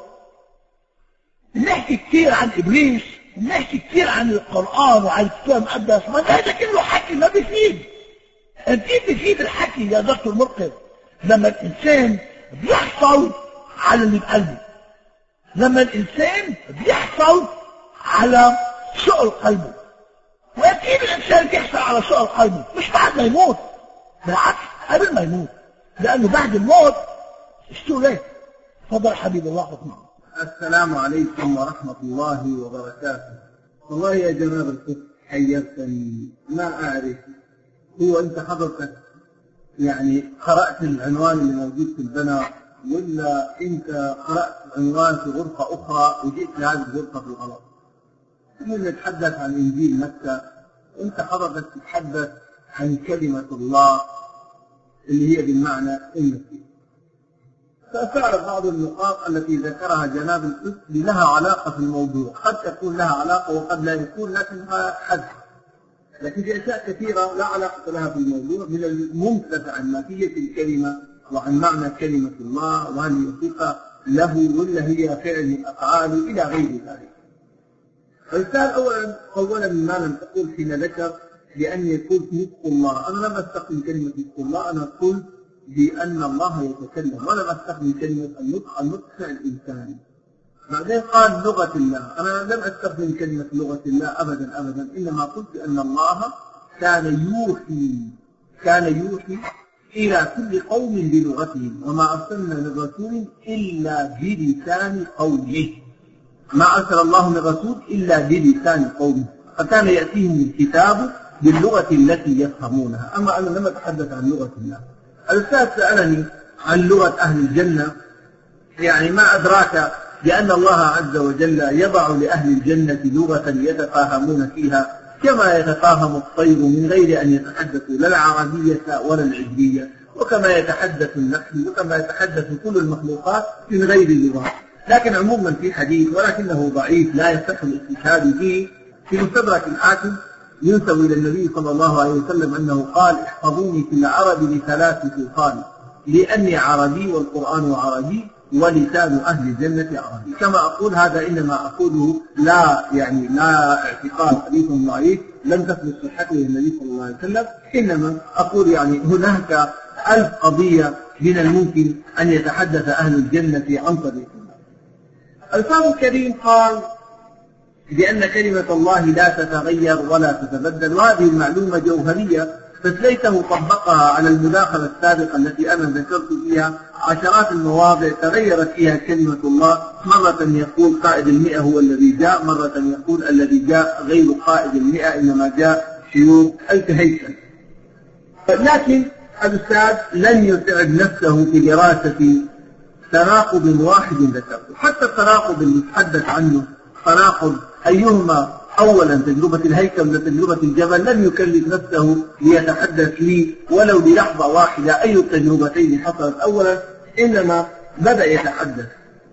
بنحكي كثير عن إبليس، بنحكي كثير عن القرآن وعن الكتاب المقدس، ما هذا كله حكي ما بيفيد. كيف بيفيد الحكي يا دكتور مرتضى؟ لما الإنسان بيحصل على اللي بقلبه، لما الإنسان بيحصل على سؤل قلبه. وأكيد الإنسان بيحصل على سؤل قلبه مش بعد ما يموت، بالعكس قبل ما يموت، لأنه بعد الموت اشتوليه. تفضل حبيب الله حكمه. السلام عليكم ورحمة الله وبركاته. والله يا جناب الشيخ حيرتني، ما أعرف هو أنت حضرتك يعني قرأت العنوان اللي موجود في البناء، ولا أنت قرأت عنوان في غرفة أخرى وجئت لهذه الغرفة بالغلط؟ نحن نتحدث عن إنجيل متى، أنت حضرتك تتحدث عن كلمة الله اللي هي بالمعنى المسيح. سأستعرض بعض النقاط التي ذكرها جناب الشيخ لها علاقة في الموضوع، قد تكون لها علاقة وقد لا يكون، لكنها حدث. لكن في أشياء كثيرة لا علاقة لها بالموضوع، من الممتلئ عن ماهية الكلمة وعن معنى كلمة الله، وهل هي صفة له ولا هي فعل من أفعاله إلى غير ذلك. الرسالة أولا ما لم تقول حين ذكر بأن يكون نطق الله، أنا لم أستخدم كلمة نطق الله، أنا أقول بأن الله يتكلم، ولم أستخدم كلمة النطق، النطق فعل إنساني. بعدين قال لغة الله. أنا لم أستخدم كلمة لغة الله أبدا أبدا، إنما قلت أن الله كان يوحي إلى كل قوم بلغتهم، وما أرسلنا من رسول إلا بلسان قومه. ما أرسل الله من رسول إلا بلسان قومه، فكان يأتيهم الكتاب باللغة التي يفهمونها. أما أنا لم أتحدث عن لغة الله. الأستاذ سألني عن لغة أهل الجنة، يعني ما أدراك بأن الله عز وجل يضع لأهل الجنة لغة يتفاهمون فيها كما يتفاهم الطير من غير أن يتحدثوا لا العربية ولا العبرية، وكما يتحدث النحل وكما يتحدث كل المخلوقات من غير لغة. لكن عموما في حديث ولكنه ضعيف لا يصح الاستشهاد به في مستدرك الحاكم ينسب إلى النبي صلى الله عليه وسلم أنه قال: احفظوني في العرب بثلاث خصال، لأني عربي والقرآن عربي ولسان أهل الجنة عربي. كما أقول هذا إنما أقوله لا اعتقاد حديث ضعيف لم تثبت صحته للنبي صلى الله عليه وسلم، إنما أقول يعني هناك 1000 قضية من الممكن أن يتحدث أهل الجنة عن طريق الله. الفاظ الكريم قال بأن كلمة الله لا تتغير ولا تتبدل، وهذه المعلومة جوهرية، بس ليته طبقها على المداخلة السابقة التي أنا ذكرت فيها عشرات المواضع تغيرت فيها كلمة الله. مرة يقول قائد 100 هو الذي جاء، مرة يقول الذي جاء غير قائد 100 إنما جاء شيوخ الكهيكل. لكن الأستاذ لن يتعب نفسه في دراسة تناقض واحد ذكرته. حتى التناقض اللي يتحدث عنه تناقض أيهما أولا تجربة الهيكل ولا تجربة الجبل، لم يكلف نفسه ليتحدث لي ولو للحظة واحدة أي التجربتين حصلت أولا، إنما بدأ يتحدث.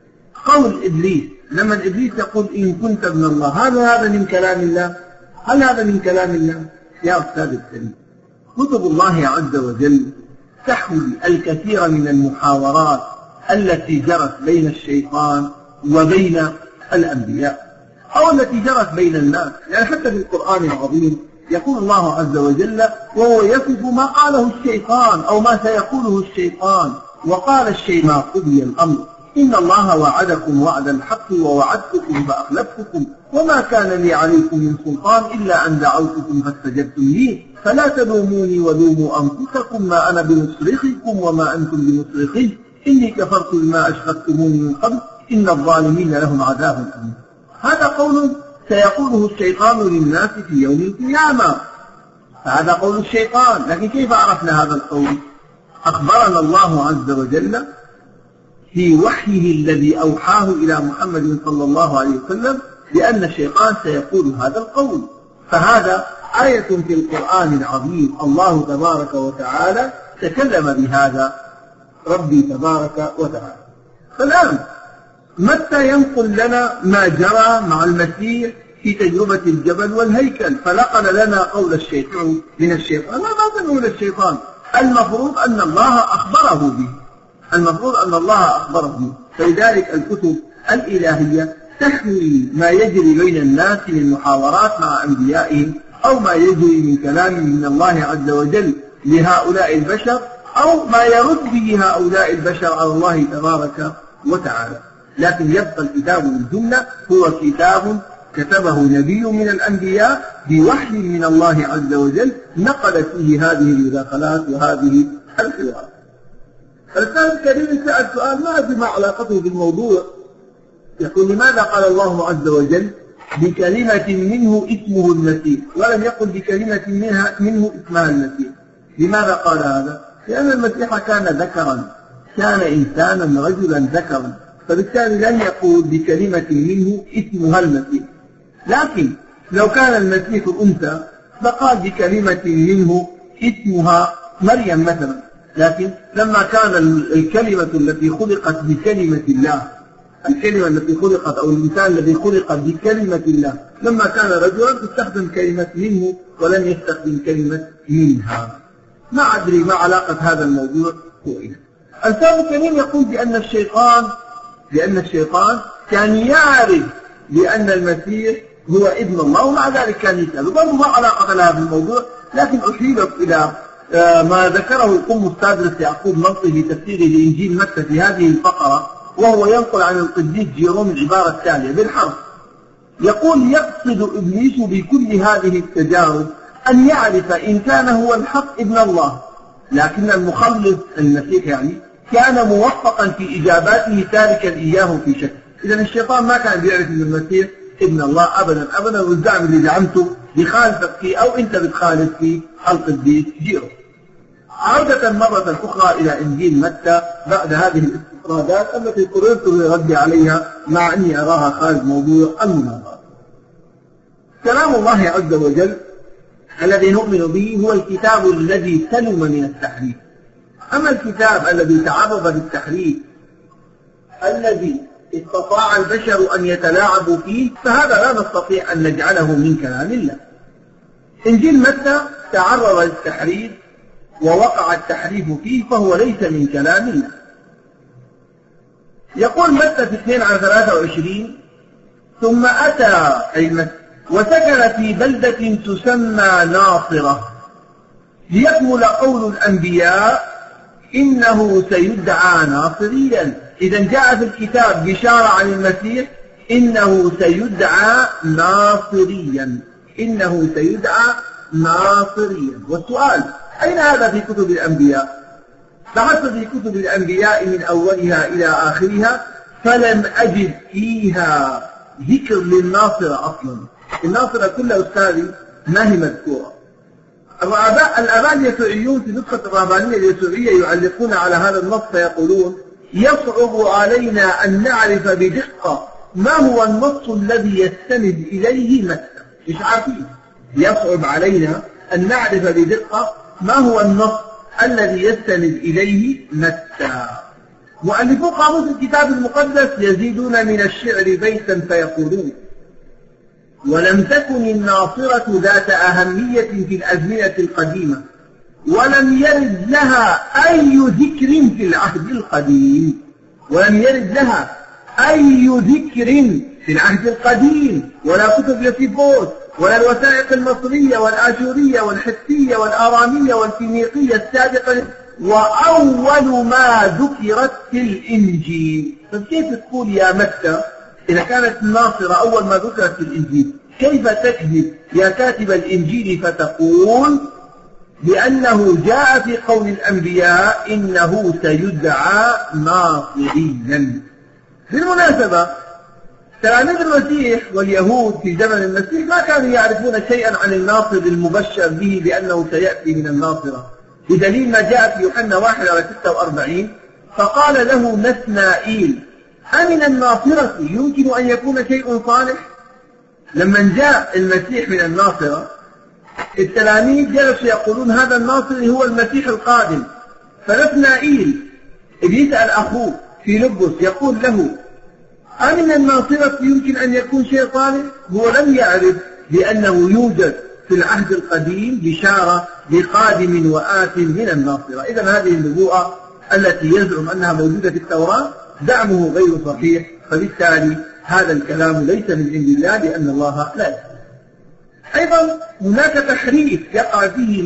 قول إبليس لما إبليس يقول إن كنت ابن الله، هل هذا من كلام الله؟ هل هذا من كلام الله؟ يا أستاذ الكريم، كتب الله عز وجل تحوي الكثير من المحاورات التي جرت بين الشيطان وبين الأنبياء أو التي جرت بين الناس. يعني حتى في القرآن العظيم يقول الله عز وجل وهو يصف ما قاله الشيطان أو ما سيقوله الشيطان: وقال الشيطان قضي الأمر إن الله وعدكم وعد الحق ووعدتكم فأخلفتكم وما كان لي عليكم من سلطان إلا أن دعوتكم فاستجبتم لي فلا تلوموني ولوموا أنفسكم ما أنا بمصرخكم وما أنتم بمصرخي إني كفرت بما أشركتموني من قبل إن الظالمين لهم عذاب أليم. هذا قول سيقوله الشيطان للناس في يوم القيامة، هذا قول الشيطان. لكن كيف عرفنا هذا القول؟ أخبرنا الله عز وجل في وحيه الذي أوحاه إلى محمد صلى الله عليه وسلم بأن الشيطان سيقول هذا القول. فهذا آية في القرآن العظيم، الله تبارك وتعالى تكلم بهذا ربي تبارك وتعالى. فالآن متى ينقل لنا ما جرى مع المسيح في تجربة الجبل والهيكل؟ فنقل لنا قول الشيطان من الشيطان. ما نقول الشيطان، المفروض أن الله أخبره به، المفروض أن الله أخبره به. فلذلك الكتب الإلهية تحوي ما يجري بين الناس من محاورات مع أنبيائهم أو ما يجري من كلام من الله عز وجل لهؤلاء البشر أو ما يرد به هؤلاء البشر على الله تبارك وتعالى. لكن يبقى الكتاب الجملة هو كتاب كتبه نبي من الأنبياء بوحي من الله عز وجل نقل فيه هذه المداخلات وهذه الحوارات. الأستاذ الكريم سأل سؤال ما أدري ما علاقته بالموضوع، يقول لماذا قال الله عز وجل بكلمة منه اسمه المسيح ولم يقل بكلمة منه اسمها المسيح؟ لماذا قال هذا؟ لأن المسيح كان ذكرا، كان إنسانا رجلا ذكرا، فبالتالي لم يقول بكلمة منه اسمها المسيح. لكن لو كان المسيح أنثى فقال بكلمة منه اسمها مريم مثلا. لكن لما كان الكلمة التي خلقت بكلمة الله، الكلمة التي خلقت أو الإنسان الذي خلق بكلمة الله، لما كان رجلا استخدم كلمة منه ولم يستخدم كلمة منها. ما أدري ما علاقة هذا الموضوع هو إيه. الكتاب الكريم يقول بأن الشيطان كان يعرف بأن المسيح هو ابن الله ومع ذلك كان يسأله. برضو ما علاقة لها بالموضوع، لكن أشيرت إلى ما ذكره القم السادس يعقوب منصي في تفسيره لإنجيل متى في هذه الفقرة، وهو ينقل عن القديس جيروم العبارة التالية بالحرف، يقول: يقصد إبليس بكل هذه التجارب أن يعرف إن كان هو الحق ابن الله، لكن المخلص المسيح كان موفقا في إجاباته تاركا إياه في شك. إذا الشيطان ما كان بيعرف أن المسيح ابن الله أبدا أبدا، والزعم اللي زعمته بخالفك فيه أو أنت بتخالف فيه القديس جيروم. عودة مرة أخرى إلى إنجيل متى بعد هذه الاستطرادات التي قررت بالرد عليها مع أني أراها خارج موضوع المناظرة. كلام الله عز وجل الذي نؤمن به هو الكتاب الذي سلم من التحريف. أما الكتاب الذي تعرض للتحريف الذي استطاع البشر أن يتلاعبوا فيه فهذا لا نستطيع أن نجعله من كلام الله. إنجيل متى تعرض للتحريف ووقع التحريف فيه فهو ليس من كلام الله. يقول متى في 2:23: ثم أتى المسيح وسكن في بلدة تسمى ناصرة ليكمل قول الأنبياء إنه سيدعى ناصريا. إذا جاء في الكتاب بشارة عن المسيح إنه سيدعى ناصريا، إنه سيدعى ناصريا. والسؤال: أين هذا في كتب الأنبياء؟ بحثت في كتب الأنبياء من أولها إلى آخرها فلم أجد فيها ذكر للناصرة أصلا. الناصرة كلها أستاذي ما هي مذكورة. الآباء اليسوعيون في نسخة الرهبانية اليسوعية يعلقون على هذا النص فيقولون: يصعب علينا أن نعرف بدقة ما هو النص الذي يستند إليه متى. مش عارفين. يصعب علينا أن نعرف بدقة ما هو النص الذي يستند إليه متى. مؤلفو قاموس الكتاب المقدس يزيدون من الشعر بيتا فيقولون: ولم تكن الناصرة ذات أهمية في الأزمنة القديمة، ولم يرد لها أي ذكر في العهد القديم. ولم يرد لها أي ذكر في العهد القديم، ولا كتب يوسيفوس، ولا الوثائق المصرية والآشورية والحثية والآرامية والفينيقية السابقة، وأول ما ذكرت في الإنجيل. فكيف تقول يا متى إذا كانت الناصرة أول ما ذكرت في الإنجيل، كيف تكذب يا كاتب الإنجيل فتقول بأنه جاء في قول الأنبياء إنه سيدعى ناصريا؟ بالمناسبة تلاميذ المسيح واليهود في زمن المسيح ما كانوا يعرفون شيئا عن الناصر المبشر به بأنه سيأتي من الناصرة، بدليل ما جاء في يوحنا 1:46: فقال له نثنائيل: أمن الناصرة يمكن أن يكون شيء صالح؟ لما جاء المسيح من الناصرة التلاميذ جلسوا يقولون هذا الناصر هو المسيح القادم. فنثنائيل يسأل أخوه فيلبس يقول له: أمن الناصرة يمكن أن يكون شيء صالح؟ هو لم يعرف بأنه يوجد في العهد القديم بشارة بقادم وآت من الناصرة. إذن هذه النبوءة التي يزعم أنها موجودة في التوراة دعمه غير صحيح، فبالتالي هذا الكلام ليس من عند الله لأن الله لا يعلم. أيضا هناك تحريف يقع فيه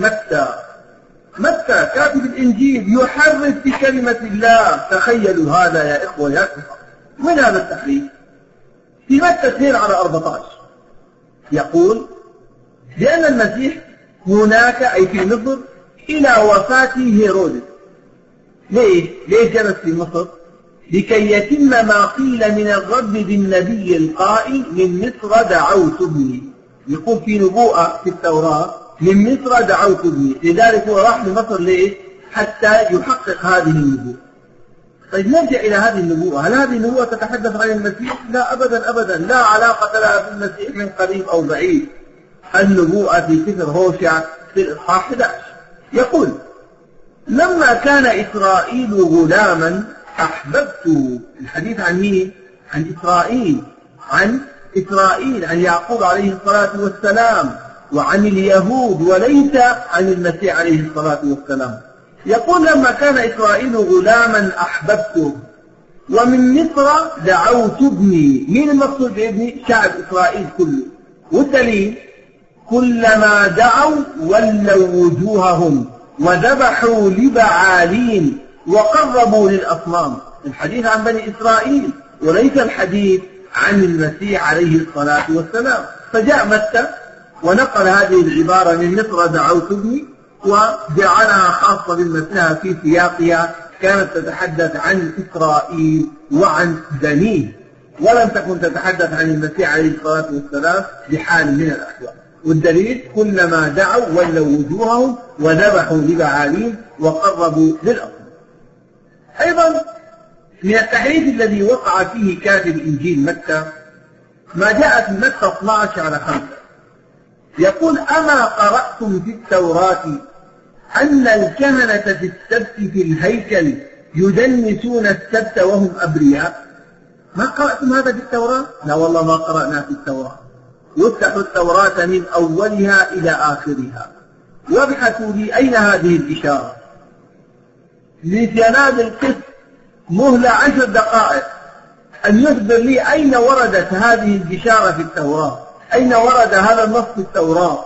متى كاتب الإنجيل يحرف في كلمة الله. تخيلوا هذا يا إخوة يا إخوة. من هذا التحريف؟ في متى 2:14 يقول بأن المسيح هناك أي في مصر إلى وفاة هيرودس. ليش جلس في مصر؟ لكي يتم ما قيل من الرب بالنبي القائل: من مصر دعوت ابني. يقول في نبوءة في التوراة: من مصر دعوت ابني. لذلك هو راح لمصر ليه؟ حتى يحقق هذه النبوءة. طيب نرجع إلى هذه النبوءة. هل هذه النبوءة تتحدث عن المسيح؟ لا أبدا أبدا، لا علاقة لها بالمسيح من قريب أو بعيد. النبوءة في سفر هوشع في الإصحاح 11 يقول: لما كان إسرائيل غلاما أحببته. الحديث عن مين؟ عن إسرائيل، عن يعقوب عليه الصلاة والسلام، وعن اليهود، وليس عن المسيح عليه الصلاة والسلام. يقول: لما كان إسرائيل غلاما أحببته، ومن مصر دعوت ابني. مين المقصود بابني؟ شعب إسرائيل كله. والدليل: كلما دعوا ولوا وجوههم وذبحوا لبعالين وقربوا للأصنام. الحديث عن بني إسرائيل وليس الحديث عن المسيح عليه الصلاة والسلام. فجاء متى ونقل هذه العبارة من مصر دعوتني وجعلها خاصة بالمسيح في سياقها، كانت تتحدث عن إسرائيل وعن بنيه، ولم تكن تتحدث عن المسيح عليه الصلاة والسلام بحال من الأحوال. والدليل كلما دعوا ولوا وجوههم وذبحوا لبعالين وقربوا للأصنام. أيضا من التحريف الذي وقع فيه كاتب إنجيل متى ما جاء في متى 12:5 يقول: أما قرأتم في التوراة أن الكهنة في السبت في الهيكل يدنسون السبت وهم أبرياء؟ ما قرأتم هذا في التوراة؟ لا والله ما قرأنا في التوراة. وافتحوا التوراة من أولها إلى آخرها وابحثوا لي أين هذه الإشارة. لسناد القسط مهلة 10 دقائق أن يخبر لي أين وردت هذه الإشارة في التوراة، أين ورد هذا النص في التوراة.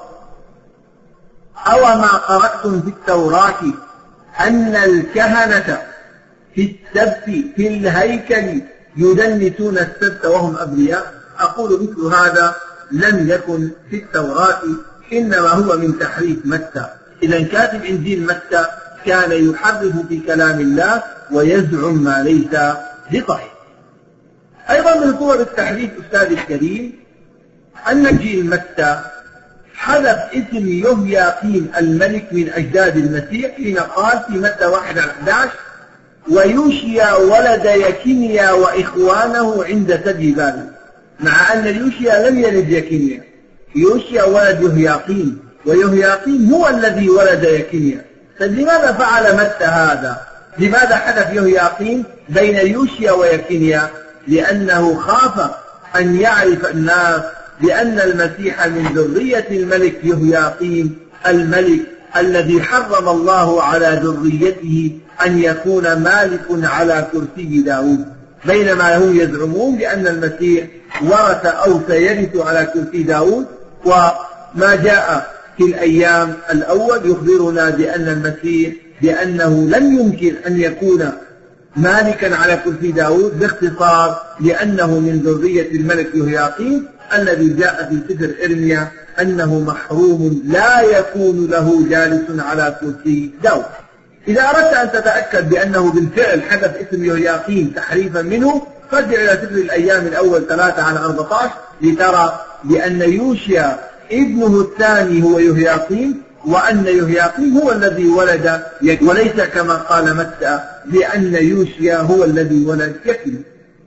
أو ما قرأتم في التوراة أن الكهنة في السبت في الهيكل يدنسون السبت وهم أبرياء؟ أقول مثل هذا لم يكن في التوراة، إنما هو من تحريف متى. إذا كاتب إنجيل متى كان يحرف في كلام الله ويزعم ما ليس بصحيح. أيضا من صور التحريف أستاذ الكريم أن إنجيل متى حذف اسم يهوياقيم الملك من أجداد المسيح حين قال في متى 1:11: ويوشيا ولد يكنيا وإخوانه عند سبي بابل، مع أن يوشيا لم يلد يكنيا، يوشيا ولد يهوياقيم، ويهوياقيم هو الذي ولد يكنيا. فلماذا فعل متى هذا؟ لماذا حدث يهوياقيم بين يوشيا ويكنيا؟ لأنه خاف أن يعرف الناس بأن المسيح من ذرية الملك يهوياقيم الملك الذي حرم الله على ذريته أن يكون مالك على كرسي داود، بينما هم يزعمون بأن المسيح ورث أو سيرث على كرسي داود. وما جاء في الأيام الأول يخبرنا بأن المسيح بأنه لم يمكن أن يكون مالكا على كرسي داود، باختصار لأنه من ذرية الملك يهوياقيم الذي جاء في سفر إرميا أنه محروم لا يكون له جالس على كرسي داود. إذا أردت أن تتأكد بأنه بالفعل حدث اسم يهوياقيم تحريفا منه فارجع إلى سفر الأيام الأول 3:14 لترى بأن يوشيا ابنه الثاني هو يهوياقيم، وأن يهوياقيم هو الذي ولد وليس كما قال متى بأن يوشيا هو الذي ولد يكنيا.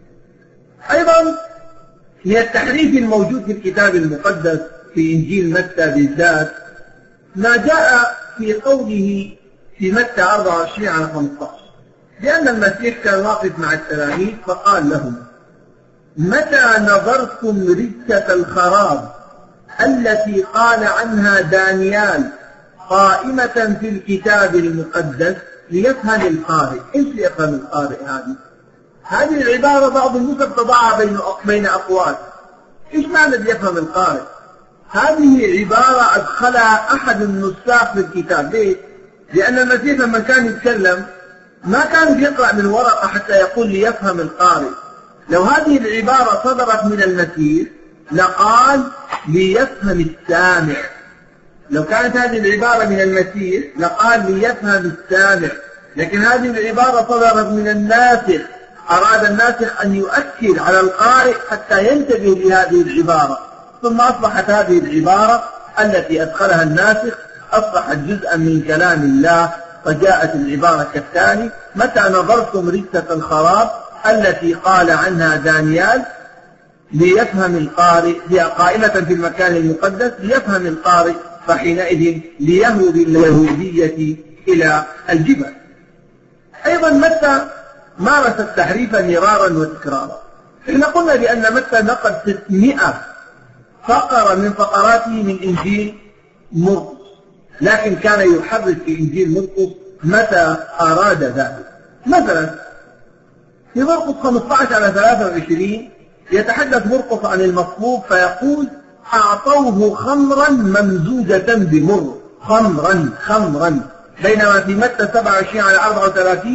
أيضا من التحريف الموجود في الكتاب المقدس في إنجيل متى بالذات ما جاء في قوله في متى 24:15 لأن المسيح كان واقف مع التلاميذ فقال لهم: متى نظرتم رجة الخراب التي قال عنها دانيال قائمة في الكتاب المقدس ليفهم القارئ. إيش ليفهم القارئ؟ هذه العبارة بعض النسخ تضعها بين أقوال. إيش معنى ليفهم القارئ؟ هذه عبارة أدخلها أحد النساخ في الكتاب. ليه؟ لأن المسيح لما كان يتكلم ما كان يقرأ من ورقة حتى يقول ليفهم القارئ. لو هذه العبارة صدرت من المسيح لقال ليفهم السامع. لو كانت هذه العبارة من المسيح لقال ليفهم السامع، لكن هذه العبارة صدرت من الناسخ. أراد الناسخ أن يؤكد على القارئ حتى ينتبه لهذه العبارة، ثم أصبحت هذه العبارة التي أدخلها الناسخ أصبحت جزءا من كلام الله، فجاءت العبارة كالتالي: متى نظرتم رجة الخراب التي قال عنها دانيال ليفهم القارئ، هي قائمة في المكان المقدس ليفهم القارئ، فحينئذ ليهود اليهودية إلى الجبل. أيضا متى مارس التحريف مرارا وتكرارا. إحنا قلنا بأن متى نقل 600 فقرة من فقراته من إنجيل مرقس، لكن كان يحرف في إنجيل مرقس متى أراد ذلك. مثلا في مرقس 15:23 يتحدث مرقس عن المصلوب فيقول: أعطوه خمرا ممزوجة بمر، خمرا، بينما في متى 27:34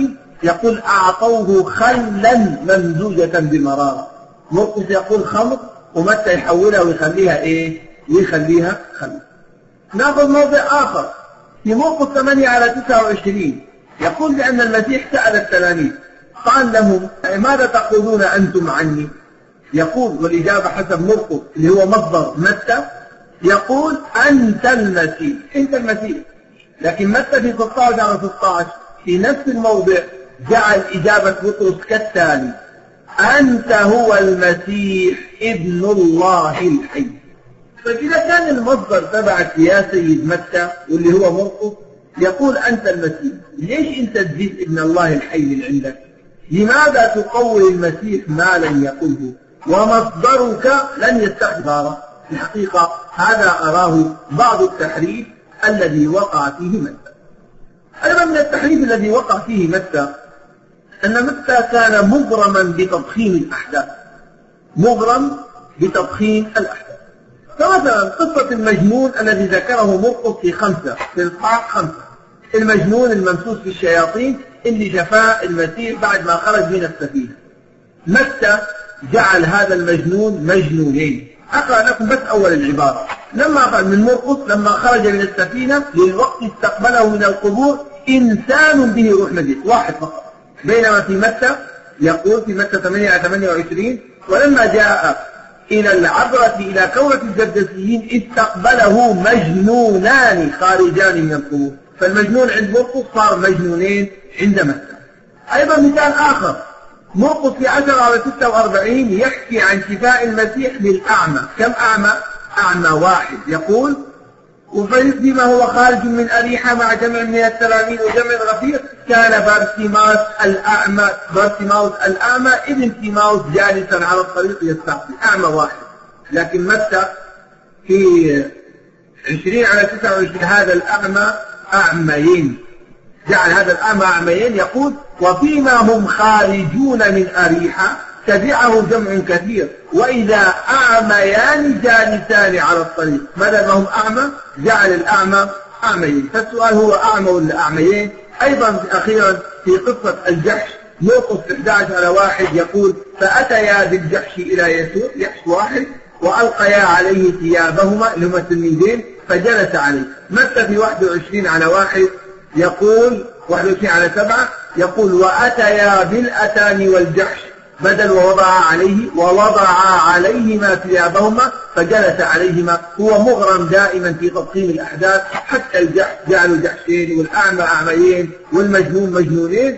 يقول أعطوه خلا ممزوجة بمرارة. مرقس يقول خمر، ومتى يحولها ويخليها إيه؟ ويخليها خل. ناخذ موضع آخر في مرقس 8:29 يقول بأن المسيح سأل التلاميذ قال لهم ماذا تقولون أنتم عني؟ يقول، والإجابة حسب مرقس اللي هو مصدر متى، يقول أنت المسيح، أنت المسيح. لكن متى في 16 في نفس الموضع جعل إجابة بطرس كالتالي: أنت هو المسيح ابن الله الحي. فإذا كان المصدر تبعك يا سيد متى واللي هو مرقس يقول أنت المسيح، ليش أنت تزيد ابن الله الحي اللي عندك؟ لماذا تقول المسيح ما لم يقله؟ ومصدرك لن يستخدمه. في الحقيقة هذا أراه بعض التحريف الذي وقع فيه متى. أيضا من التحريف الذي وقع فيه متى أن متى كان مغرما بتضخيم الأحداث، مغرم بتضخيم الأحداث. فمثلا قصة المجنون الذي ذكره مرقس في الإصحاح 5، المجنون الممسوس بالشياطين اللي شفاه المسيح بعد ما خرج من السفينة. متى جعل هذا المجنون مجنونين. أقرأ لكم بس أول العبارة. لما قال من مرقس لما خرج من السفينة للوقت استقبله من القبور إنسان به روح نجس، واحد فقط. بينما في متى يقول في متى 8:28 ولما جاء إلى العبرة إلى كورة الجردسيين استقبله مجنونان خارجان من القبور. فالمجنون عند مرقس صار مجنونين عند متى. أيضا مثال آخر، مرقس في 10:46 يحكي عن شفاء المسيح للأعمى. كم أعمى؟ أعمى واحد. يقول وفيما هو خارج من أريحة مع جمع من التلاميذ وجمع غفير كان بارتيماوس الأعمى ابن تيماوس جالسا على الطريق يستقبل. أعمى واحد. لكن متى في 20:29 هذا الأعمى أعميين، جعل هذا الأعمى أعميين. يقول وفيما هم خارجون من أريحة تبعه جمع كثير وإذا أعميان جالسان على الطريق. بدل ما هم أعمى جعل الأعمى أعميين. فالسؤال هو أعمى ولا أعميين؟ أيضا أخيرا في قصة الجحش مرقس 11:1 يقول فأتيا بالجحش إلى يسوع، جحش واحد، وألقيا عليه ثيابهما اللي هما التلميذين فجلس عليه. متى في 21:1 يقول 21:7 يقول وأتيا بالأتان والجحش بدل ووضع عليهما ثيابهما فجلس عليهما. هو مغرم دائما في تضخيم الأحداث، حتى الجحش جعلوا جحشين والأعمى أعميين والمجنون مجنونين،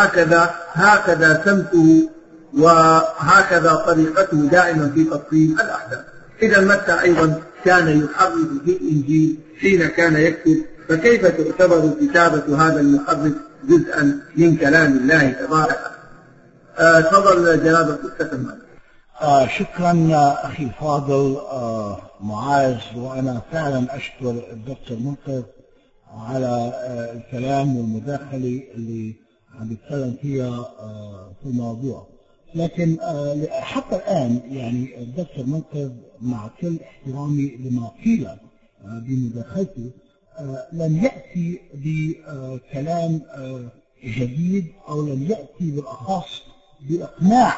هكذا سمته وهكذا طريقته دائما في تضخيم الأحداث. إذا متى أيضا كان يحرف في الإنجيل حين كان يكتب، فكيف تعتبر كتابة هذا المحرف جزءا من كلام الله تبارك؟ تفضل جناب الأستاذ معاذ. شكرا أخي الفاضل معاذ، وأنا فعلا أشكر الدكتور منقذ على الكلام والمداخلة اللي عم يتكلم فيها في الموضوع. لكن حتى الآن يعني الدكتور منقذ مع كل احترامي لما قيل بمداخلته لم يأتي بكلام جديد أو لم يأتي بالأخص بإقناع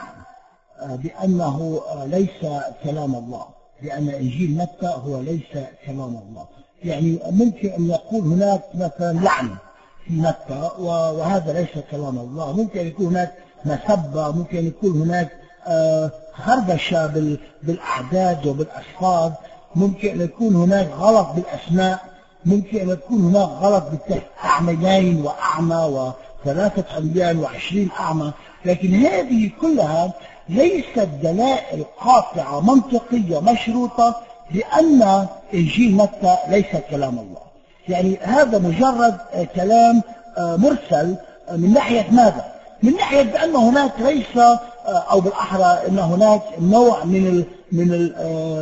بأنه ليس كلام الله، بأن إنجيل متى هو ليس كلام الله. يعني ممكن أن يقول هناك مثلا لعنة في متى وهذا ليس كلام الله، ممكن يكون هناك مسبة، ممكن يكون هناك خربشة بالأعداد وبالأسفار، ممكن أن يكون هناك غلط بالأسماء، ممكن أن يكون هناك غلط بالأعميين وأعمى و3 عميان و20 أعمى. لكن هذه كلها ليست دلائل قاطعة منطقية مشروطة بأن إنجيل متى ليس كلام الله. يعني هذا مجرد كلام مرسل من ناحية ماذا؟ من ناحية بأن هناك ليس أو بالأحرى أن هناك نوع من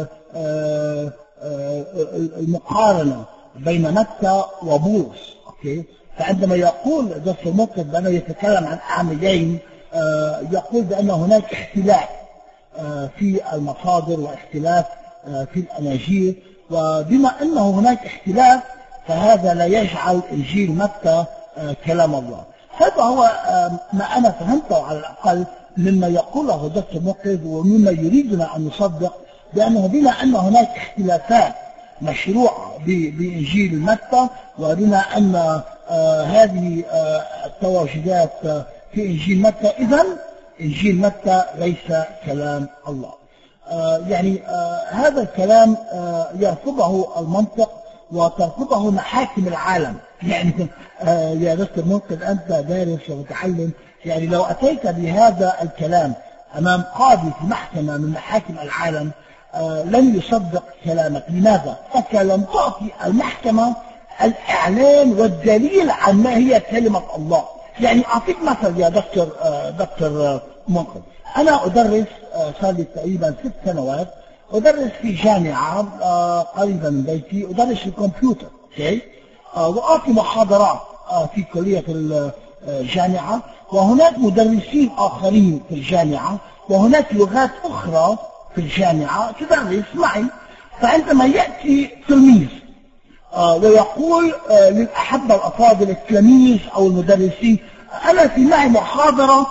المقارنة بين متى وبولس. أوكي؟ فعندما يقول دكتور منقذ بأنه يتكلم عن أعميين يقول بأن هناك اختلاف في المصادر واختلاف في الأناجيل، وبما أنه هناك اختلاف فهذا لا يجعل إنجيل متى كلام الله. هذا هو ما أنا فهمته على الأقل مما يقوله دكتور مقرض ومما يريدنا أن نصدق، بأنه بما أن هناك اختلافات مشروعة بإنجيل متى، وبما أن هذه التواجدات في إنجيل متى، إذن إنجيل متى ليس كلام الله. يعني هذا الكلام يرفضه المنطق وترفضه محاكم العالم. يعني يا دكتور منقذ أنت دارس ومتعلم، يعني لو أتيت بهذا الكلام أمام قاضي في محكمة من محاكم العالم لن يصدق كلامك. لماذا؟ أنك لم تعطي المحكمة الإعلان والدليل عن ما هي كلمة الله. يعني أعطيك مثل يا دكتور منقذ. أنا أدرس صار لي تقريبا 6 سنوات، أدرس في جامعة قريبة من بيتي، أدرس الكمبيوتر، وأعطي محاضرات في كلية الجامعة، وهناك مدرسين آخرين في الجامعة، وهناك لغات أخرى في الجامعة تدرس معي. فعندما يأتي تلميذ ويقول للأحبة الأفاضل التلاميذ أو المدرسين أنا في معي محاضرة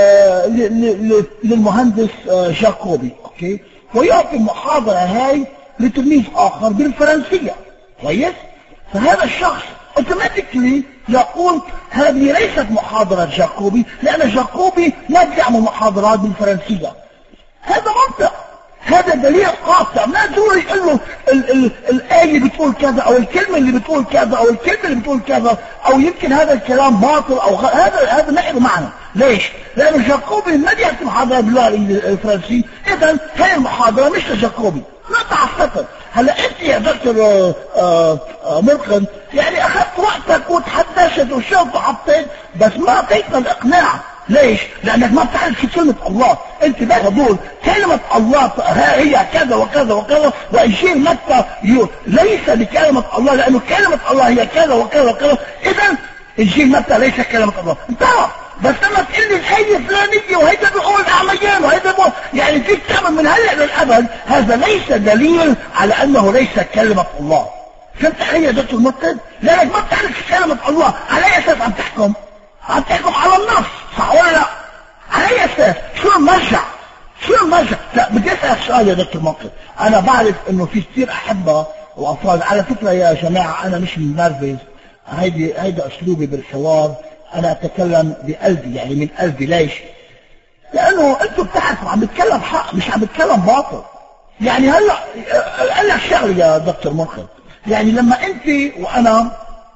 للمهندس جاكوبي، ويعطي المحاضرة هاي لتلميذ آخر بالفرنسية، كويس؟ فهذا الشخص اوتوماتيكلي يقول هذه ليست محاضرة جاكوبي، لأن جاكوبي لا بيعمل محاضرات بالفرنسية. هذا منطق، هذا دليل قاطع. ما ضروري يقول له الآية اللي بتقول كذا أو الكلمة اللي بتقول كذا أو الكلمة اللي بتقول كذا، أو يمكن هذا الكلام باطل أو هذا ما له معنى. ليش؟ لأن جاكوبي ما بيعطي محاضرة باللغة الفرنسية، إذا هاي المحاضرة مش لجاكوبي. ما تعصبت. هلا أنت يا دكتور مرقن يعني أخذت وقتك وتحدثت وشلت وحطيت، بس ما أعطيتنا الإقناع. ليش؟ لأنك ما بتعرف شو كلمة الله. أنت بقى تقول كلمة الله هي كذا وكذا وكذا، وإنجيل متى ليس بكلمة الله، لأنه كلمة الله هي كذا وكذا وكذا، إذا إنجيل متى ليس كلمة الله. انتهى. بس لما تقول لي الحية الفلانية وهيدا بيقول أعميان وهيدا بيقول، يعني فيك تعمل من هلأ للأبد، هذا ليس دليل على أنه ليس كلمة الله. فهمت علي يا دكتور مرقد؟ لأنك ما بتعرف كلمة الله، على أي أساس عم تحكم؟ عم تحكم على النص، صح ولا لا؟ على أي أساس؟ شو المرجع؟ لا بدي أسألك سؤال يا دكتور مرقد. أنا بعرف إنه في كثير أحبة وأفراد، على فكرة يا جماعة أنا مش منرفز، هيدا أسلوبي بالحوار، أنا أتكلم بقلبي، يعني من قلبي. ليش؟ لأنه أنتم بتعرفوا عم بتكلم حق، مش عم بتكلم باطل. يعني هلا قال لك شغله يا دكتور مرقد، يعني لما أنت وأنا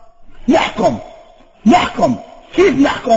نحكم كيف نحكم؟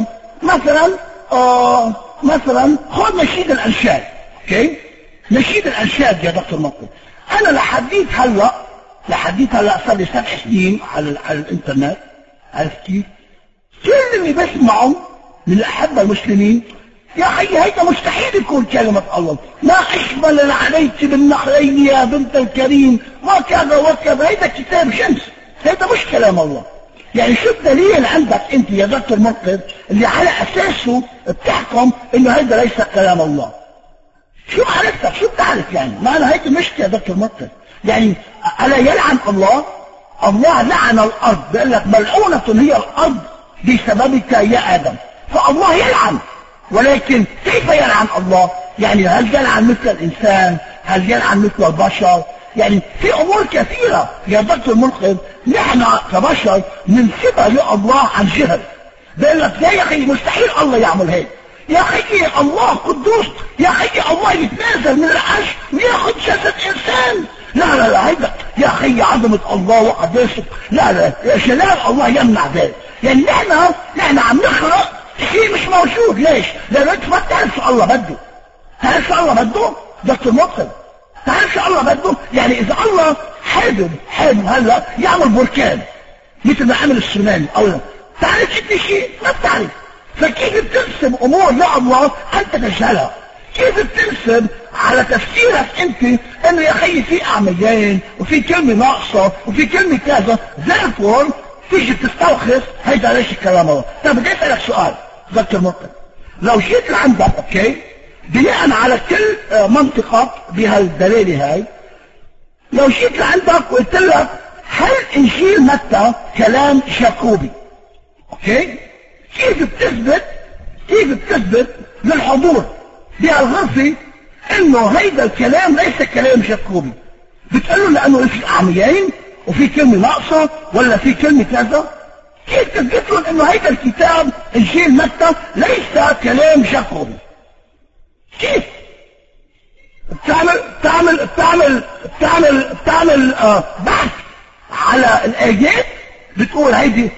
مثلا خذ نشيد الأنشاد، نشيد الأنشاد يا دكتور مرقد. أنا لحديت هلا صار لي 7 سنين على الإنترنت، عرفت كيف؟ كل اللي بسمعه من الأحبة المسلمين يا أخي هيدا مستحيل يكون كلمة الله، ما أشمل العليك بالنخلين يا بنت الكريم وكذا وكذا، هيدا كتاب شمس، هيدا مش كلام الله. يعني شو الدليل عندك أنت يا دكتور مرقد اللي على أساسه بتحكم إنه هيدا ليس كلام الله؟ شو معرفتك؟ شو بتعرف يعني؟ ما أنا هيدا مشكلة يا دكتور مرقد. يعني ألا يلعن الله؟ الله لعن الأرض، بيقول لك ملعونة هي الأرض بسببك يا آدم. فالله يلعن، ولكن كيف يلعن الله؟ يعني هل يلعن مثل الإنسان؟ هل يلعن مثل البشر؟ يعني في أمور كثيرة يا دكتور مرقد نحن كبشر ننسبها لله عن جهل. بيقول لك يا أخي مستحيل الله يعمل هيك، يا أخي الله قدوس، يا أخي الله يتنازل من العرش وياخذ جسد إنسان. لا هيدا يا أخي عظمة الله وقداسته، لا جلال الله يمنع ذلك. يعني نحن عم نخلق شيء مش موجود. ليش؟ لأنه أنت ما بتعرف شو الله بده. تعرف شو الله بده؟ دكتور مرقد تعرف شو الله بده؟ يعني إذا الله حابب هلا يعمل بركان مثل ما عمل السونامي أو لا، تعرف أنت شيء؟ ما بتعرف. فكيف بتنسب أمور لله أنت تجهلها؟ كيف بتنسب على تفسيرك أنت إنه يا أخي في أعميين وفي كلمة ناقصة وفي كلمة كذا، therefore تيجي تستلخص هيدا ليش كلام الله. طب بدي أسألك سؤال دكتور مرقد، لو جيت لعندك بناء على كل منطقة بهالدليل هاي، لو جيت لعندك وقلت لك هل إنجيل متى كلام جاكوبي؟ كيف بتثبت للحضور بهالغرفة انه هيدا الكلام ليس كلام جاكوبي؟ بتقولوا لانه في اعميين وفي كلمة ناقصة ولا في كلمة كذا؟ كيف تثبت لهم انه هيدا الكتاب انجيل متى ليس كلام جاكوبي؟ كيف بتعمل بحث على الايات، بتقول هيدي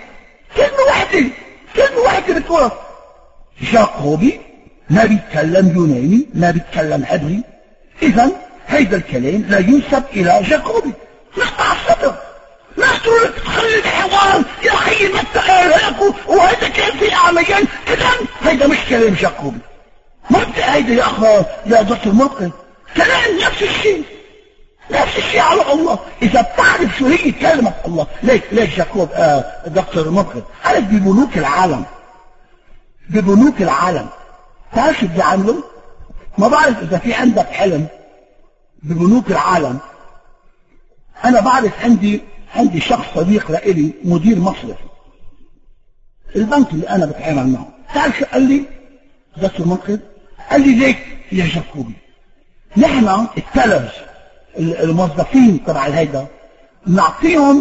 كلمة واحدة بتقول جاكوبي ما بيتكلم يوناني، ما بيتكلم عبري، اذا هيدا الكلام لا ينسب الى جاكوبي. نقطع السطر، لا تقول تخلي الحوار يا اخي متى قال هيك وهيدا كان في اعميين، اذا هيدا مش كلام جاكوبي. متى هيدا يا اخوان يا دكتور ملقن كلام نفس الشيء على الله. اذا بتعرف شو هي كلمة الله، ليش جاكوب دكتور ملقن عرف ببنوك العالم تعرف شو بدي اعمله؟ ما بعرف اذا في عندك علم ببنوك العالم. انا بعرف عندي شخص صديق لإلي مدير مصرف البنك اللي انا بتعامل معه. تعرف شو قال لي دكتور منقذ؟ قال لي ليك يا جاكوبي نحن التلف الموظفين تبع الهيدا نعطيهم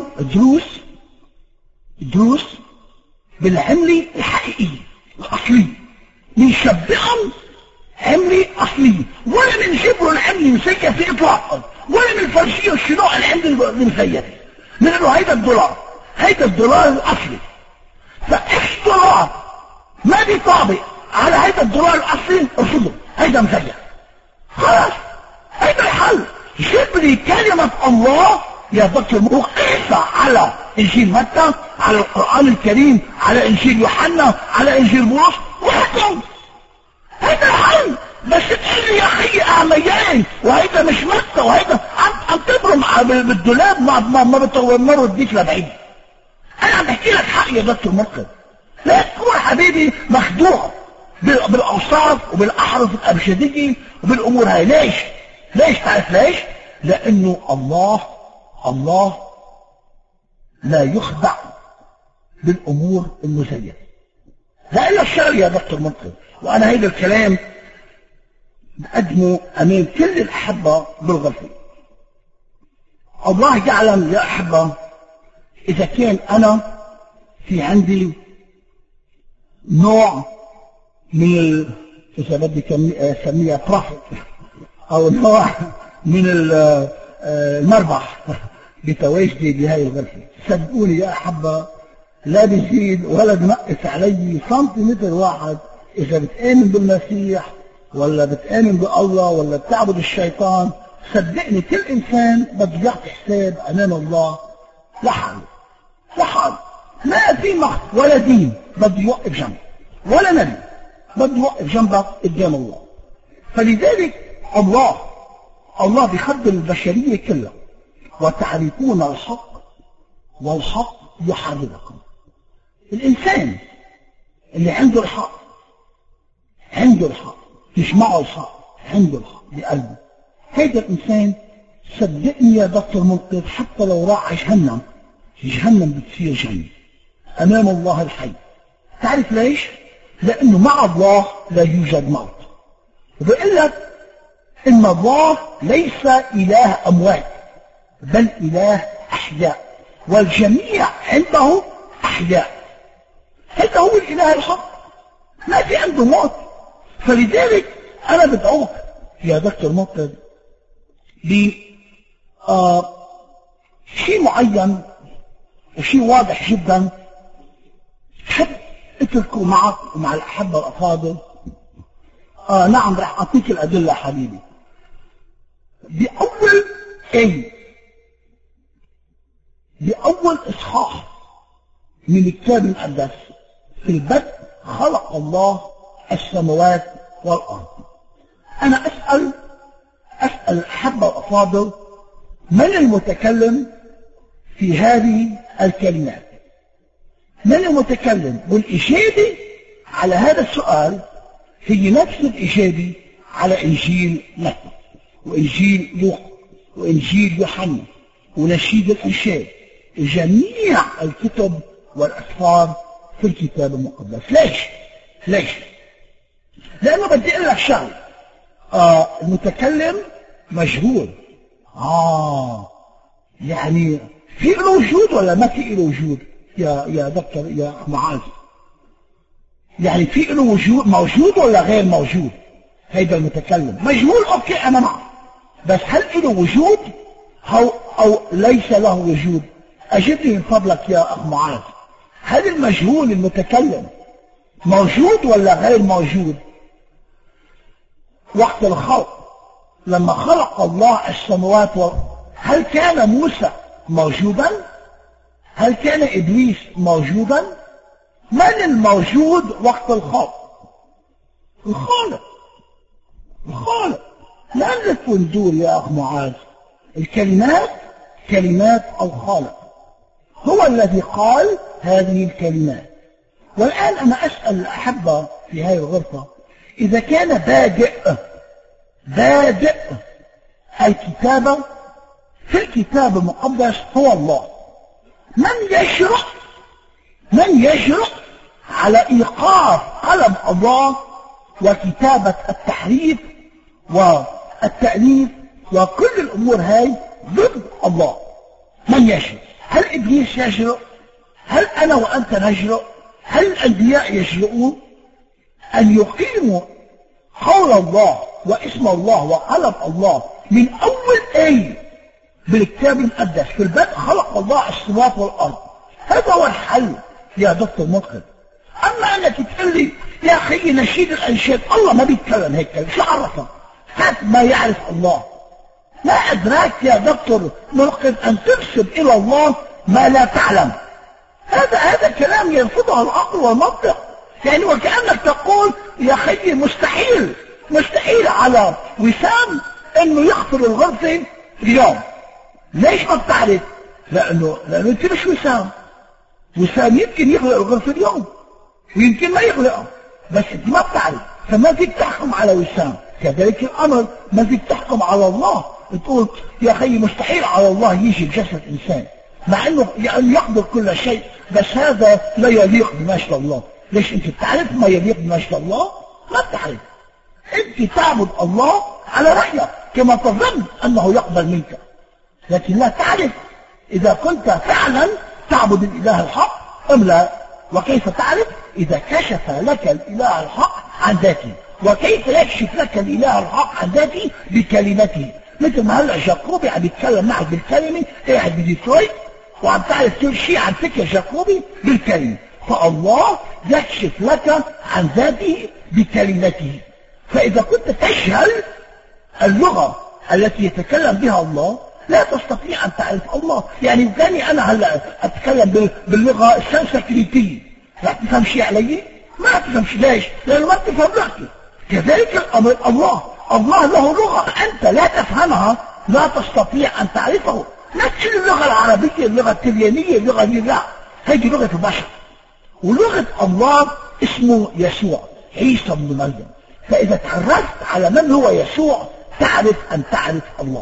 دروس بالعملة الحقيقية الأصلية، بنشبههم عملة أصلية، ولا بنجيب له العملة مسيفة إطلاقا، ولا بنفرشيه الشنوع العملة المسيفة. بنقول له هيدا الدولار الأصلي، فإيش دولار ما بيطابق على هيدا الدولار الأصلي ارفضه، هيدا مسيف. خلاص هيدا الحل. جيب لي كلمة الله يا دكتور مقيسة على إنجيل متى، على القرآن الكريم، على إنجيل يوحنا، على إنجيل بولس، وحكم. هيدا الحل. بس تقول لي يا أخي أعميين وهيدا مش متى وهيدا عم تبرم بالدولاب ما بتمر الديك لبعيد. أنا عم بحكي لك حق يا دكتور منقذ، لا تكون حبيبي مخدوع بالأوصاف وبالأحرف الأبجدية وبالأمور هاي. ليش تعرف ليش؟ لأنه الله لا يخدع بالأمور المزيفة. لا إلا الشر يا دكتور منقذ، وأنا هيدا الكلام بقدمه أمام كل الأحبة بالغرفة. الله يعلم يا أحبة إذا كان أنا في عندي نوع من إذا بدي أسميها بروفيت أو نوع من المربح بتواجدي بهاي الغرفة. صدقوني يا أحبة لا بيزيد ولا بنقص علي سنتيمتر واحد إذا بتآمن بالمسيح ولا بتآمن بالله ولا بتعبد الشيطان. صدقني كل إنسان بده يعطي حساب أمام الله لحاله. ما في مخ ولا دين بده يوقف جنبك ولا نبي بده يوقف جنبك قدام الله. فلذلك الله بيخدم البشرية كلها. وتعرفون الحق والحق يحرركم. الإنسان اللي عنده الحق تجمعه الحق عنده الحق بقلبه، هيدا الإنسان صدقني يا دكتور منقذ حتى لو راح جهنم بتصير جنة أمام الله الحي. تعرف ليش؟ لأنه مع الله لا يوجد موت. وبقول لك إن الله ليس إله أموات بل إله أحياء، والجميع عنده أحياء. هذا هو الإله الحق، ما في عنده موت. فلذلك أنا بدعوك يا دكتور منقذ شيء معين وشيء واضح جدا حب اتركه معك ومع الأحبة الأفاضل. نعم رح أعطيك الأدلة حبيبي. بأول إصحاح من الكتاب المقدس في البدء خلق الله السماوات والأرض. أنا أسأل الأحبة الأفاضل من المتكلم في هذه الكلمات؟ من المتكلم؟ والإجابة على هذا السؤال هي نفس الإجابة على إنجيل متى وإنجيل لوقا وإنجيل يوحنا ونشيد الأنشاد. جميع الكتب والأسفار في الكتاب المقدس. ليش؟ لأنه بدي أقول لك شغله، المتكلم مجهول. يعني في له وجود ولا ما في له وجود يا دكتور يا أخ معاذ؟ يعني في له وجود، موجود ولا غير موجود؟ هيدا المتكلم مجهول، اوكي انا معه، بس هل له وجود او ليس له وجود؟ اجبني من فضلك يا اخ معاذ، هل المجهول المتكلم موجود ولا غير موجود؟ وقت الخلق لما خلق الله السماوات هل كان موسى موجودا؟ هل كان ابليس موجودا؟ من الموجود وقت الخلق؟ الخالق. لا نلف وندور يا أخ معاذ، الكلمات كلمات الخالق، هو الذي قال هذه الكلمات. والآن أنا أسأل الأحبة في هذه الغرفة، إذا كان بادئ الكتابة في الكتاب المقدس هو الله، من يجرؤ على إيقاف قلم الله وكتابة التحريف والتأليف وكل الأمور هاي ضد الله؟ من يجرؤ؟ هل إبليس يجرؤ؟ هل أنا وأنت نجرؤ؟ هل الأنبياء يجرؤون أن يقيموا قول الله واسم الله وقلم الله من أول آية بالكتاب المقدس؟ في البدء خلق الله السماوات والأرض، هذا هو الحل يا دكتور مدخل. أما أنك تقول لي يا أخي نشيد الأنشاد، الله ما بيتكلم هيك، شو عرفك؟ هات ما يعرف الله. لا أدراك يا دكتور منقذ أن تنسب إلى الله ما لا تعلم. هذا كلام يرفضه العقل والمنطق. يعني وكأنك تقول يا أخي مستحيل على وسام أنه يخطر الغرفة اليوم. ليش ما بتعرف؟ لأنه أنت مش وسام يمكن يخلق الغرفة اليوم ويمكن ما يخلقها، بس انت ما بتعرف، فما فيك تحكم على وسام. كذلك الأمر ما فيك تحكم على الله، تقول يا أخي مستحيل على الله يجي بجسد إنسان، مع أنه يعني يقدر كل شيء، بس هذا لا يليق بمجد الله. ليش؟ أنت بتعرف ما يليق بمجد الله؟ ما بتعرف. أنت تعبد الله على رأيك كما تظن أنه يقبل منك، لكن لا تعرف إذا كنت فعلا تعبد الإله الحق أم لا. وكيف تعرف؟ إذا كشف لك الإله الحق عن ذاته. وكيف يكشف لك الإله الحق عن ذاته؟ بكلمته. مثل ما هلا جاكوبي عم يتكلم معك بالكلمة، قاعد بديترويت وعم تعرف كل شيء عن فكر جاكوبي بالكلمة. فالله يكشف لك عن ذاته بكلمته. فإذا كنت تجهل اللغة التي يتكلم بها الله لا تستطيع أن تعرف الله. يعني كاني أنا هلا أتكلم باللغة السنسكريتية، لا تفهم شيء علي؟ ما تفهم شيء. ليش؟ لأنه ما تفهم لغتي. كذلك الأمر الله له لغة أنت لا تفهمها، لا تستطيع أن تعرفه. لا تشيل اللغة العربية، اللغة التبيانية، اللغة دي، لا، هذه لغة البشر. ولغة الله اسمه يسوع عيسى بن مريم. فإذا تعرفت على من هو يسوع تعرف أن تعرف الله.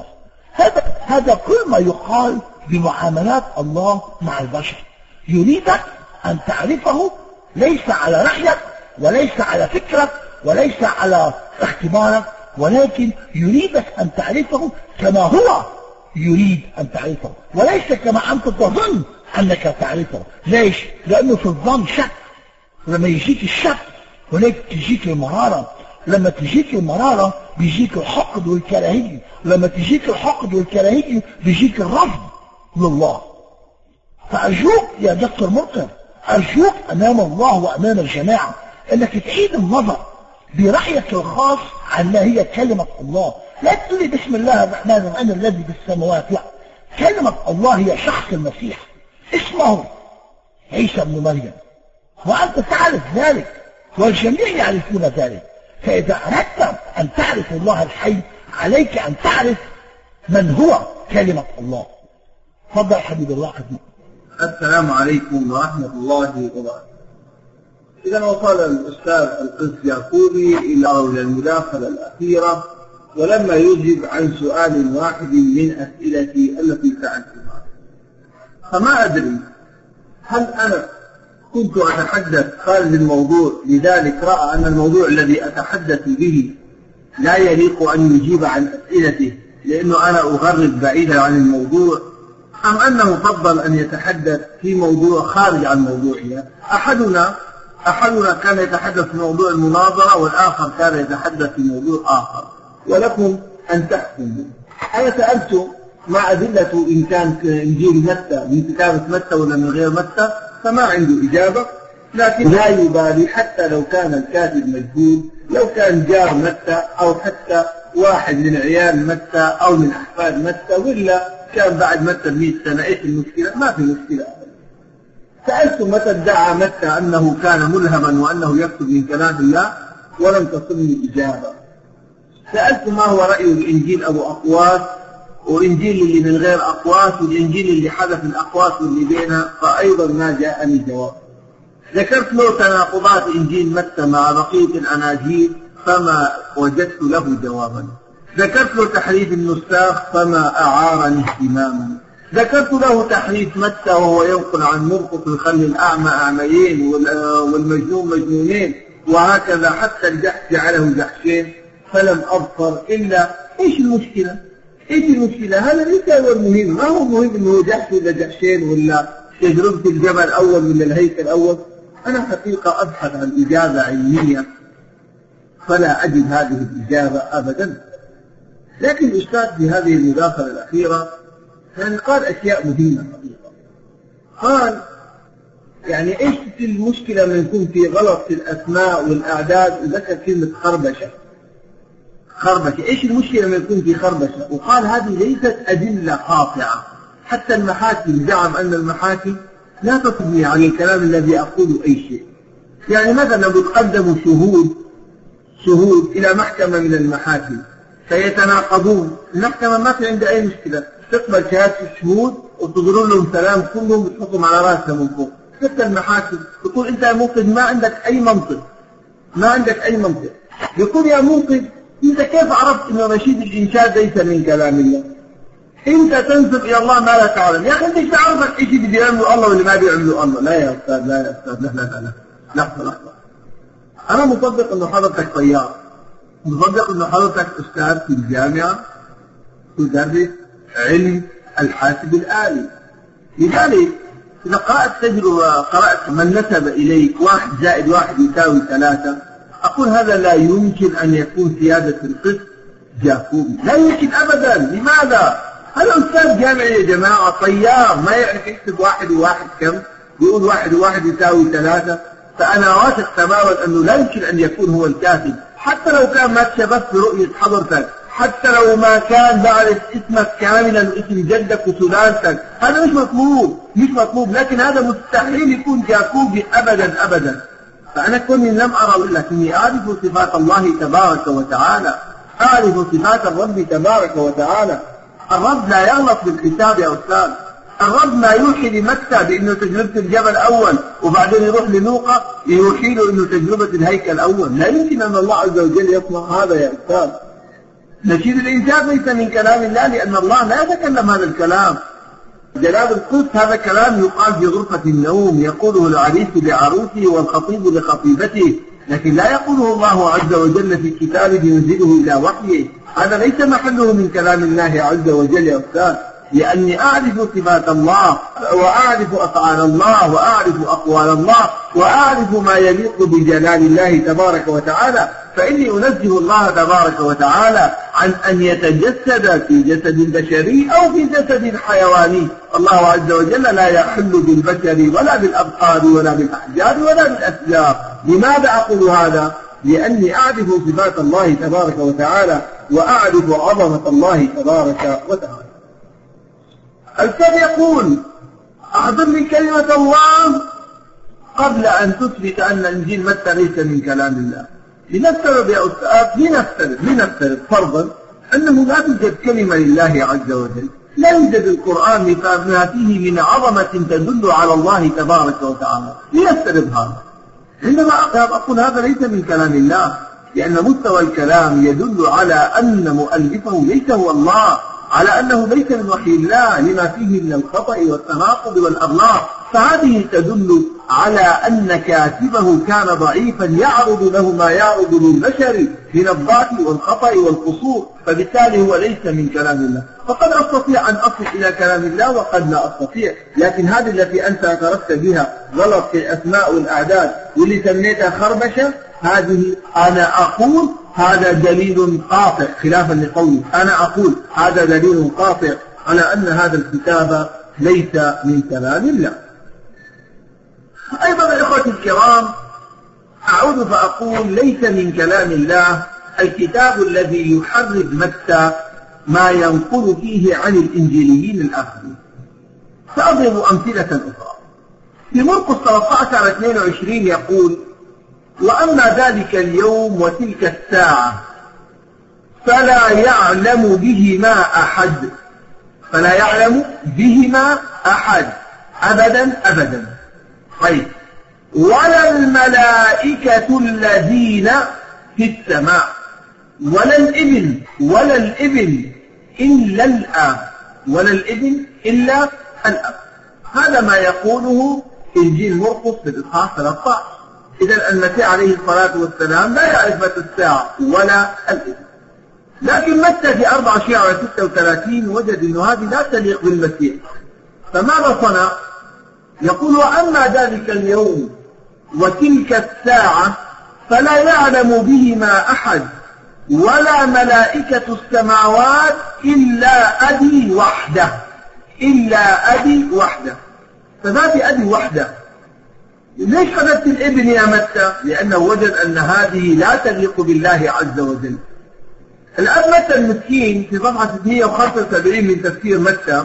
هذا كل ما يقال بمعاملات الله مع البشر. يريدك أن تعرفه ليس على رأيك وليس على فكرك وليس على اختبارك، ولكن يريدك أن تعرفه كما هو يريد أن تعرفه، وليس كما أنت تظن أنك تعرفه. ليش؟ لأنه في الظن شك، ولما يجيك الشك هناك تجيك المرارة، لما تجيك المرارة بيجيك الحقد والكراهية، لما تجيك الحقد والكراهية بيجيك الرفض لله. فأرجوك يا دكتور مرقب، أرجوك أمام الله وأمام الجماعة أنك تعيد النظر برأيك الخاص عن ما هي كلمة الله. لا تقول لي بسم الله الرحمن الرحيم الذي في السماوات، لا، كلمة الله هي شخص المسيح، اسمه عيسى بن مريم، وأنت تعرف ذلك والجميع يعرفون ذلك. فإذا أردت أن تعرف الله الحي عليك أن تعرف من هو كلمة الله. تفضل حبيب الله خدمة. السلام عليكم ورحمة الله وبركاته. إذا وصل الأستاذ القس يعقوبي إلى المداخلة الأخيرة، ولما يجب عن سؤال واحد من أسئلتي التي سألتها، فما أدري هل أنا كنت أتحدث خارج الموضوع، لذلك رأى أن الموضوع الذي أتحدث به لا يليق أن يجيب عن أسئلته لأنه أنا أغرد بعيدا عن الموضوع، أم أنه فضل أن يتحدث في موضوع خارج عن موضوعنا. أحدنا كان يتحدث في موضوع المناظرة، والآخر كان يتحدث في موضوع آخر، ولكم أن تحكموا. أنا سألت ما أدلة إن كان إنجيل متى من كتابة متى ولا من غير متى، فما عنده إجابة، لكن لا يبالي حتى لو كان الكاتب مجهول، لو كان جار متى أو حتى واحد من عيال متى أو من أحفاد متى، ولا كان بعد متى ب100 سنة، إيش المشكلة؟ ما في مشكلة. سألت متى ادعى متى أنه كان ملهما وأنه يكتب من كلام الله، ولم تصلني إجابة. سألت ما هو رأي الإنجيل أبو أقواس، وإنجيل اللي من غير أقواس، والإنجيل اللي حذف الأقواس واللي بينها، فأيضا ما جاءني جواب. ذكرت له تناقضات إنجيل متى مع بقية الأناجيل فما وجدت له جوابا. ذكرت له تحريف النساخ فما أعارني اهتماما. ذكرت له تحريف متى وهو ينقل عن مرقس ويخلي الأعمى أعميين والمجنون مجنونين وهكذا، حتى الجحش جعله جحشين، فلم أبصر إلا إيش المشكلة؟ إيش المشكلة؟ هذا ليس هو المهم. ما هو المهم إنه جحش ولا جحشين ولا تجربة الجبل الأول من الهيكل الأول. أنا حقيقة أبحث عن إجابة علمية فلا أجد هذه الإجابة أبدا. لكن الأستاذ في هذه المداخلة الأخيرة يعني قال أشياء مهمة حقيقة. قال يعني إيش المشكلة من يكون في غلط في الأسماء والأعداد، وذكر كلمة خربشة. إيش المشكلة من يكون في خربشة؟ وقال هذه ليست أدلة قاطعة، حتى المحاكم زعم أن المحاكم لا تطبع عن الكلام الذي أقوله أي شيء. يعني مثلا بيقدموا شهود إلى محكمة من المحاكم فيتناقضون، المحكمة ما في عندها أي مشكلة، تقبل شهادة الشهود وتضرب لهم سلام كلهم بتحطهم على راسها من فوق. حتى المحاكم تقول أنت يا منقذ ما عندك أي منطق، يقول يا منقذ أنت كيف عرفت أن نشيد الإنشاد ليس من كلام الله؟ أنت تنسب إلى الله ما لا تعلم. يا أخي أنت تعرفك إيش اللي بيعمله الله واللي ما بيعمله الله. لا يا أستاذ، لحظة. أنا مصدق أنه حضرتك طيار، مصدق أنه حضرتك أستاذ في الجامعة تدرس علم الحاسب الآلي. لذلك إذا قرأت من نسب إليك 1 زائد 1 يساوي 3، أقول هذا لا يمكن أن يكون سيادة القسط جاكوبي، لا يمكن أبدا. لماذا؟ هذا أستاذ جامعي يا جماعة، طيار ما يعرف يكتب 1 و1 كم، يقول 1 و1 يساوي 3. فأنا واثق تماما أنه لا يمكن أن يكون هو الكاتب، حتى لو كان ما تشبث برؤية حضرتك، حتى لو ما كان بعرف اسمك كاملا واسم جدك وسلالتك، هذا مش مطلوب. لكن هذا مستحيل يكون جاكوبي أبدا. فأنا كوني لم أرى ولكني أعرف صفات الله تبارك وتعالى، أعرف صفات الرب تبارك وتعالى. الرب لا يغلط بالحساب يا أستاذ. الرب ما يوحي لمتى بأنه تجربة الجبل الأول وبعدين يروح لنوقا يوحي له أنه تجربة الهيكل الأول. لا يمكن أن الله عز وجل يصنع هذا يا أستاذ. نشيد الإنجاب ليس من كلام الله، لأن الله لا يتكلم هذا الكلام. جلال القدس هذا كلام يقال في غرفة النوم، يقوله العريس لعروسه والخطيب لخطيبته، لكن لا يقوله الله عز وجل في كتابه ينزله إلى وحيه. هذا ليس محله من كلام الله عز وجل يا أستاذ. لأني أعرف صفات الله وأعرف أفعال الله وأعرف أقوال الله وأعرف ما يليق بجلال الله تبارك وتعالى، فإني أنزه الله تبارك وتعالى عن أن يتجسد في جسد بشري أو في جسد حيواني. الله عز وجل لا يحل بالبشر ولا بالأبقار ولا بالأحجار ولا بالأشجار. لماذا أقول هذا؟ لأني أعرف صفات الله تبارك وتعالى وأعرف عظمة الله تبارك وتعالى. الكتاب يقول أحضر لي كلمة الله قبل أن تثبت أن إنجيل متى ليس من كلام الله. لنفترض يا أستاذ، لنفترض فرضا أنه لا توجد كلمة لله عز وجل، لا يوجد القرآن ما فيه من عظمة تدل على الله تبارك وتعالى. لنفترض هذا. عندما أقول هذا ليس من كلام الله، لأن مستوى الكلام يدل على أن مؤلفه ليس هو الله، على أنه ليس من وحي الله لما فيه من الخطأ والتناقض والأغلاط. فهذه تدل على أن كاتبه كان ضعيفا يعرض له ما يعرض للبشر من الضعف والخطأ والقصور، فبالتالي هو ليس من كلام الله. فقد أستطيع أن أصل إلى كلام الله وقد لا أستطيع، لكن هذه التي أنت اعترفت بها غلط في الأسماء والأعداد واللي سميتها خربشة، هذه أنا أقول هذا دليل قاطع، خلافا لقولي أنا أقول هذا دليل قاطع على أن هذا الكتاب ليس من كلام الله. أيضا الإخوة الكرام، أعود فأقول ليس من كلام الله الكتاب الذي يحرف متى ما ينقل فيه عن الإنجيليين الآخرين. سأضرب أمثلة أخرى. في مرقس 13:22 يقول: وأما ذلك اليوم وتلك الساعة فلا يعلم بهما أحد، فلا يعلم بهما أحد أبدا أبدا. طيب، ولا الملائكة الذين في السماء ولا الابن إلا الآب، ولا الابن إلا الآب. هذا ما يقوله إنجيل مرقس في الإصحاح 13. إذا المسيح عليه الصلاة والسلام لا يعرف متى الساعة ولا الابن. لكن متى في 4:36 وجد أن هذه لا تليق بالمسيح، فماذا صنع؟ يقول: وأما ذلك اليوم وتلك الساعة فلا يعلم بهما أحد ولا ملائكة السماوات إلا أبي وحده، إلا أبي وحده. فما في أبي وحده. ليش حدثت الابن يا متى؟ لأنه وجد أن هذه لا تليق بالله عز وجل. الآن متى المسكين في صفحة 675 من تفسير متى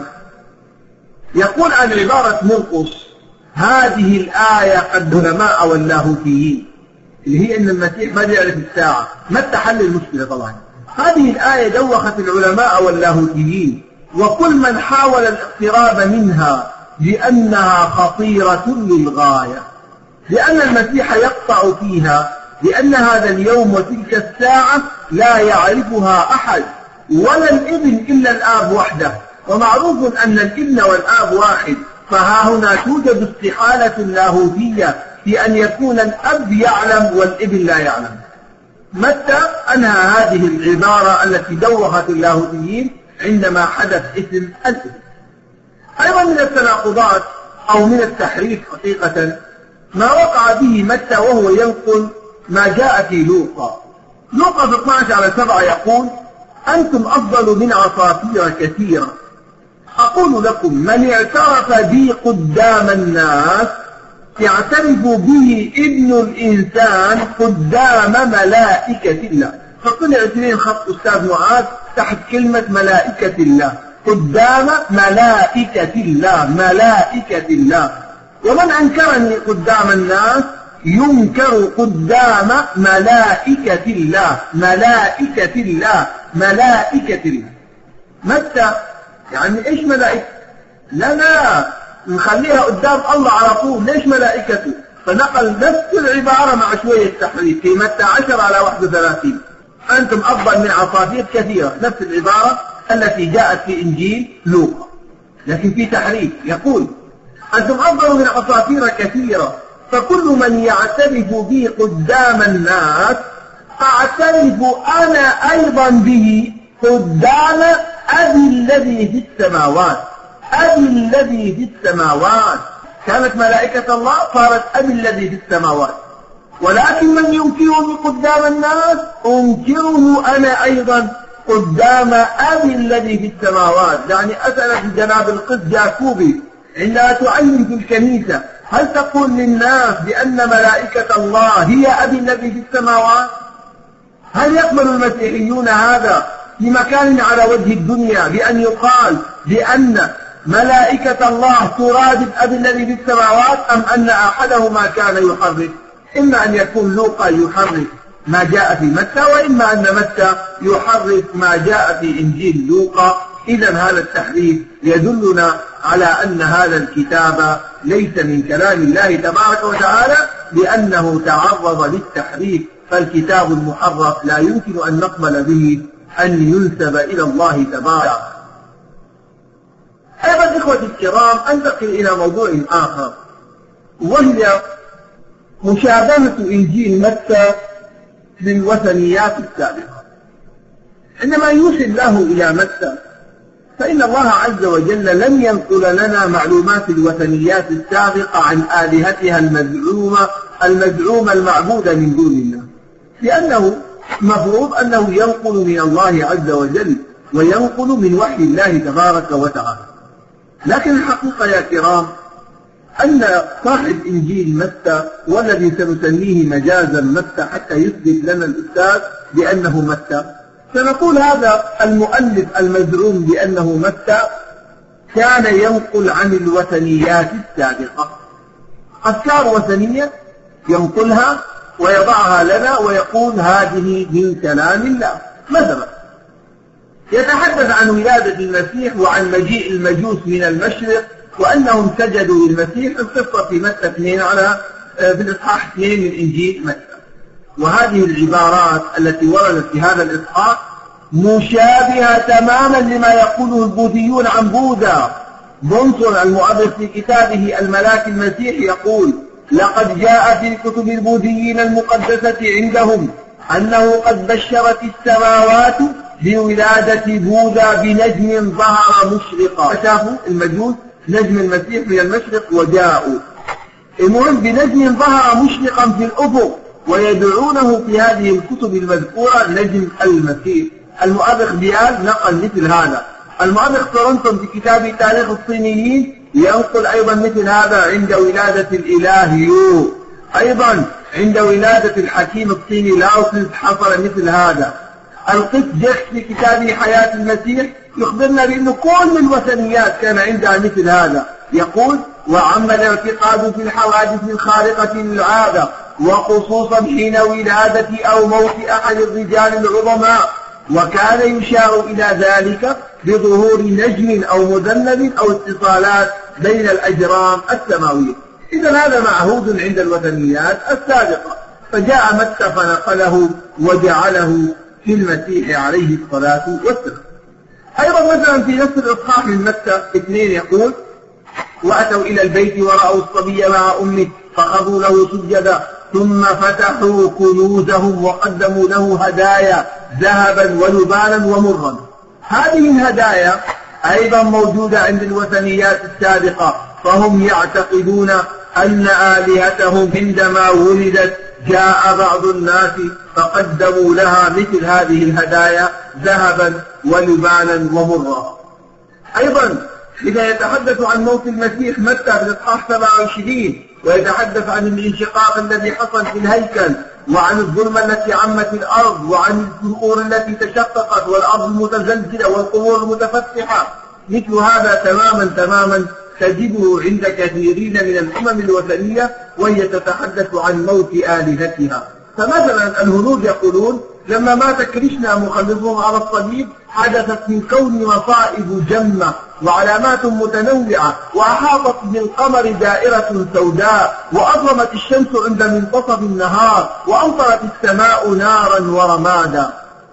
يقول عن عبارة مرقس: هذه الآية قد علماء واللاهوتيين، اللي هي أن المسيح ما يعرف الساعة. متى حل المشكلة طبعا. هذه الآية دوخت العلماء واللاهوتيين وكل من حاول الاقتراب منها لأنها خطيرة للغاية، لأن المسيح يقطع فيها لأن هذا اليوم وتلك الساعة لا يعرفها أحد ولا الابن إلا الآب وحده، ومعروف أن الابن والآب واحد، فها هنا توجد استحالة لاهوتية في أن يكون الأب يعلم والابن لا يعلم. متى أنهى هذه العبارة التي دوخت اللاهوتيين عندما حدث اسم الابن. أيضا من التناقضات أو من التحريف حقيقة ما وقع به متى وهو ينقل ما جاء في لوقا. لوقا في 12:7 يقول: أنتم أفضل من عصافير كثيرة. أقول لكم من اعترف بي قدام الناس يعترف به ابن الإنسان قدام ملائكة الله. فطلع 2 خط أستاذ معاذ تحت كلمة ملائكة الله، قدام ملائكة الله، ملائكة الله. ومن أنكرني قدام الناس ينكر قدام ملائكة الله، ملائكة الله، ملائكة الله. متى يعني إيش ملائكة؟ لا نخليها قدام الله على طول. ليش ملائكته؟ فنقل نفس العبارة مع شوية تحريف في متى 10:31. أنتم أفضل من عصافير كثيرة، نفس العبارة التي جاءت في إنجيل لوقا، لكن في تحريف. يقول: أنتم أفضل من عصافير كثيرة، فكل من يعترف بي قدام الناس أعترف أنا أيضا به قدام أبي الذي في السماوات. أبي الذي في السماوات كانت ملائكة الله، صارت أبي الذي في السماوات. ولكن من ينكرني قدام الناس أنكره أنا أيضا قدام أبي الذي في السماوات. يعني أسأل جناب القس جاكوبي عندما تعلم في الكنيسة هل تقول للناس بأن ملائكة الله هي أبي الذي في السماوات؟ هل يقبل المسيحيون هذا في مكان على وجه الدنيا بأن يقال بأن ملائكة الله ترادف أبي الذي في السماوات، أم أن أحدهما كان يحرف؟ إما أن يكون لوقا يحرف ما جاء في متى، وإما أن متى يحرف ما جاء في إنجيل لوقا. إذا هذا التحريف يدلنا على أن هذا الكتاب ليس من كلام الله تبارك وتعالى، لأنه تعرض للتحريف. فالكتاب المحرف لا يمكن أن نقبل به أن ينسب إلى الله تبارك. أيضا إخوتي الكرام أنتقل إلى موضوع آخر، وهي مشابهة إنجيل متى للوثنيات السابقة. عندما يوحي الله إلى متى فإن الله عز وجل لم ينقل لنا معلومات الوثنيات السابقة عن آلهتها المزعومة المعبودة من دون الله، لأنه مفروض أنه ينقل من الله عز وجل وينقل من وحي الله تبارك وتعالى. لكن الحقيقة يا كرام أن صاحب إنجيل متى والذي سنسميه مجازا متى حتى يثبت لنا الأستاذ بأنه متى، سنقول هذا المؤلف المزعوم بأنه متى كان ينقل عن الوثنيات السابقة، أفكار وثنية ينقلها ويضعها لنا ويقول هذه من كلام الله. مثلا يتحدث عن ولادة المسيح وعن مجيء المجوس من المشرق وأنهم سجدوا للمسيح، القصة في متى 2 في الإصحاح 2 من إنجيل متى. وهذه العبارات التي وردت في هذا الإصحاح مشابهة تماما لما يقوله البوذيون عن بوذا. بنصر المؤرخ في كتابه الملاك المسيح يقول: لقد جاء في كتب البوذيين المقدسة عندهم أنه قد بشرت السماوات بولادة بوذا بنجم ظهر مشرقا. فشافوا المجوس نجم المسيح من المشرق وجاءوا، المهم بنجم ظهر مشرقا في الأفق، ويدعونه في هذه الكتب المذكورة نجم المسيح. المؤرخ بيال نقل مثل هذا. المؤرخ تورنتون في كتاب تاريخ الصينيين ينقل أيضا مثل هذا عند ولادة الإله يو. أيضا عند ولادة الحكيم الصيني لاوتز حصل مثل هذا. القس جيكس في كتابه حياة المسيح يخبرنا بأن كل الوثنيات كان عندها مثل هذا. يقول: وعم الاعتقاد في الحوادث الخارقة للعادة، وخصوصا حين ولادة أو موت أحد الرجال العظماء، وكان يشار إلى ذلك بظهور نجم أو مذنب أو اتصالات بين الأجرام السماوية. إذا هذا معهود عند الوثنيات السابقة، فجاء متى فنقله وجعله في المسيح عليه الصلاة والسلام. أيضا مثلا في نفس الإصحاح من متى 2 يقول: وأتوا إلى البيت ورأوا الصبي مع أمه فخروا له سجدا، ثم فتحوا كنوزهم وقدموا له هدايا ذهبا ولبانا ومرا. هذه الهدايا أيضا موجودة عند الوثنيات السابقة، فهم يعتقدون أن آلهتهم عندما ولدت جاء بعض الناس فقدموا لها مثل هذه الهدايا ذهبا ولبانا ومرا. أيضا إذا يتحدث عن موت المسيح متى في الإصحاح 27 ويتحدث عن الانشقاق الذي حصل في الهيكل، وعن الظلمة التي عمت الأرض، وعن الصخور التي تشققت والأرض المتزلزلة والقبور المتفتحة. مثل هذا تماما تجده عند كثيرين من الأمم الوثنية وهي تتحدث عن موت آلهتها. فمثلا الهنود يقولون: لما مات كريشنا مخلصهم على الصليب حدثت من كون مصائب جمة وعلامات متنوعة، وأحاطت بالقمر دائرة سوداء، وأظلمت الشمس عند منتصف النهار، وأمطرت السماء نارا ورمادا.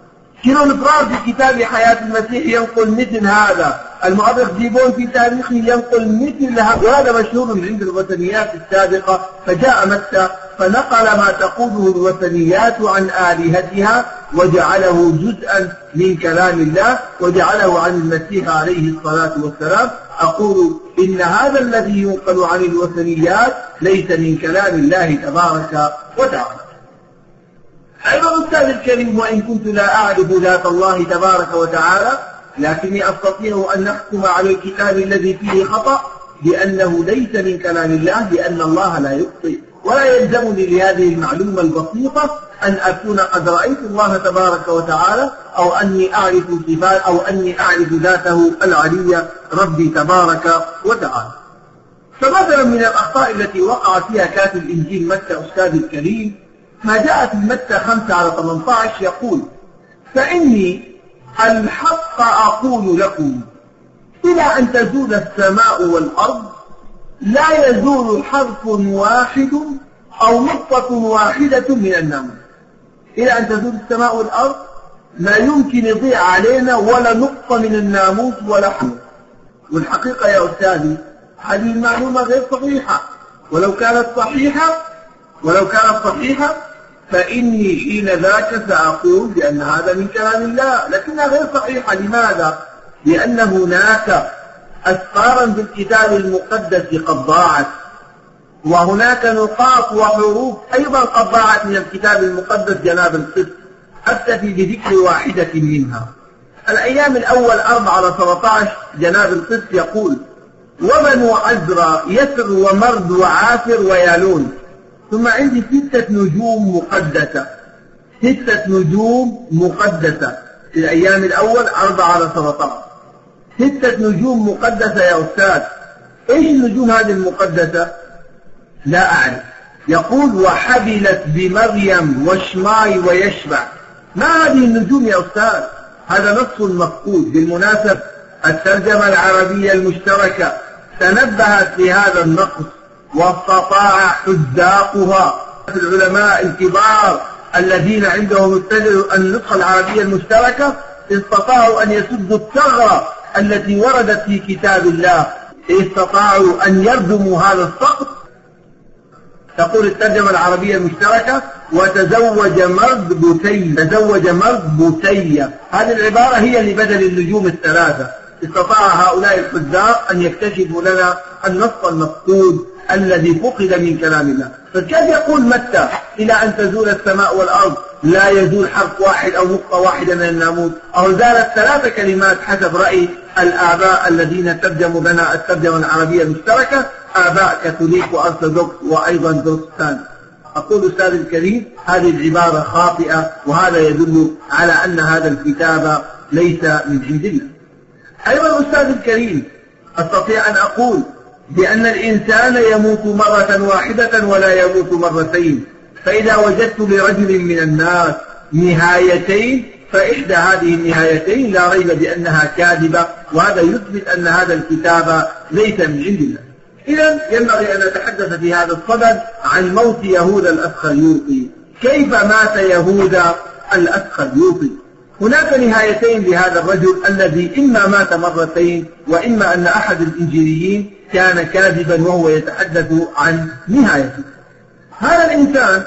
كيرون فرار في كتاب حياة المسيح ينقل مثل هذا. المؤرخ ديبون في تاريخه ينقل مثل هذا، وهذا مشهور عند الوثنيات السابقة. فجاء متى فنقل ما تقوله الوثنيات عن آلهتها وجعله جزءا من كلام الله، وجعله عن المسيح عليه الصلاة والسلام. أقول إن هذا الذي ينقل عن الوثنيات ليس من كلام الله تبارك وتعالى. أيضا أستاذ الكريم، وإن كنت لا أعرف ذات الله تبارك وتعالى، لكني أستطيع أن أحكم على الكتاب الذي فيه خطأ بأنه ليس من كلام الله، لأن الله لا يخطئ. ولا يلزمني لهذه المعلومة البسيطة أن أكون قد رأيت الله تبارك وتعالى، أو أني أعرف صفات، أو أني أعرف ذاته العلية ربي تبارك وتعالى. فمثلا من الأخطاء التي وقع فيها كاتب إنجيل متى أستاذ الكريم ما جاء في متى 5:18 يقول: فإني الحق أقول لكم إلى أن تزول السماء والأرض لا يزول حرف واحد أو نقطة واحدة من الناموس. إلى أن تزول السماء والأرض ما يمكن يضيع علينا ولا نقطة من الناموس ولا حرف. والحقيقة يا أستاذي هذه المعلومة غير صحيحة، ولو كانت صحيحة فإني حين ذاك سأقول بأن هذا من كلام الله، لكنها غير صحيحة. لماذا؟ لأن هناك أسفارا بالكتاب المقدس قد ضاعت، وهناك نقاط وحروف أيضا قد ضاعت من الكتاب المقدس جناب القس. أكتفي بذكر واحدة منها. الأيام الأول 4-17 جناب القس يقول: وبنو عزرا يسر ومرد وعافر ويالون. ثم عندي 6 نجوم مقدسة، 6 نجوم مقدسة في الأيام الأول 4-17، 6 نجوم مقدسة يا أستاذ. إيش النجوم هذه المقدسة؟ لا أعرف. يقول: وحبلت بمريم وشماي ويشبع. ما هذه النجوم يا أستاذ؟ هذا نص مفقود. بالمناسبة الترجمة العربية المشتركة تنبهت لهذا النقص، واستطاع حذاقها العلماء الكبار الذين عندهم النسخة العربية المشتركة استطاعوا أن يسدوا الثغرة التي وردت في كتاب الله، استطاعوا أن يردموا هذا السقط. تقول الترجمة العربية المشتركة: وتزوج مرد بوتية. هذه العبارة هي اللي بدل النجوم الثلاثة. استطاع هؤلاء الحذاق أن يكتشفوا لنا النص المفقود الذي فقد من كلام الله. فكيف يقول متى: إلى أن تزول السماء والأرض لا يزول حرف واحد أو نقطة واحدة من الناموس، أو زالت 3 كلمات حسب رأي الآباء الذين ترجموا لنا الترجمة العربية المشتركة، آباء كاثوليك وأرثوذكس وأيضا بروتستانت. أقول أستاذ الكريم هذه العبارة خاطئة، وهذا يدل على أن هذا الكتاب ليس من عند الله. أيضا أستاذ الكريم أستطيع أن أقول بأن الإنسان يموت مرة واحدة ولا يموت مرتين، فإذا وجدت لرجل من الناس نهايتين فإحدى هذه النهايتين لا ريب بأنها كاذبة، وهذا يثبت أن هذا الكتاب ليس من عند الله. إذن ينبغي أن نتحدث في هذا الصدد عن موت يهوذا الأسخريوطي. كيف مات يهوذا الأسخريوطي؟ هناك نهايتين لهذا الرجل الذي إما مات مرتين، وإما أن أحد الإنجيليين كان كاذبا وهو يتحدث عن نهايته. هذا الإنسان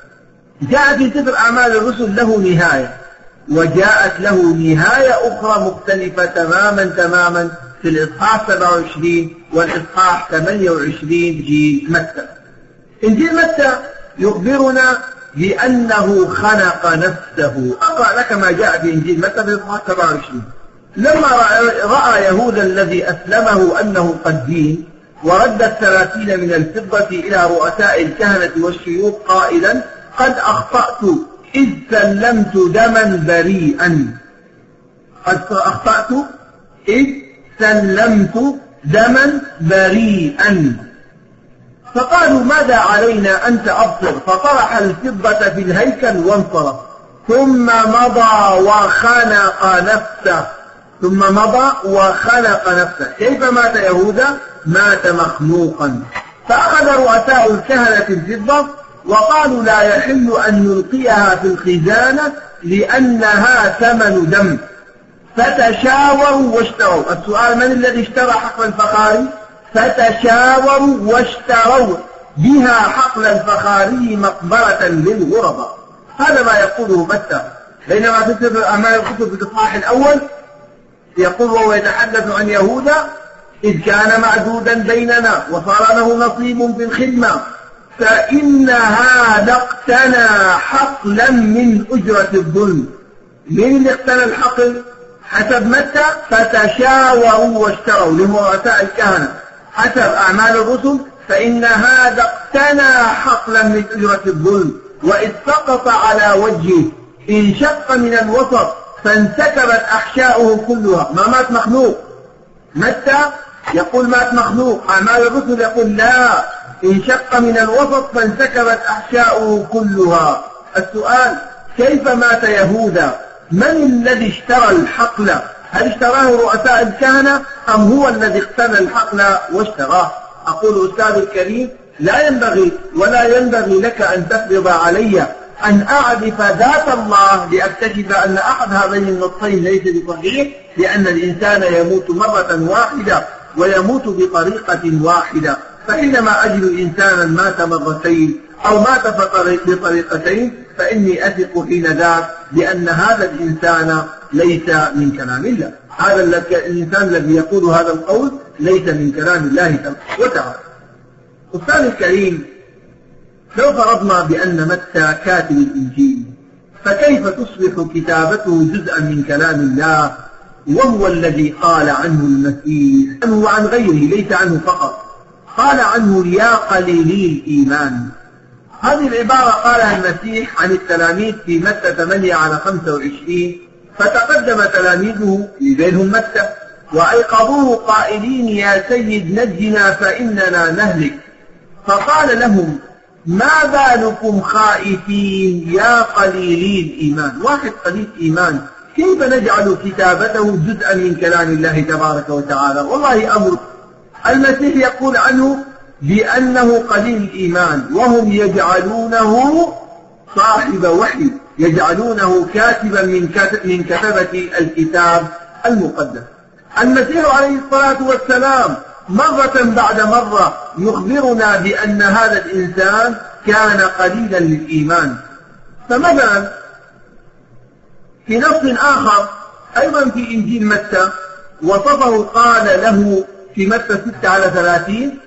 جاء في سفر أعمال الرسل له نهاية، وجاءت له نهاية أخرى مختلفة تماما في الإصحاح 27 والإصحاح 28 جيل متى. إنجيل متى يخبرنا بأنه خنق نفسه. أقرأ لك ما جاء في إنجيل متى في الإصحاح 27. لما رأى يهوذا الذي أسلمه أنه قد دين، ورد 30 من الفضة إلى رؤساء الكهنة والشيوخ قائلا: قد أخطأت إذ سلمت دما بريئا. قد أخطأت إذ سلمت دما بريئا. فقالوا: ماذا علينا أنت أبصر؟ فطرح الفضة في الهيكل وانصرف، ثم مضى وخنق نفسه. كيف مات يهوذا؟ مات مخنوقا. فأخذ رؤساء الكهنة الفضة وقالوا: لا يحل أن نلقيها في الخزانة لأنها ثمن دم. فتشاوروا واشتروا. السؤال: من الذي اشترى حقل الفخاري؟ فتشاوروا واشتروا بها حقل الفخاري مقبرة للغرباء. هذا ما يقوله متى. بينما في سفر أعمال الرسل في الإصحاح الأول يقول وهو يتحدث عن يهوذا: إذ كان معدودا بيننا وصار له نصيب في الخدمة، فإن هذا اقتنى حقلا من أجرة الظلم. من اللي اقتنى الحقل؟ حسب متى فتشاوروا واشتروا لرؤساء الكهنة. حسب أعمال الرسل فإن هذا اقتنى حقلا من أجرة الظلم، وإذ سقط على وجهه انشق من الوسط فانسكبت أحشاؤه كلها. ما مات مخلوق. متى يقول مات مخلوق، أعمال الرسل يقول لا، انشق من الوسط فانسكبت أحشاؤه كلها. السؤال: كيف مات يهوذا؟ من الذي اشترى الحقل؟ هل اشتراه رؤساء الكهنة أم هو الذي اقتنى الحقل واشتراه؟ أقول أستاذ الكريم: لا ينبغي ولا ينبغي لك أن تفرض علي أن أعرف ذات الله لأكتشف أن أحد هذين النصين ليس بصحيح، لأن الإنسان يموت مرة واحدة ويموت بطريقة واحدة، فحينما أجد إنسانا مات مرتين أو مات بطريقتين فإني أثق حين ذاك بأن هذا الإنسان ليس من كلام الله. هذا الإنسان الذي يقول هذا القول ليس من كلام الله وتعالى. أستاذ الكريم، لو فرضنا بأن متى كاتب الإنجيل، فكيف تصبح كتابته جزءا من كلام الله وهو الذي قال عنه المسيح عنه وعن غيره، ليس عنه فقط، قال عنه يا قليلي الإيمان. هذه العبارة قالها المسيح عن التلاميذ في متى 8:25، فتقدم تلاميذه لبينهم متى وأيقظوه قائلين يا سيد نجنا فإننا نهلك، فقال لهم ما بالكم خائفين يا قليلي الإيمان. واحد قليل إيمان كيف نجعل كتابته جزءا من كلام الله تبارك وتعالى؟ والله أمر. المسيح يقول عنه بأنه قليل الإيمان وهم يجعلونه صاحب وحي، يجعلونه كاتبا من كتبة الكتاب المقدس. المسيح عليه الصلاة والسلام مرة بعد مرة يخبرنا بأن هذا الإنسان كان قليلا للإيمان. فمثلا في نص آخر أيضا في إنجيل متى وصفه قال له في متى 6:30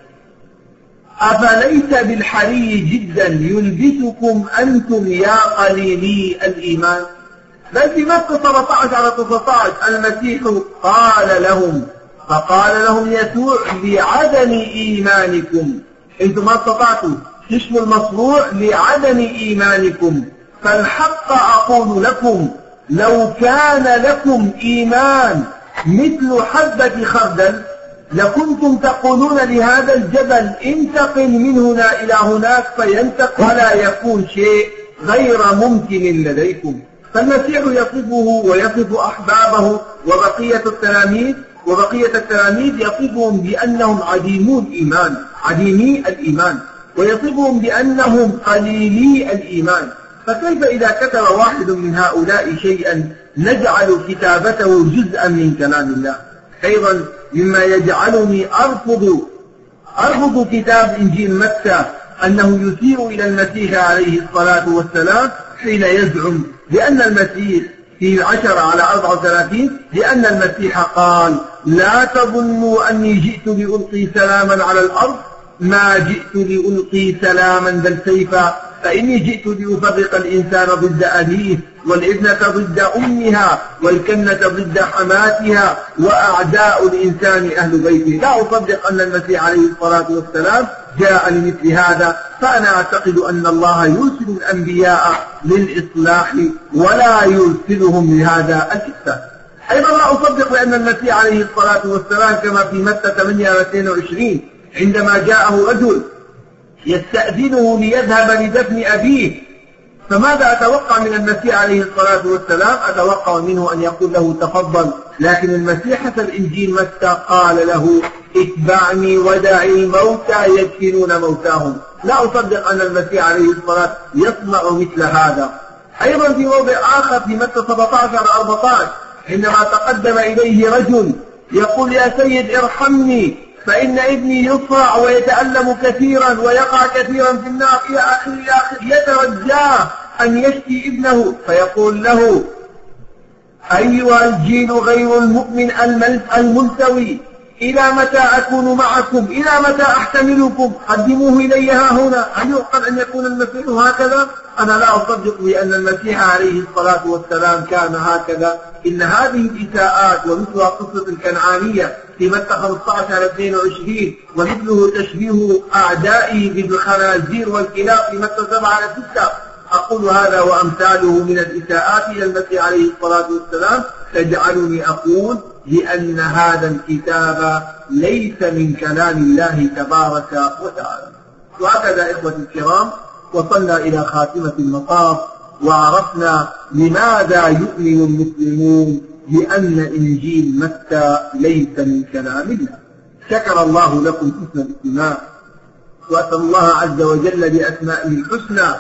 أفليس بالحري جدا يلبسكم أنتم يا قليلي الإيمان. بل في متى 17:19 المسيح قال لهم، فقال لهم يسوع بعدم إيمانكم، أنتم ما استطعتم تشفوا المصروع لعدم إيمانكم، فالحق أقول لكم لو كان لكم إيمان مثل حبة خردل لكنتم تقولون لهذا الجبل انتقل من هنا إلى هناك فينتقل ولا يكون شيء غير ممكن لديكم. فالمسيح يصفه ويصف أحبابه وبقية التلاميذ يصفهم بأنهم عديمي الإيمان ويصفهم بأنهم قليلي الإيمان. فكيف إذا كتب واحد من هؤلاء شيئا نجعل كتابته جزءا من كلام الله؟ أيضا مما يجعلني أرفض كتاب إنجيل متى أنه يشير إلى المسيح عليه الصلاة والسلام حين يزعم بأن المسيح في 10:34 لأن المسيح قال لا تظنوا أني جئت لألقي سلاما على الأرض، ما جئت لألقي سلاما بل سيفا، فإني جئت لأفرق الإنسان ضد أبيه والابنة ضد أمها والكنة ضد حماتها وأعداء الإنسان أهل بيته. لا أصدق أن المسيح عليه الصلاة والسلام جاء لمثل هذا، فأنا أعتقد أن الله يرسل الأنبياء للإصلاح ولا يرسلهم لهذا الإفساد. أيضا لا أصدق بأن المسيح عليه الصلاة والسلام كما في متى 8:22 عندما جاءه رجل يستأذنه ليذهب لدفن أبيه، فماذا أتوقع من المسيح عليه الصلاة والسلام؟ أتوقع منه أن يقول له تفضل، لكن المسيح حتى الإنجيل متى قال له اتبعني ودع الموتى يدفنون موتاهم. لا أصدق أن المسيح عليه الصلاة يصنع مثل هذا. أيضا في موضع آخر في متى 17:14 عندما تقدم إليه رجل يقول يا سيد ارحمني فإن ابني يصرع ويتألم كثيرا ويقع كثيرا في النار إلى آخر يترجاه أن يشفي ابنه، فيقول له أيها الجيل غير المؤمن الملتوي إلى متى أكون معكم؟ إلى متى أحتملكم؟ قدموه إلي ها هنا. هل يعقل أن يكون المسيح هكذا؟ أنا لا أصدق بأن المسيح عليه الصلاة والسلام كان هكذا. إن هذه الإساءات ومثلها قصة الكنعانية في متى 15:22 ومثله تشبيه أعدائه بالخنازير والكلاب في متى 7:6. أقول هذا وأمثاله من الإساءات إلى المسيح عليه الصلاة والسلام تجعلني أقول بأن هذا الكتاب ليس من كلام الله تبارك وتعالى. وهكذا إخوة الكرام وصلنا إلى خاتمة المطاف وعرفنا لماذا يؤمن المسلمون بأن إنجيل متى ليس من كلام الله. شكر الله لكم حسن الاستماع، وأسأل الله عز وجل بأسمائه الحسنى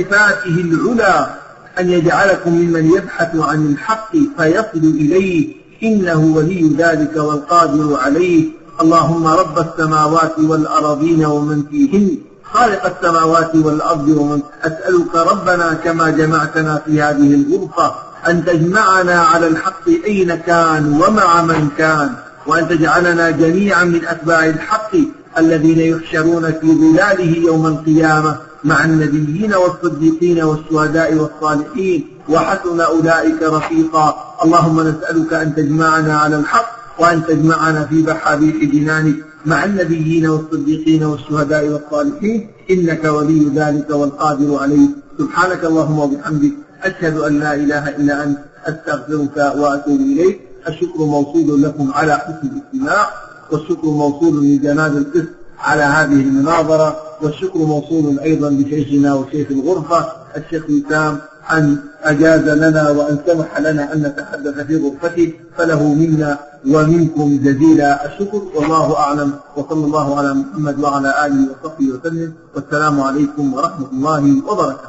وصفاته العلى أن يجعلكم ممن يبحث عن الحق فيصل إليه إنه ولي ذلك والقادر عليه. اللهم رب السماوات والأرضين ومن فيهن، خالق السماوات والأرض ومن، أسألك ربنا كما جمعتنا في هذه الغرفة أن تجمعنا على الحق أين كان ومع من كان، وأن تجعلنا جميعا من أتباع الحق الذين يحشرون في ظلاله يوم القيامة مع النبيين والصديقين والشهداء والصالحين، وحسن أولئك رفيقا. اللهم نسألك أن تجمعنا على الحق، وأن تجمعنا في بحابيح جنانك مع النبيين والصديقين والشهداء والصالحين، إنك ولي ذلك والقادر عليه. سبحانك اللهم وبحمدك، أشهد أن لا إله إلا أنت، أستغفرك وأتوب إليك. الشكر موصول لكم على حسن الاستماع، والشكر موصول لجناب القسط على هذه المناظرة، والشكر موصول أيضا لشيخنا وشيخ الغرفة الشيخ وسام أن أجاز لنا وأن سمح لنا أن نتحدث في غرفته، فله منا ومنكم جزيل الشكر، والله أعلم، وصلى الله على محمد وعلى آله وصحبه وسلم، والسلام عليكم ورحمة الله وبركاته.